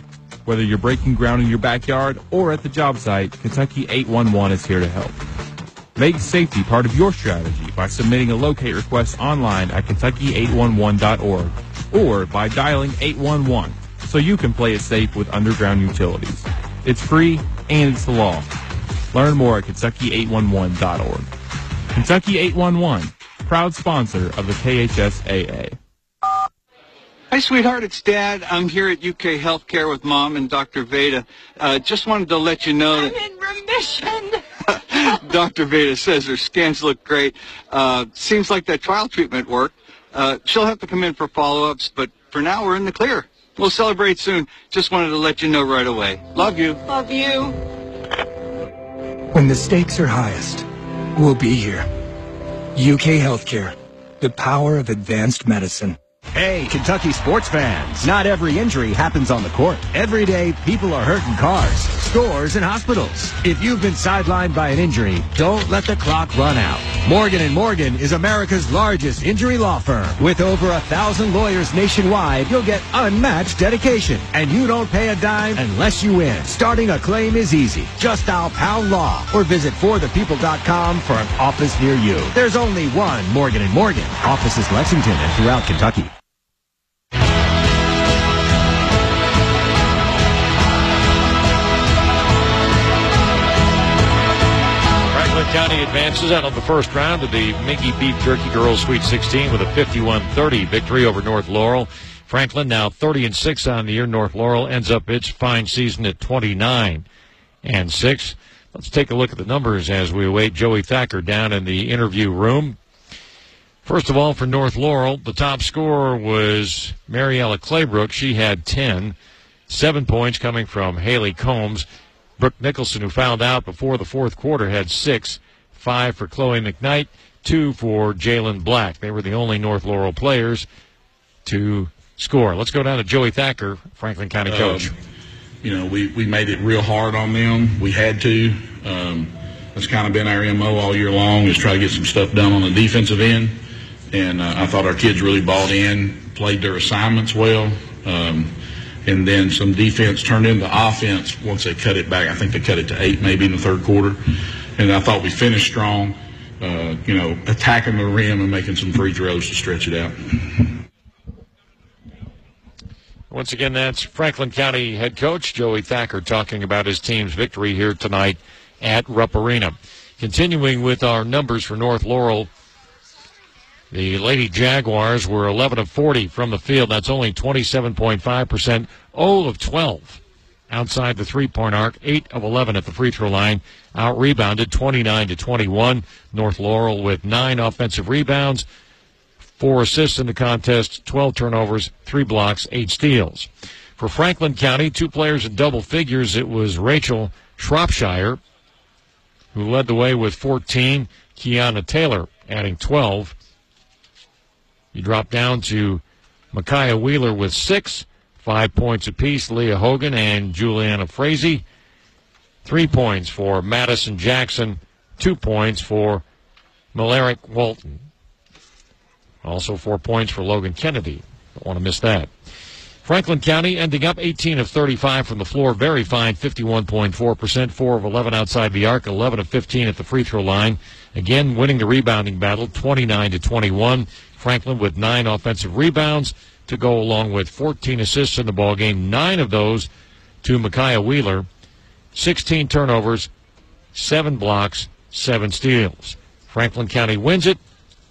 [SPEAKER 6] Whether you're breaking ground in your backyard or at the job site, Kentucky 811 is here to help. Make safety part of your strategy by submitting a locate request online at kentucky811.org or by dialing 811 so you can play it safe with underground utilities. It's free and it's the law. Learn more at kentucky811.org. Kentucky 811, proud sponsor of the KHSAA.
[SPEAKER 14] Hi, sweetheart. It's Dad. I'm here at UK Healthcare with Mom and Dr. Veda. Just wanted to let you know that
[SPEAKER 16] I'm in remission.
[SPEAKER 14] Dr. Veda says her scans look great. Seems like that trial treatment worked. She'll have to come in for follow-ups, but for now we're in the clear. We'll celebrate soon. Just wanted to let you know right away. Love you.
[SPEAKER 16] Love you.
[SPEAKER 20] When the stakes are highest, we'll be here. UK Healthcare, the power of advanced medicine.
[SPEAKER 21] Hey, Kentucky sports fans. Not every injury happens on the court. Every day, people are hurt in cars, stores, and hospitals. If you've been sidelined by an injury, don't let the clock run out. Morgan & Morgan is America's largest injury law firm. With over 1,000 lawyers nationwide, you'll get unmatched dedication. And you don't pay a dime unless you win. Starting a claim is easy. Just dial Pound Law or visit forthepeople.com for an office near you. There's only one Morgan & Morgan. Offices Lexington and throughout Kentucky.
[SPEAKER 4] County advances out of the first round of the Mingy Beef Jerky Girls Sweet 16 with a 51-30 victory over North Laurel. Franklin now 30-6 on the year. North Laurel ends up its fine season at 29-6. Let's take a look at the numbers as we await Joey Thacker down in the interview room. First of all, for North Laurel, the top scorer was Mariella Claybrook. She had 10. 7 points coming from Haley Combs. Brooke Nicholson, who fouled out before the fourth quarter, had 6. 5 for Chloe McKnight, 2 for Jalen Black. They were the only North Laurel players to score. Let's go down to Joey Thacker, Franklin County coach.
[SPEAKER 10] We made it real hard on them. We had to. That's kind of been our MO all year long, is try to get some stuff done on the defensive end. And I thought our kids really bought in, played their assignments well. And then some defense turned into offense once they cut it back. I think they cut it to 8 maybe in the third quarter. And I thought we finished strong, attacking the rim and making some free throws to stretch it out.
[SPEAKER 4] Once again, that's Franklin County head coach Joey Thacker talking about his team's victory here tonight at Rupp Arena. Continuing with our numbers for North Laurel, the Lady Jaguars were 11 of 40 from the field. That's only 27.5%. 0 of 12 outside the three-point arc. 8 of 11 at the free throw line. Out-rebounded 29-21. North Laurel with 9 offensive rebounds, 4 assists in the contest, 12 turnovers, 3 blocks, 8 steals. For Franklin County, 2 players in double figures. It was Rachel Shropshire, who led the way with 14. Kiana Taylor adding 12. You drop down to Micaiah Wheeler with 6, 5 points apiece. Leah Hogan and Juliana Frazee. 3 points for Madison Jackson. 2 points for Malaric Walton. Also 4 points for Logan Kennedy. Don't want to miss that. Franklin County ending up 18 of 35 from the floor. Very fine, 51.4%. 4 of 11 outside the arc. 11 of 15 at the free throw line. Again, winning the rebounding battle, 29-21. Franklin with 9 offensive rebounds to go along with 14 assists in the ballgame. 9 of those to Micaiah Wheeler. 16 turnovers, 7 blocks, 7 steals. Franklin County wins it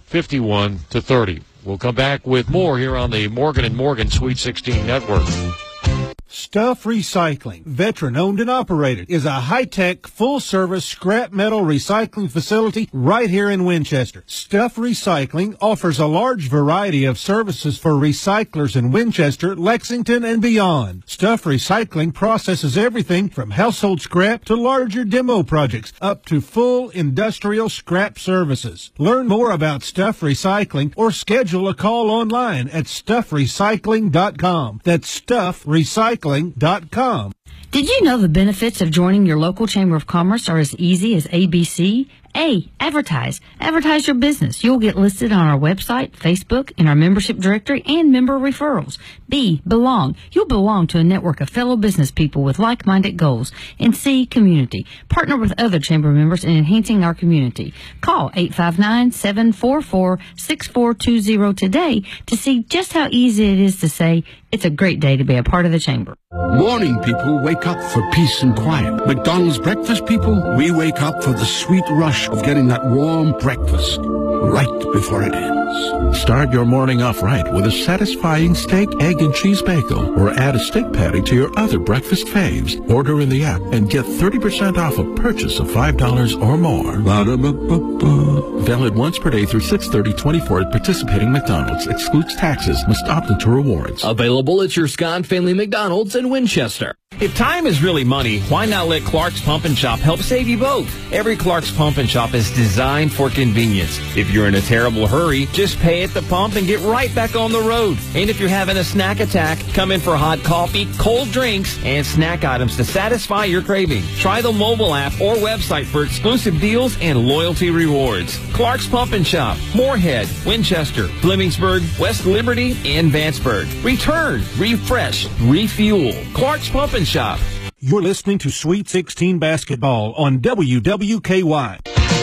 [SPEAKER 4] 51-30. We'll come back with more here on the Morgan & Morgan Sweet 16 Network.
[SPEAKER 13] Stuff Recycling, veteran-owned and operated, is a high-tech, full-service scrap metal recycling facility right here in Winchester. Stuff Recycling offers a large variety of services for recyclers in Winchester, Lexington, and beyond. Stuff Recycling processes everything from household scrap to larger demo projects, up to full industrial scrap services. Learn more about Stuff Recycling or schedule a call online at stuffrecycling.com. That's stuffrecycling.com.
[SPEAKER 26] Did you know the benefits of joining your local Chamber of Commerce are as easy as ABC?
[SPEAKER 2] A, advertise. Advertise your business. You'll get listed on our website, Facebook, in our membership directory, and member referrals. B, belong. You'll belong to a network of fellow business people with like-minded goals. And C, community. Partner with other chamber members in enhancing our community. Call 859-744-6420 today to see just how easy it is to say, it's a great day to be a part of the chamber.
[SPEAKER 11] Morning people wake up for peace and quiet. McDonald's breakfast people, we wake up for the sweet rush of getting that warm breakfast right before it ends. Start your morning off right with a satisfying steak, egg, and cheese bagel, or add a steak patty to your other breakfast faves. Order in the app and get 30% off a purchase of $5 or more. Valid once per day through 6/30/24 at participating McDonald's. Excludes taxes. Must opt into rewards.
[SPEAKER 25] Available at your Scott Family McDonald's in Winchester. If time is really money, why not let Clark's Pump and Shop help save you both? Every Clark's Pump and Shop is designed for convenience. If you're in a terrible hurry, just pay at the pump and get right back on the road. And if you're having a snack attack, come in for hot coffee, cold drinks, and snack items to satisfy your craving. Try the mobile app or website for exclusive deals and loyalty rewards. Clark's Pump and Shop, Moorhead, Winchester, Flemingsburg, West Liberty, and Vanceburg. Return, refresh, refuel. Clark's Pump and Shop.
[SPEAKER 13] You're listening to Sweet 16 Basketball on WWKY.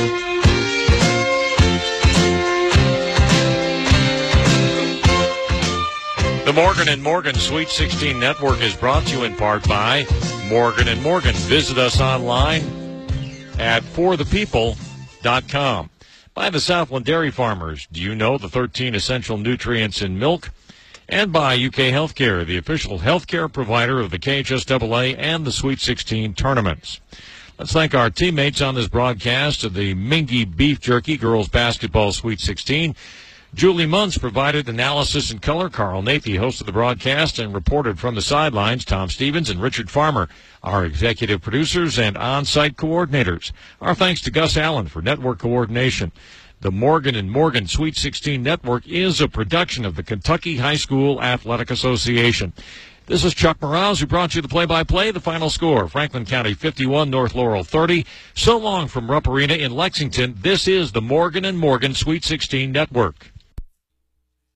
[SPEAKER 4] The Morgan & Morgan Sweet 16 Network is brought to you in part by Morgan & Morgan. Visit us online at forthepeople.com. By the Southland Dairy Farmers. Do you know the 13 essential nutrients in milk? And by UK Healthcare, the official healthcare provider of the KHSAA and the Sweet 16 tournaments. Let's thank our teammates on this broadcast of the Mingy Beef Jerky Girls Basketball Sweet 16. Julie Muntz provided analysis and color. Carl Nathy hosted the broadcast and reported from the sidelines. Tom Stevens and Richard Farmer, our executive producers and on-site coordinators. Our thanks to Gus Allen for network coordination. The Morgan & Morgan Sweet 16 Network is a production of the Kentucky High School Athletic Association. This is Chuck Morales who brought you the play-by-play. The final score, Franklin County 51, North Laurel 30. So long from Rupp Arena in Lexington. This is the Morgan & Morgan Sweet 16 Network.